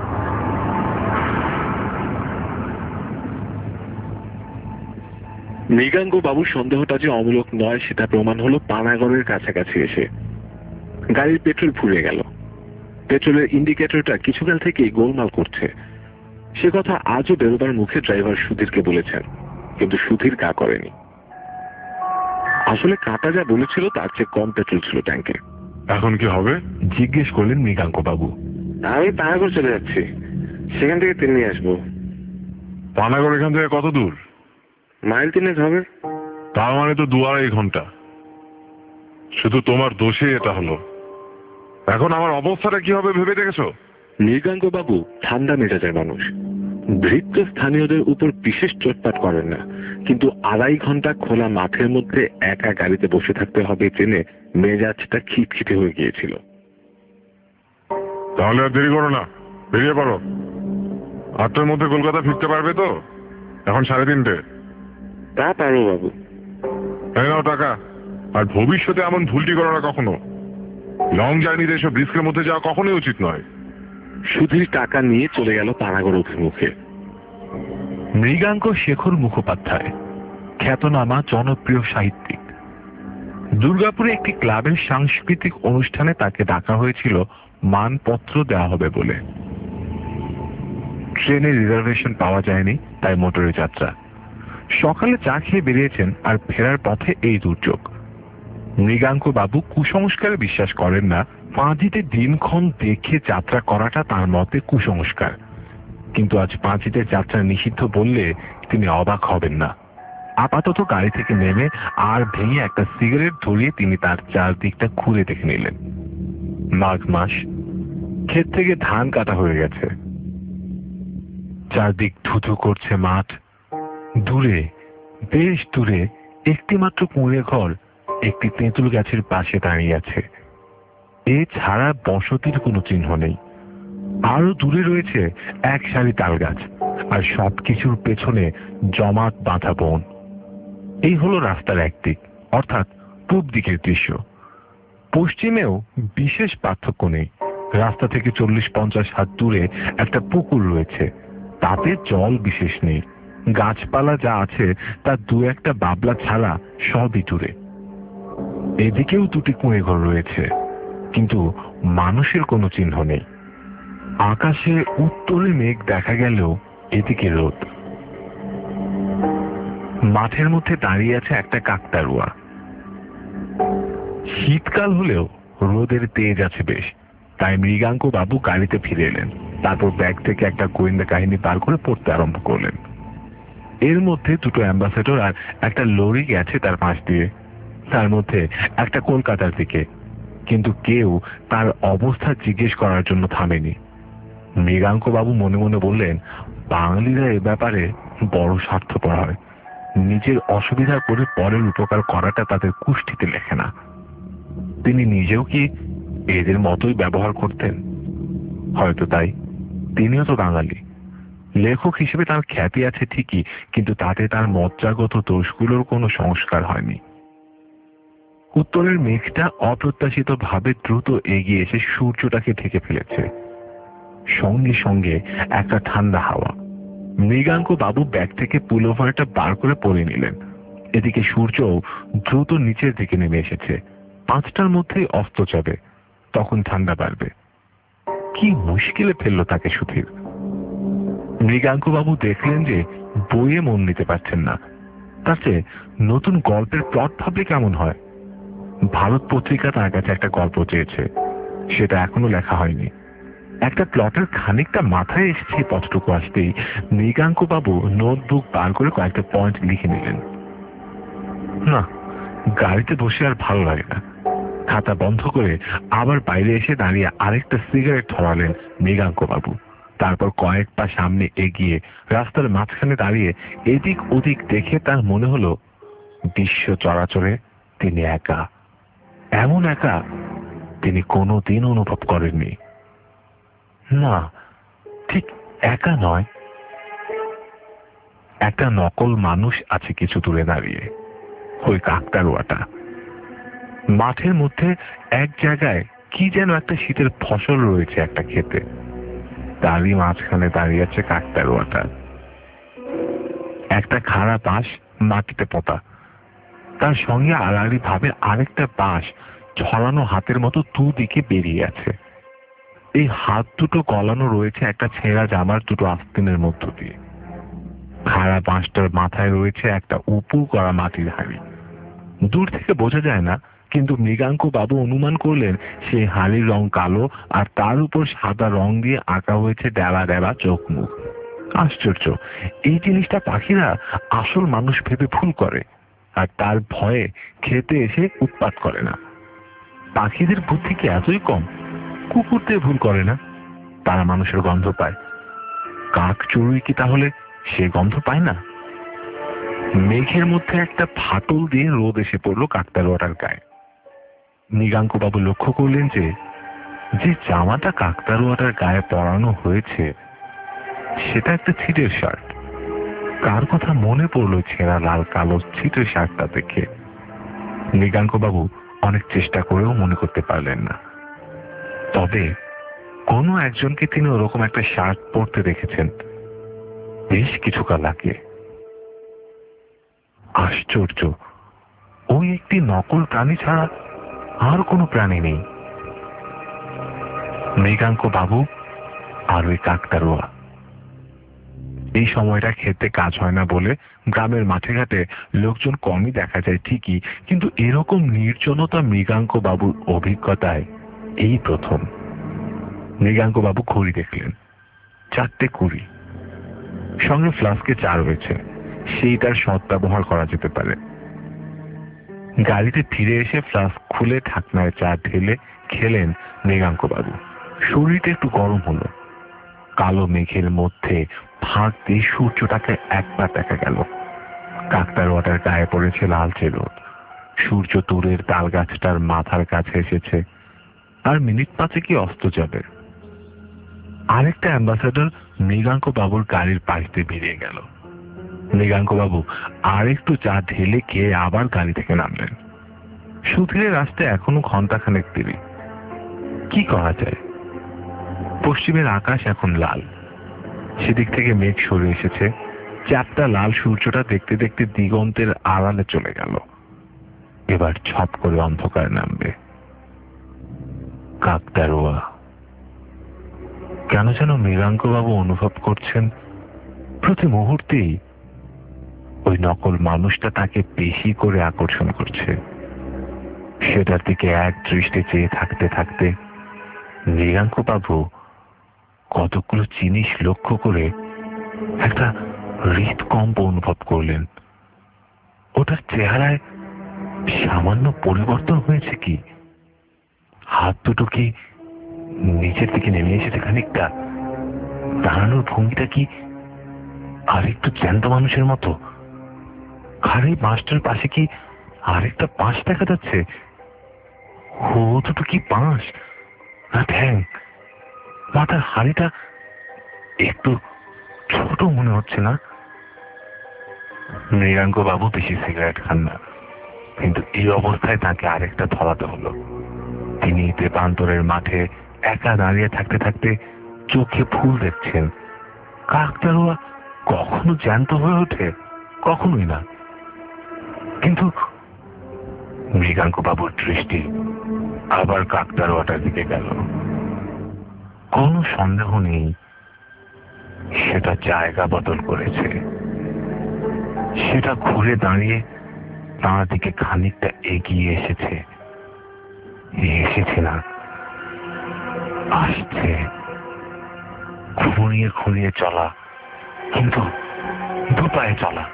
মৃগাঙ্ক বাবুর সন্দেহটা যে অমূলক নয় সেটা প্রমাণ হলো পানাগড়ের কাছাকাছি এসে। গাড়ির পেট্রোল ফুরিয়ে গেল। পেট্রোলের ইন্ডিকেটরটা কিছুকাল থেকেই গোলমাল করছে। সে কথা আজও বেরোবার মুখে ড্রাইভার সুধীরকে বলেছেন, কিন্তু সুধীর গা করেনি। আসলে কাটা যা বলেছিল তার চেয়ে কম পেট্রোল ছিল ট্যাঙ্কে। এখন কি হবে জিজ্ঞেস করলেন মৃগাঙ্ক বাবু। আমি পানাগড় চলে যাচ্ছি, সেখান থেকে তেল নিয়ে আসবো। পানাগড় এখান থেকে কত দূর? মাইল তিনেক হবে। তার মানে তো দু আড়াই ঘন্টা। শুধু তোমার দোষে এটা হলো। এখন আমার অবস্থাটা কি হবে ভেবে দেখেছো? মৃগাঙ্ক বাবু ঠান্ডা মেজাজের মানুষ, ভৃত্য স্থানীয়দের উপর বিশেষ চোটপাট করেন না, কিন্তু আড়াই ঘন্টা খোলা মাঠের মধ্যে একা গাড়িতে বসে থাকতে হবে জেনে মেজাজটা খিটখিটে হয়ে গিয়েছিল। তাহলে আর দেরি করো না, বেরিয়ে পড়ো। আটটার মধ্যে কলকাতা ফিরতে পারবে তো? এখন সাড়ে তিনটে। তা পারো বাবু। এই নাও টাকা। আর ভবিষ্যতে এমন ভুলটি করো না কখনো। লং জার্নিতে এসব রিস্কের মধ্যে যাওয়া কখনোই উচিত নয়। সুধীর টাকা নিয়ে চলে গেল পানাগড় অভিমুখে। মৃগাঙ্ক শেখর মুখোপাধ্যায় খ্যাতনামা জনপ্রিয় সাহিত্যিক। দুর্গাপুরে একটি ক্লাবের সাংস্কৃতিক অনুষ্ঠানে তাকে ডাকা হয়েছিল মানপত্র দেওয়া হবে বলে। ট্রেনে রিজার্ভেশন পাওয়া যায়নি, তাই মোটরে যাত্রা। সকালে চা খেয়ে বেরিয়েছেন, আর ফেরার পথে এই দুর্যোগ। মৃগাঙ্ক বাবু কুসংস্কারে বিশ্বাস করেন না। পাঁজিতে দিনক্ষণ দেখে যাত্রা করাটা তার মতে কুসংস্কার, কিন্তু আজ পাঁজিতে যাত্রা নিষিদ্ধ বললে তিনি অবাক হবেন না। আপাতত গাড়ি থেকে নেমে আর ভেঙে একটা সিগারেট ধরিয়ে তিনি তার চারদিকটা ঘুরে দেখে নিলেন। মাঘ মাস, ক্ষেত থেকে ধান কাটা হয়ে গেছে। চারদিক ধুধু করছে মাঠ। দূরে, বেশ দূরে একটি মাত্র কুঁড়ে ঘর একটি তেঁতুল গাছের পাশে দাঁড়িয়ে আছে। এছাড়া বসতির কোনো চিহ্ন নেই। আরো দূরে রয়েছে এক সারি তাল গাছ, আর সবকিছুর পেছনে জমাট বাঁধা বন। এই হলো রাস্তার একদিক, অর্থাৎ পূব দিকের দৃশ্য। পশ্চিমেও বিশেষ পার্থক্য নেই। রাস্তা থেকে চল্লিশ পঞ্চাশ হাত দূরে একটা পুকুর রয়েছে, তাতে জল বিশেষ নেই। গাছপালা যা আছে তা দু একটা বাবলা ছাড়া সবই দূরে। এদিকেও দুটি কুঁড়ে ঘর রয়েছে, কিন্তু মানুষের কোনো চিহ্ন নেই। আকাশে উত্তরে মেঘ দেখা গেলেও এদিকে রোদ। মাঠের মধ্যে দাঁড়িয়ে আছে একটা কাকতাড়ুয়া। শীতকাল হলেও রোদের তেজ আছে বেশ, তাই মৃগাঙ্ক বাবু গাড়িতে ফিরে এলেন। তারপর ব্যাগ থেকে একটা গোয়েন্দা কাহিনী বার করে পড়তে আরম্ভ করলেন। এর মধ্যে দুটো অ্যাম্বাসেডর আর একটা লরি গেছে তার পাশ দিয়ে, তার মধ্যে একটা কলকাতার দিকে, কিন্তু কেউ তার অবস্থা জিজ্ঞেস করার জন্য থামেনি। মৃগাঙ্ক বাবু মনে মনে বললেন, বাঙালিরা এ ব্যাপারে বড় স্বার্থপর হয়। নিজের অসুবিধা করে পরের উপকার করাটা তাদের কুষ্ঠিতে লেখে না। তিনি নিজেও কি এদের মতোই ব্যবহার করতেন? হয়তো তাই। তিনিও তো বাঙালি। লেখক হিসেবে তার খ্যাতি আছে ঠিকই, কিন্তু তাতে তার মজ্জাগত দোষগুলোর কোনো সংস্কার হয়নি। উত্তরের মেঘটা অপ্রত্যাশিত ভাবে দ্রুত এগিয়ে এসে সূর্যটাকে ঢেকে ফেলেছে। সঙ্গে সঙ্গে একটা ঠান্ডা হাওয়া। মৃগাঙ্ক বাবু ব্যাগ থেকে পুলোভারটা বার করে পরে নিলেন। এদিকে সূর্য দ্রুত নিচের দিকে নেমে এসেছে। পাঁচটার মধ্যেই অস্ত যাবে, তখন ঠান্ডা বাড়বে। কি মুশকিলে ফেললো তাকে সুধীর। মৃগাঙ্ক বাবু দেখলেন যে বইয়ে মন নিতে পারছেন না। তার চেয়ে নতুন গল্পের প্লট ভাবলে কেমন হয়? ভারত পত্রিকা তার কাছে একটা গল্প চেয়েছে, সেটা এখনো লেখা হয়নি। একটা প্লটের খানিকটা মাথায় এসেছে পথটুকু আসতেই মৃগাঙ্ক বাবু নোটবুক বার করে কয়েকটা পয়েন্ট লিখে নিলেন। না, গাড়িতে বসে আর ভালো লাগে না। খাতা বন্ধ করে আবার বাইরে এসে দাঁড়িয়ে আরেকটা সিগারেট ধরালেন মৃগাঙ্ক বাবু। তারপর কয়েক পা সামনে এগিয়ে রাস্তার মাঝখানে দাঁড়িয়ে এদিক ওদিক দেখে তার মনে হলো বিশ্ব চরাচরে তিনি একা। এমন একা তিনি কোনোদিন অনুভব করেননি। না, ঠিক একা নয়। একটা নকল মানুষ আছে কিছু দূরে দাঁড়িয়ে, ওই কাকতাড়ুয়াটা। মাঠের মধ্যে এক জায়গায় কি যেন একটা শীতের ফসল রয়েছে একটা ক্ষেতে, তারই মাঝখানে দাঁড়িয়ে আছে কাকতাড়ুয়াটা। একটা খাড়া বাঁশ মাটিতে পোঁতা, তার সঙ্গে আড়াআড়ি ভাবে আরেকটা বাঁশ ছড়ানো হাতের মতো দুদিকে বেরিয়ে আছে। এই হাত দুটো গলানো রয়েছে একটা ছেঁড়া জামার দুটো আস্তিনের মধ্য দিয়ে। খাড়া বাঁশটার মাথায় রয়েছে একটা উপুর করা মাটির হাঁড়ি। দূর থেকে বোঝা যায় না, কিন্তু মৃগাঙ্ক বাবু অনুমান করলেন সেই হাঁড়ির রং কালো, আর তার উপর সাদা রং দিয়ে আঁকা হয়েছে ডেবা ডেবা চোখ মুখ। আশ্চর্য, এই জিনিসটা পাখিরা আসল মানুষ ভেবে ভুল করে, আর তার ভয়ে খেতে এসে উৎপাত করে না। পাখিদের বুদ্ধি কি এতই কম? কুকুরদের ভুল করে না, তারা মানুষের গন্ধ পায়। কাক চড়ুই কি তাহলে সে গন্ধ পায় না? মেঘের মধ্যে একটা ফাটল দিয়ে রোদ এসে পড়লো কাকতাড়ুয়াটার গায়ে। মৃগাঙ্ক বাবু লক্ষ্য করলেন যে যে জামাটা কাকতাড়ুয়াটার গায়ে পরানো হয়েছে সেটা একটা ছিটের শার্ট। কার কথা মনে পড়লো ছেঁড়া লাল কালো ছিটের শার্টটা দেখে? মৃগাঙ্ক বাবু অনেক চেষ্টা করেও মনে করতে পারলেন না। তবে কোনো একজনকে তিনি ওরকম একটা শার্ট পরতে দেখেছেন বেশ কিছুকাল আগে। আশ্চর্য, ওই একটি নকল প্রাণী ছাড়া আর কোনো প্রাণী নেই। মৃগাঙ্ক বাবু আর ওই কাকতাড়ুয়া। এই সময়টা খেতে কাজ হয় না বলে গ্রামের মাঠে ঘাটে লোকজন কমই দেখা যায় ঠিকই, কিন্তু এরকম নির্জনতা মৃগাঙ্ক বাবুর অভিজ্ঞতায় এই প্রথম। মৃগাঙ্ক বাবু ঘড়ি দেখলেন, চারটে কুড়ি। সঙ্গে ফ্লাস্কে চা রয়েছে, সেইটার সদ্ব্যবহার করা যেতে পারে। গাড়িতে ফিরে এসে ফ্লাস্ক খুলে ঢাকনায় চা ঢেলে খেলেন মৃগাঙ্ক বাবু। শরীরটা একটু গরম হলো। কালো মেঘের মধ্যে ফাঁক দিয়ে সূর্যটাকে একবার দেখা গেল। কাকতাড়ুয়াটার গায়ে পড়েছে লালচে রোদ। সূর্য দূরের তাল গাছটার মাথার কাছে এসেছে, আর মিনিট পাঁচে কি অস্ত যাবে। আরেকটা অ্যাম্বাসাডর মৃগাঙ্ক বাবুর গাড়ির পাশ দিয়ে বেরিয়ে গেল। মৃগাঙ্ক বাবু আর একটু চা ঢেলে খেয়ে আবার গাড়ি থেকে নামলেন। সুধীরের রাস্তায় এখনো ঘন্টাখানেক দেরি। কি করা যায়? পশ্চিমের আকাশ এখন লাল, সেদিক থেকে মেঘ সরে এসেছে। চ্যাপ্টা লাল সূর্যটা দেখতে দেখতে দিগন্তের আড়ালে চলে গেল। এবার ছপ করে অন্ধকার নামবে। কাকতাড়ুয়া। কেন যেন মৃগাঙ্ক বাবু অনুভব করছেন প্রতি মুহূর্তেই ওই নকল মানুষটা তাকে বেশি করে আকর্ষণ করছে। সেটার দিকে এক দৃষ্টে চেয়ে থাকতে থাকতে মৃগাঙ্ক বাবু কতগুলো জিনিস লক্ষ্য করে একটা হৃদকম্প অনুভব করলেন। ওটার চেহারায় সামান্য পরিবর্তন হয়েছে কি? হাত দুটো কি নিচের দিকে নেমে এসেছে খানিকটা? দাঁড়ানোর ভঙ্গিটা কি আরেকটু জ্যান্ত মানুষের মতো? ঘাড়ে বাঁশটার পাশে কি আরেকটা বাঁশ দেখা যাচ্ছে? ও দুটো কি বাঁশ না ঠ্যাং? মাথার হাড়িটা একটু ছোট মনে হচ্ছে না? মৃগাঙ্ক বাবু বেশি সিগারেট খান না, কিন্তু এই অবস্থায় তাকে আরেকটা ধরাতে হলো। তিনি তেপান্তরের মাঠে একা দাঁড়িয়ে থাকতে থাকতে চোখে ফুল দেখছেন। কাকতাড়ুয়া কখনো জ্যান্ত হয়ে ওঠে? কখনোই না। কিন্তু মৃগাঙ্ক বাবুর দৃষ্টি আবার কাকতাড়ুয়াটার দিকে গেল। কোনো সন্দেহ নেই সেটা জায়গা বদল করেছে। সেটা ঘুরে দাঁড়িয়ে তাঁর দিকে খানিকটা এগিয়ে এসেছে। এসেছে না, আসছে। খুঁড়িয়ে খুঁড়িয়ে চলা, কিন্তু দুপায়ে চলা।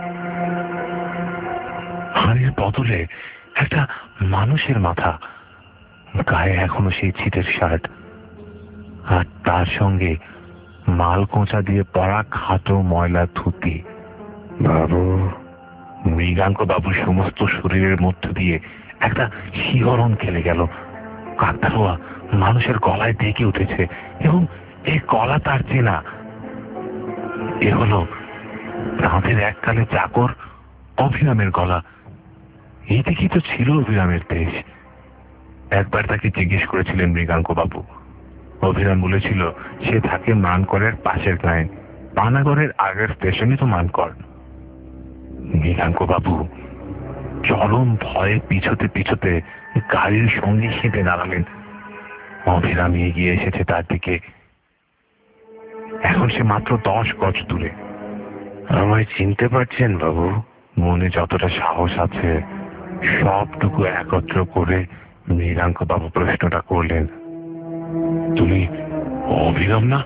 হাড়ির বদলে একটা মানুষের মাথা, গায়ে এখনো সেই ছিটের শার্ট, আর তার সঙ্গে মাল কোঁচা দিয়ে পড়া খাটো ময়লা ধুতি। বাবু। মৃগাঙ্ক বাবুর সমস্ত শরীরের মধ্য দিয়ে একটা শিহরণ খেলে গেল। কাকতাড়ুয়া মানুষের গলায় ডেকে উঠেছে, এবং এই গলা তার চেনা। এ হলো তাঁদের এককালে চাকর অভিরামের গলা। এই দিকেই তো ছিল অভিরামের দেশ। একবার তাকে জিজ্ঞেস করেছিলেন মৃগাঙ্ক বাবু। অভিরাম বলেছিল সে থাকে মানকরের পাশের গায়ে, পানাগড়ের আগের স্টেশনে তো মানকর। মৃগাঙ্ক বাবু চরম ভয়ে পিছতে পিছতে গাড়ির সঙ্গে হেঁটে দাঁড়ালেন। অভিরাম এগিয়ে এসেছে তার দিকে। এখন সে মাত্র দশ গজ দূরে। আমায় চিনতে পারছেন বাবু? মনে যতটা সাহস আছে সবটুকু একত্র করে মৃগাঙ্ক বাবু প্রশ্নটা করলেন, তুমি অভিরাম না?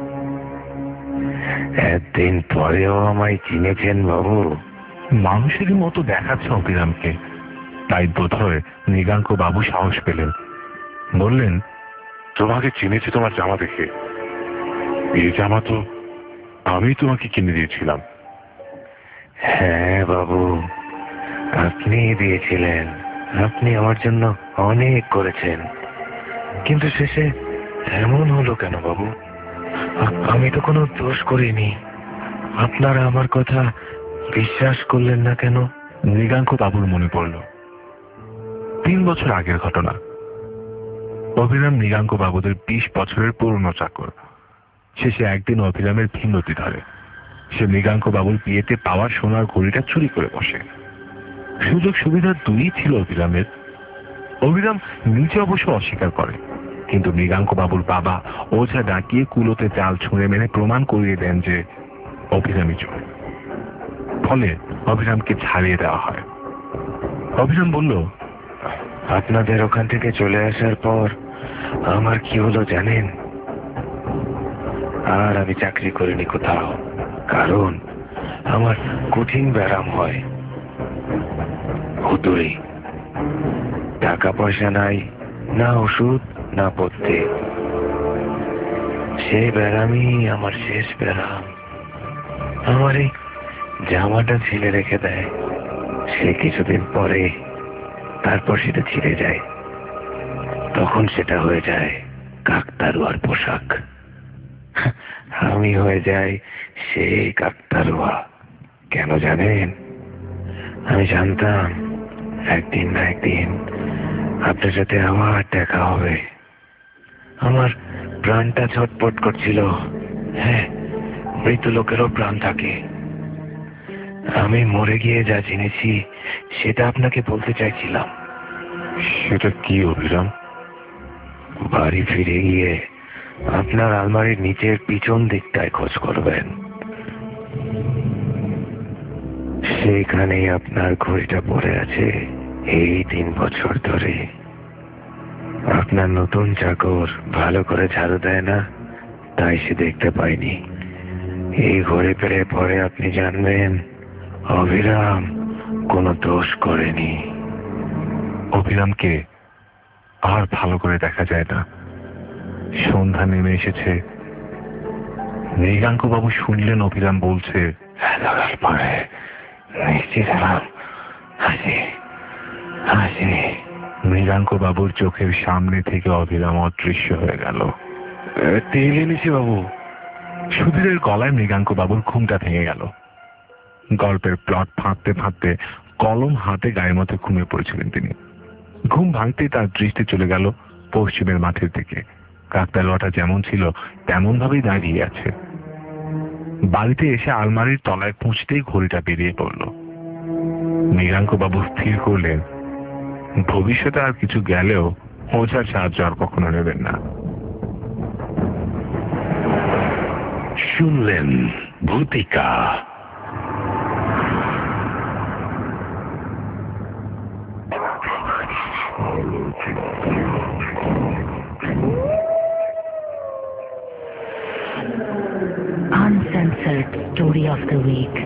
এতদিন পরেও আমায় চিনেছেন বাবু? মানুষেরই মতো দেখাচ্ছে অভিরামকে, তাই বোধ হয় মৃগাঙ্ক বাবু সাহস পেলেন। বললেন, তোমাকে চিনেছি তোমার জামা দেখে। এই জামা তো আমি তোমাকে কিনে দিয়েছিলাম। হ্যাঁ বাবু, আপনি দিয়েছিলেন। আপনি আমার জন্য অনেক করেছেন, কিন্তু শেষে এমন হলো কেন বাবু? আমি তো কোনো দোষ করিনি। আপনারা আমার কথা বিশ্বাস করলেন না কেন? মৃগাঙ্ক বাবুর মনে পড়ল তিন বছর আগের ঘটনা। অভিরাম মৃগাঙ্ক বাবুদের বিশ বছরের পুরনো চাকর। শেষে একদিন অভিরামের ভিন্নতি ধরে। সে মৃগাঙ্ক বাবুর বিয়েতে পাওয়ার সোনার ঘড়িটা চুরি করে বসে। সুযোগ সুবিধা দুই ছিল অভিরামের। অভিরাম নিজে অবশ্য অস্বীকার করে, কিন্তু মৃগাঙ্ক বাবুর বাবা ওঝা ডাকিয়ে কুলোতে জাল ছুঁড়ে মেরে প্রমাণ করিয়ে দেন যে অভিরামই চোর। ফলে অভিরামকে ছাড়িয়ে দেওয়া হয়। অভিরাম বলল, আপনাদের ওখান থেকে চলে আসার পর আমার কি হলো জানেন? আর আমি চাকরি করিনি কোথাও, কারণ আমার কঠিন ব্যারাম হয়। হুতুড়ি, টাকা পয়সা নাই, না ওষুধ না পথ্যে। সেই ব্যারামই আমার শেষ ব্যারাম। আমার এই জামাটা ছিলে রেখে দেয়, সে কিছুদিন পরে তারপর সেটা ছিঁড়ে যায়। তখন সেটা হয়ে যায় কাকতারুয়ার পোশাক। আমি হয়ে যাই সেই কাকতারুয়া। কেন জানেন? আমি জানতাম একদিন না একদিন আপনার সাথে আবার দেখা হবে। আমার প্রাণটা ছটপট করছিল। হ্যাঁ, মৃত লোকেরও প্রাণ থাকে। আমি মরে গিয়ে যা জেনেছি সেটা আপনাকে বলতে চাইছিলাম। সেটা কি অভিরাম? বাড়ি ফিরে গিয়ে আপনার আলমারির নিচের পিছন দিকটায় খোঁজ করবেন। সেখানেই আপনার ঘড়িটা পড়ে আছে এই তিন বছর ধরে। আপনার নতুন চাকর ভালো করে ঝাড়ু দেয় না, তাই সে দেখতে পায়নি। এই ঘড়ি পেলে পরে আপনি জানবেন অভিরাম কোনো দোষ করেনি। অভিরামকে আর ভালো করে দেখা যায় না। সন্ধ্যা নেমে এসেছে। মৃগাঙ্ক বাবু শুনলেন অভিরাম বলছে, এতকাল পরে নিশ্চিত হলাম হাসি হাসি। মৃগাঙ্ক বাবুর চোখের সামনে থেকে অভিরাম অদৃশ্য হয়ে গেল। তেল এনেছি বাবু। সুধীরের গলায় মৃগাঙ্ক বাবুর ঘুমটা ভেঙে গেল। গল্পের প্লট ফাঁকতে ফাঁকতে কলম হাতে গায়ের মধ্যে ঘুমিয়ে পড়েছিলেন তিনি। ঘুম ভাঙতেই তার দৃষ্টি চলে গেল পশ্চিমের মাঠের দিকে। কাকতালুয়াটা যেমন ছিল তেমন ভাবেই দাঁড়িয়ে আছে। বাড়িতে এসে আলমারির তলায় পুঁছতেই ঘড়িটা বেরিয়ে পড়ল। মৃগাঙ্ক বাবু স্থির করলেন ভবিষ্যতে আর কিছু গেলেও ওঝার সাহায্য আর কখনো নেবেন না। শুনলেন Bhutika. Uncensored Story of the Week.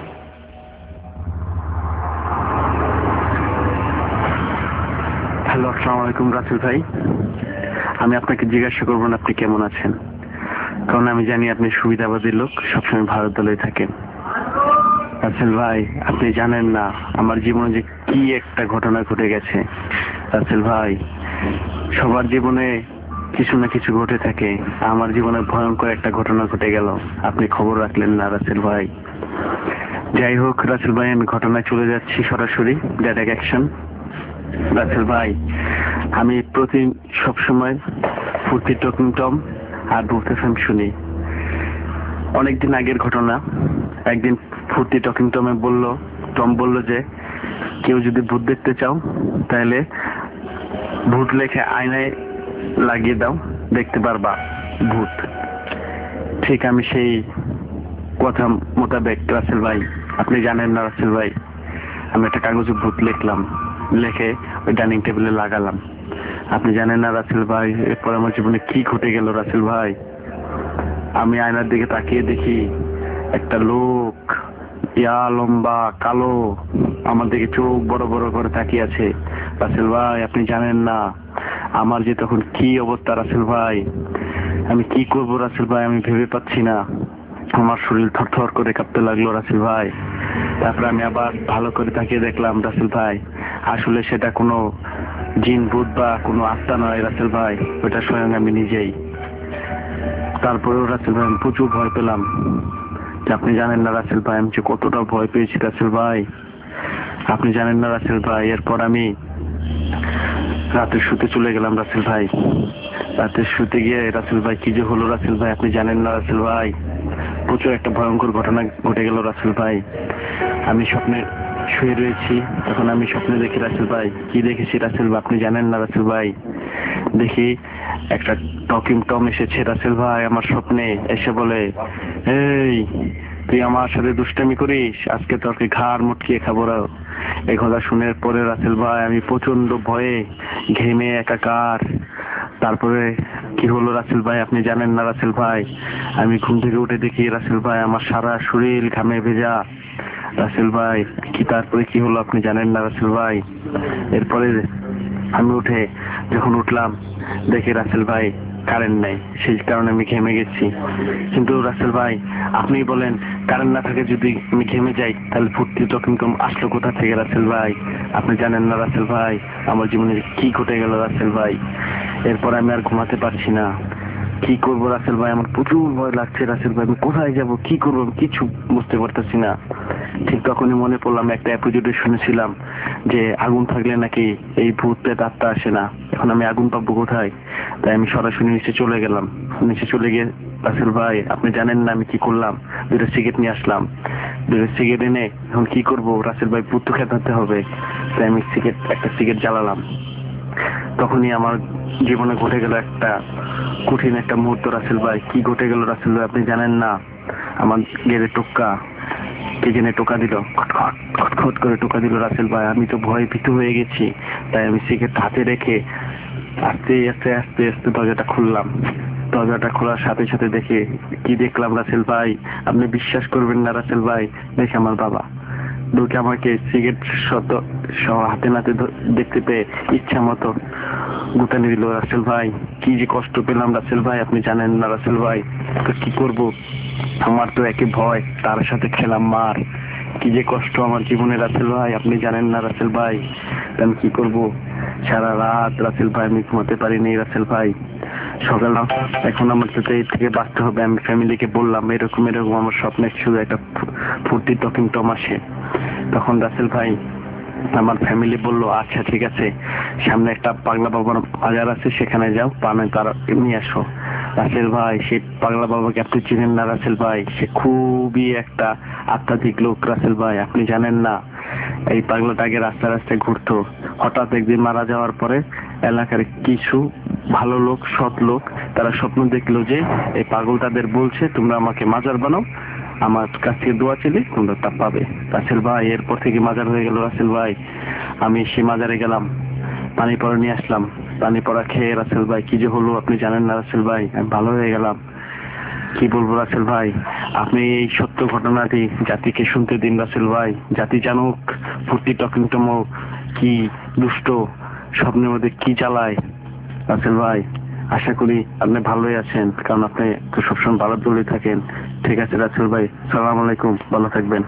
Hello, আসসালামু আলাইকুম রাসেল ভাই। আমি আপনাকে জিজ্ঞাসা করবো না আপনি কেমন আছেন, কারণ আমি জানি আপনি সুবিধাবাদী লোক, সবসময় ভারত দলে থাকেন। রাসেল ভাই, আপনি জানেন না আমার জীবনে যে কি একটা ঘটনা ঘটে গেছে। রাসেল ভাই, সবার জীবনে কিছু না কিছু ঘটে থাকে। আমার জীবনে ভয়ঙ্কর একটা ঘটনা ঘটে গেল, আপনি খবর রাখলেন না রাসেল ভাই। যাই হোক রাসেল ভাই, আমি ঘটনায় চলে যাচ্ছি সরাসরি, ডাইরেক্ট অ্যাকশন। রাসেল ভাই, আমি প্রতি সবসময় ফুর্তি টকিং টম আর ভূত এফএম শুনি। অনেকদিন আগের ঘটনা, একদিন ফুর্তি টকিং টমে বলল টম বলল যে কেউ যদি ভূত দেখতে চাও তাহলে ভূত লেখে আয়নায় লাগিয়ে দাও, দেখতে পারবা ভূত। ঠিক আমি সেই কথা মোতাবেক রাসেল ভাই, আপনি জানেন না রাসেল ভাই, আমি একটা কাগজে ভূত লিখলাম, লিখে ওই ডাইনিং টেবিলে লাগালাম। আপনি জানেন না রাসেল ভাই, এরপর আমার জীবনে কি ঘটে গেল রাসেল ভাই। আমি আয়নার দিকে তাকিয়ে দেখি একটা লোক, ইয়া লম্বা কালো, আমার দিকে চোখ বড় বড় করে তাকিয়ে আছে। রাসেল ভাই আপনি জানেন না আমার যে তখন কি অবস্থা রাসেল ভাই, আমি কি করবো রাসেল ভাই, আমি ভেবে পাচ্ছি না। আমার শরীর থরথর করে কাঁপতে লাগলো রাসেল ভাই। তারপরে আমি আবার ভালো করে তাকিয়ে দেখলাম রাসেল ভাই, আসলে সেটা কোনো জিন ভূত বা কোনো আত্মা নয় রাসেল ভাই, ওটা স্বয়ং আমি নিজেই। তারপরেও রাসেল ভাই আমি প্রচুর ভয় পেলাম। আপনি জানেন না রাসেল ভাই আমি যে কতটা ভয় পেয়েছি রাসেল ভাই, আপনি জানেন না রাসেল ভাই। এরপর আমি রাতে শুতে চলে গেলাম রাসেল ভাই। রাতে শুতে গিয়ে রাসেল ভাই কি যে হলো রাসেল ভাই, আপনি জানেন না রাসেল ভাই, প্রচুর একটা ভয়ঙ্কর ঘটনা ঘটে গেল রাসেল ভাই। আমি স্বপ্নে শুয়ে রয়েছি, তখন আমি স্বপ্নে দেখি রাসেল ভাই, কি দেখেছি রাসেল ভাই আপনি জানেন না রাসেল ভাই, দেখি একটা টকিং টম এসেছে রাসেল ভাই আমার স্বপ্নে, এসে বলে এই তুই আমার সাথে দুষ্টামি করিস, আজকে তোকে ঘাড় মুটকিয়ে খাবো। এই কথা শুনে পরে রাসেল ভাই আমি প্রচন্ড ভয়ে ঘেমে একাকার। তারপরে কি হলো রাসেল ভাই আপনি জানেন না রাসেল ভাই, আমি ঘুম থেকে উঠে দেখি রাসেল ভাই আমার সারা শরীর ঘামে ভেজা রাসেল ভাই। কি তারপরে কি হলো আপনি জানেন না রাসেল ভাই। এরপরে আমি উঠে যখন উঠলাম দেখি রাসেল ভাই কারেন্ট নাই, সেই কারণে আমি ঘেমে গেছি। কিন্তু রাসেল ভাই আপনি বলেন কারেন্ট না থাকে যদি আমি ঘেমে যাই তাহলে ফুর্তি টকিং টম আসলো কোথা থেকে রাসেল ভাই, আপনি জানেন না রাসেল ভাই আমার জীবনে কি ঘটে গেল রাসেল ভাই। এরপর আমি আর ঘুমাতে পারছি না, কি করবো রাসেল ভাই, আমার প্রচুর ভয় লাগছে রাসেল ভাই, আমি কোথায় যাব কি করবো কিছু বুঝতে পারতেছি না। ঠিক তখনই মনে পড়লাম একটা এপিসোডে শুনেছিলাম যে আগুন থাকলে নাকি এই ভূত প্রেত আত্মা আসে না, এখন আমি আগুন পাবো কোথায়। তাই আমি সরাসরি নিচে চলে গেলাম। নিচে চলে গিয়ে রাসেল ভাই আপনি জানেন না আমি কি করলাম, দুটো সিগারেট নিয়ে আসলাম। দুটো সিগারেট এনে এখন কি করবো রাসেল ভাই, ভূত তো খেতে হবে। তাই আমি সিগারেট একটা সিগারেট জ্বালালাম। তখনই আমার জীবনে ঘটে গেল একটা কঠিন একটা মুহূর্ত রাসেল ভাই। কি ঘটে গেল রাসেল ভাই আপনি জানেন না, আমার গেড়ে টোকা কে জেনে টোকা দিল, খটখট খটখট করে টোকা দিল রাসেল ভাই। আমি তো ভয় ভীতু হয়ে গেছি, তাই আমি সিগারেট হাতে রেখে আস্তে আস্তে আস্তে আস্তে দরজাটা খুললাম। দরজাটা খোলার সাথে সাথে দেখে কি দেখলাম রাসেল ভাই, আপনি বিশ্বাস করবেন না রাসেল ভাই, দেখে আমার বাবা ঢুকে আমাকে সিগারেট শত সহ হাতে নাতে দেখতে পেয়ে ইচ্ছা মতো গুতানি দিল রাসেল ভাই। কি যে কষ্ট পেলাম রাসেল ভাই আপনি জানেন না রাসেল ভাই, তো কি করব, আমার তো একে ভয় তার সাথে খেলাম মার, কি যে কষ্ট আমার জীবনে রাসেল ভাই আপনি জানেন না রাসেল ভাই। আমি কি করব, সারা রাত রাসেল ভাই আমি ঘুমাতে পারিনি রাসেল ভাই। সকাল এখন আমার সাথে এই থেকে বাঁচতে হবে। আমি ফ্যামিলিকে বললাম এরকম এরকম আমার স্বপ্নে শুধু একটা ফুর্তি টকিং টম আসে। তখন রাসেল ভাই আমার ফ্যামিলি বলল আচ্ছা ঠিক আছে, সামনে একটা পাগলা বাবার বাজার আছে সেখানে যাও, পানে তারা নিয়ে আসো। রাসেল ভাই সেই পাগলা বাবাকে আপনি চিনেন না রাসেল ভাই, সে খুবই একটা আধ্যাত্মিক লোক রাসেল ভাই আপনি জানেন না। এই পাগলাটা আগে রাস্তায় রাস্তায় ঘুরতো, হঠাৎ একদিন মারা যাওয়ার পরে এলাকার কিছু ভালো লোক সৎ লোক তারা স্বপ্ন দেখলো যে এই পাগল তাদের বলছে তোমরা আমাকে মাজার বানাও, আমার কাছ থেকে দোয়া চেলে তোমরা তা পাবে। রাসেল ভাই এরপর থেকে মাজার হয়ে গেল রাসেল ভাই। আমি সে মাজারে গেলাম, পানি পড়া নিয়ে আসলাম, পানি পড়া খেয়ে রাসেল ভাই কি যে হলো আপনি জানেন না রাসেল ভাই, আমি ভালো হয়ে গেলাম। কি বলবো রাসেল ভাই, আপনি এই সত্য ঘটনাটি জাতিকে শুনতে দিন রাসেল ভাই, জাতি জানুক ফুর্তি টকিং টম কি দুষ্ট স্বপ্নের মধ্যে কি চালায় রাসেল ভাই। আশা করি আপনি ভালোই আছেন, কারণ আপনি তো সবসময় ভালো দলে থাকেন। ঠিক আছে রাসেল ভাই, সালাম আলাইকুম, ভালো থাকবেন।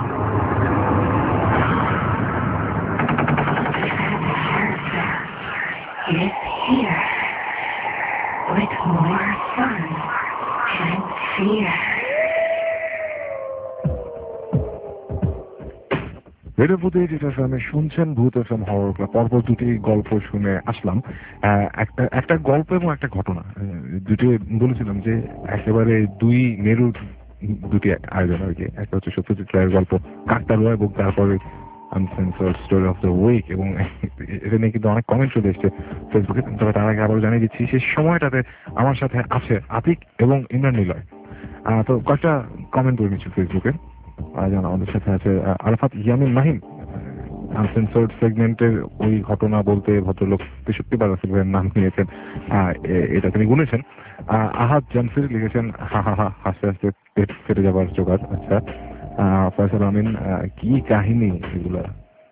Is here with more fun and fear. Radio Bhoot eight FM এ শুনছেন ভূত এফএম হরর ক্লাব। পরপর দুটি গল্প শুনে আসলাম, আহ, একটা একটা গল্প এবং একটা ঘটনা। আহ, দুটি বলেছিলাম যে একেবারে দুই মেরুর দুটি আয়োজন আর কি। একটা হচ্ছে সত্যজিৎ রায়ের গল্প কাকতাড়ুয়া এবং তারপরে uncensored story of the week, এবং এটা নিয়ে কিন্তু অনেক কমেন্ট চলে এসছে ফেসবুকে। তবে তার আগে আবারও জানিয়ে দিচ্ছি সেই সময়টাতে আমার সাথে আছে আতিক এবং ইমরান নিলয়। আহ, তো কয়েকটা কমেন্ট করে নিচ্ছি ফেসবুকে। যেমন আমাদের সাথে আছে আরাফাত ইয়ামিন মাহিম। আনসেন্সর্ড সেগমেন্টের ওই ঘটনা বলতে ভদ্রলোক তেষট্টি বার রাসেলের নাম নিয়েছেন, এটা তিনি গুনেছেন। আহাদ জামসির লিখেছেন হা হা হা হাসতে হাসতে পেট ফেটে যাবার জোগাড়। আচ্ছা, ফয়সাল আমিন কি কাহিনী এগুলা।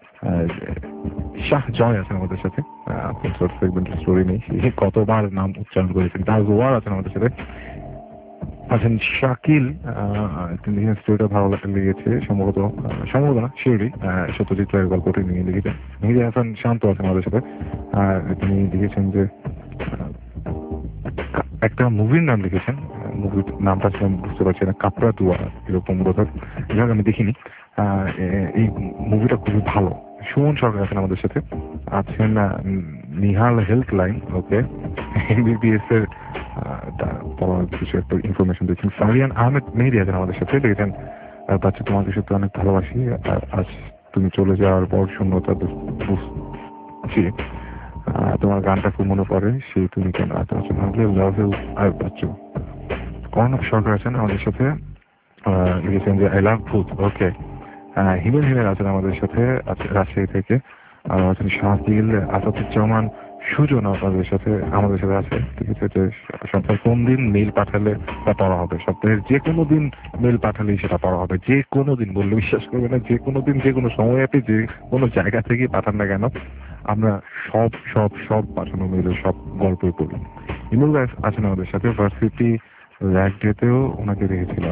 শাহ জয় আছেন আমাদের সাথে, আনসেন্সর্ড সেগমেন্টের স্টোরি নেই, কতবার নাম উচ্চারণ করেছেন। তাজওয়ার আছেন আমাদের সাথে, আছেন শাকিল, তিনি স্টোরিটা ভালো লেগেছে, সম্ভবত সম্ভবত না শিওরলি সত্যজিৎ রায়ের গল্পটি নিয়ে লিখেছেন। মেহেদি হাসান শান্ত আছেন আমাদের সাথে, তিনি লিখেছেন যে একটা মুভির নাম লিখেছেন, মুভির নামটা আসলে বুঝতে পারছি না, কাপড়া দুয়া এরকম বোধহয়, যাক আমি দেখিনি। এই মুভিটা খুবই ভালো। সুমন সরকার আছেন আমাদের সাথে, আছেন Nihal health line, okay MBBS এর কিছু একটা ইনফরমেশন দিচ্ছেন। সারিয়ান আহমেদ মেহেদি আছেন আমাদের সাথে, লিখেছেন বাচ্চা তোমাকে সত্যি অনেক ভালোবাসি, আজ তুমি চলে যাওয়ার পর শূন্যতা বুঝছি, তোমার গানটা খুব মনে পড়ে, সেই তুমি কেন লাভ ইউ আর বাচ্চু। কর্ণব সরকার আছেন আমাদের সাথে, লিখেছেন যে আই লাভ ভূত, ওকে। হিমেল হিমেল আছেন আমাদের সাথে রাজশাহী থেকে, আছেন শাকিল, আসাদুজ্জামান সুজন আপনাদের সাথে আমাদের সাথে আছে। ঠিক আছে, যে সপ্তাহে কোন দিন মেইল পাঠালে তা পড়া হবে, সপ্তাহের যে কোনো দিন মেইল পাঠালেই সেটা পড়া হবে, যে কোনো দিন বললে বিশ্বাস করবে না, যে কোনো দিন যে কোনো সময় আপনি যে কোনো জায়গা থেকে পাঠান না কেন, আমরা সব সব সব পাঠানো মেইলে সব গল্পই পড়ি। ইমুল গাইস আছেন আমাদের সাথে, ভার্সিটি র্যাক ডেতেও ওনাকে দেখেছিলাম।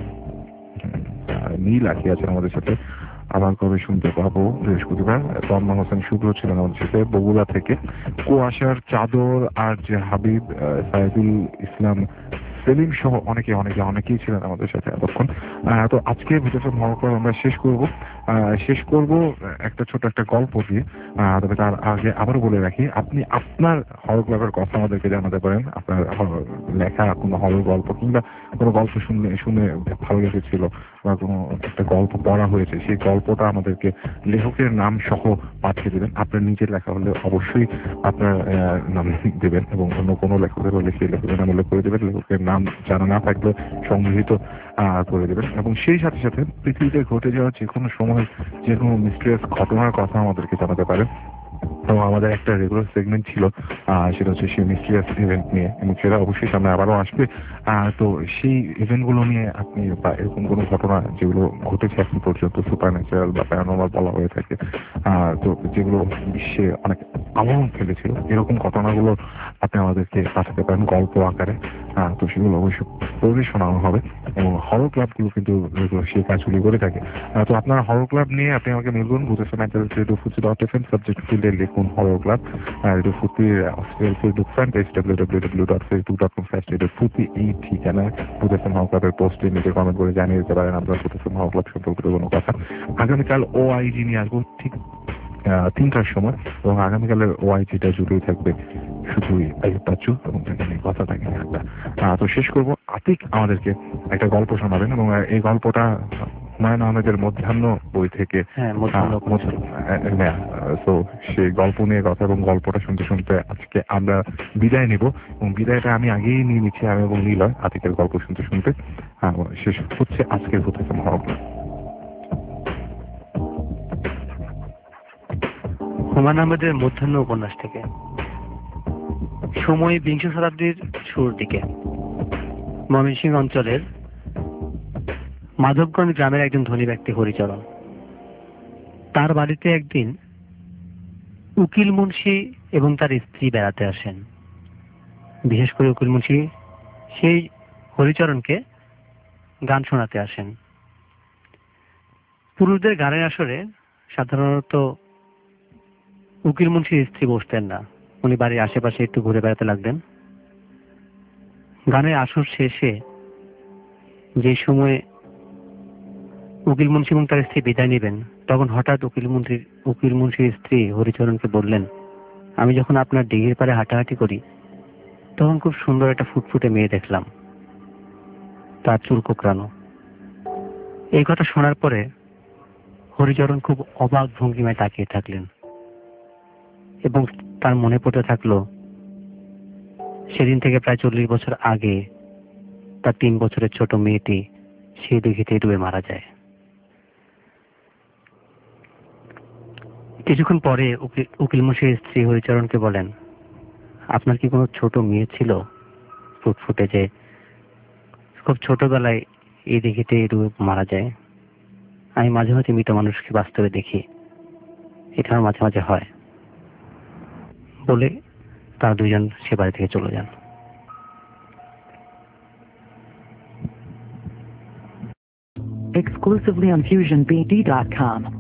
নীল আখি আছেন আমাদের সাথে, আবার কবে শুনতে পাবো বৃহস্পতিবার। তন্মা হোসেন শুভ্র ছিলেন আমাদের সাথে বগুড়া থেকে, কুয়াশার চাদর আর যে হাবিব, সাইদুল ইসলাম সেলিম সহ অনেকে অনেকে অনেকেই ছিলেন আমাদের সাথে এতক্ষণ। তো আজকে ভিডিওটা মহকর আমরা শেষ করব শেষ করব একটা ছোট একটা গল্প দিয়ে। তবে তার আগে আবারও বলে রাখি, আপনি আপনার হরর ক্লাবের কথা আমাদেরকে জানাতে পারেন, আপনার লেখা কোনো হরর গল্প কিংবা কোনো গল্প শুনলে শুনে ভালো লেগেছিল বা কোনো একটা গল্প পড়া হয়েছে, সেই গল্পটা আমাদেরকে লেখকের নাম সহ পাঠিয়ে দেবেন। আপনার নিজের লেখা হলে অবশ্যই আপনার নাম দেবেন এবং অন্য কোনো লেখকের হলে সেই লেখকের নাম উল্লেখ করে দেবেন, লেখকের নাম জানা না থাকলে সংগৃহীত করে দেবেন। এবং সেই সাথে সাথে পৃথিবীতে ঘটে যাওয়া যে কোনো সময় যে কোনো মিস্টেরিয়াস ঘটনার কথা আমাদেরকে জানাতে পারেন। এবং আমাদের একটা রেগুলার সেগমেন্ট ছিল, সেটা হচ্ছে সেই মিস্টেরিয়াস ইভেন্ট নিয়ে, এবং সেটা অবশ্যই সামনে আবারও আসবে। তো সেই ইভেন্টগুলো নিয়ে আপনি বা এরকম কোনো ঘটনা যেগুলো ঘটেছে এখন পর্যন্ত সুপার ন্যাচারাল বা প্যারানর্মাল বলা হয়ে থাকে, তো যেগুলো বিশ্বে অনেক আলোড়ন ফেলেছিল, এরকম ঘটনাগুলো আপনি আমাদেরকে পাঠাতে পারেন গল্প আকারে। তো সেগুলো অবশ্যই পড়ে শোনানো হবে এবং হরর ক্লাবগুলো কিন্তু সেই কাজগুলি করে থাকে। তো আপনার হরর ক্লাব নিয়ে আপনি আমাকে মেল করুন, ভূত এফএম অ্যাট রেডিও ফুচি ডট এফএম, সাবজেক্ট ফিল্ডে লিখুন হরর ক্লাব। রেডিও ফুচির official Facebook fan page W W W dot Facebook dot com slash radio ফুচি, এই ঠিকানায় ভূত এফএম হরর ক্লাবের পোস্টে নিজে কমেন্ট করে জানিয়ে দিতে পারেন আপনার ভূত এফএম হরর ক্লাব সম্পর্কিত কোনো কথা। আগামীকাল ও আইজি নিয়ে আসবো ঠিক তিনটার সময়, এবং আগামীকালের ওআইজিটা জুড়েই থাকবে শুধুই বাচ্চু এবং কথা থাকে একটা। তো শেষ করবো, আতিক আমাদেরকে একটা গল্প শোনাবেন এবং এই গল্পটা হুমায়ুন আহমেদের মধ্যাহ্ন বই থেকে। তো সেই গল্প নিয়ে কথা এবং গল্পটা শুনতে শুনতে আজকে আমরা বিদায় নিব, এবং বিদায়টা আমি আগেই নিয়ে নিচ্ছি আমি এবং নীলয় আতিকের গল্প শুনতে শুনতে। শেষ হচ্ছে আজকের ভূত এফএম হরর ক্লাব। হুমায়ুন আহমেদের মধ্যাহ্ন উপন্যাস থেকে। সময় বিংশ শতাব্দীর শুরুর দিকে ময়মনসিংহ অঞ্চলের মাধবগঞ্জ গ্রামের একজন ধনী ব্যক্তি হরিচরণ, তার বাড়িতে একদিন উকিল মুন্সি এবং তার স্ত্রী বেড়াতে আসেন। বিশেষ করে উকিল মুন্সি সেই হরিচরণকে গান শোনাতে আসেন। পুরুষদের গানের আসরে সাধারণত উকিল মুন্সির স্ত্রী বসতেন না, উনি বাড়ির আশেপাশে একটু ঘুরে বেড়াতে লাগলেন। গানের আসর শেষে যে সময় উকিল মুন্সি এবং তার স্ত্রী বিদায় নেবেন, তখন হঠাৎ উকিল মন্ত্রীর উকিল মুন্সির স্ত্রী হরিচরণকে বললেন, আমি যখন আপনার দিঘির পাড়ে হাঁটাহাঁটি করি তখন খুব সুন্দর একটা ফুটফুটে মেয়ে দেখলাম, তার চুল কোঁকড়ানো। এই কথা শোনার পরে হরিচরণ খুব অবাক ভঙ্গিমায় তাকিয়ে থাকলেন এবং তার মনে পড়তে থাকলো সেদিন থেকে প্রায় চল্লিশ বছর আগে তার তিন বছরের ছোট মেয়েটি সেই দিঘিতে ডুবে মারা যায়। কিছুক্ষণ পরে উকিল মুন্সির স্ত্রী হরিচরণকে বলেন, আপনার কি কোনো ছোট মেয়ে ছিল ফুটফুটে যে খুব ছোটবেলায় এই দিঘিতে ডুবে মারা যায়? আমি মাঝে মাঝে মৃত মানুষকে বাস্তবে দেখি, এটা আমার মাঝে মাঝে হয় বলে তারা দুইজন সে বাড়ি থেকে চলে যান। Exclusively on fusion b d dot com.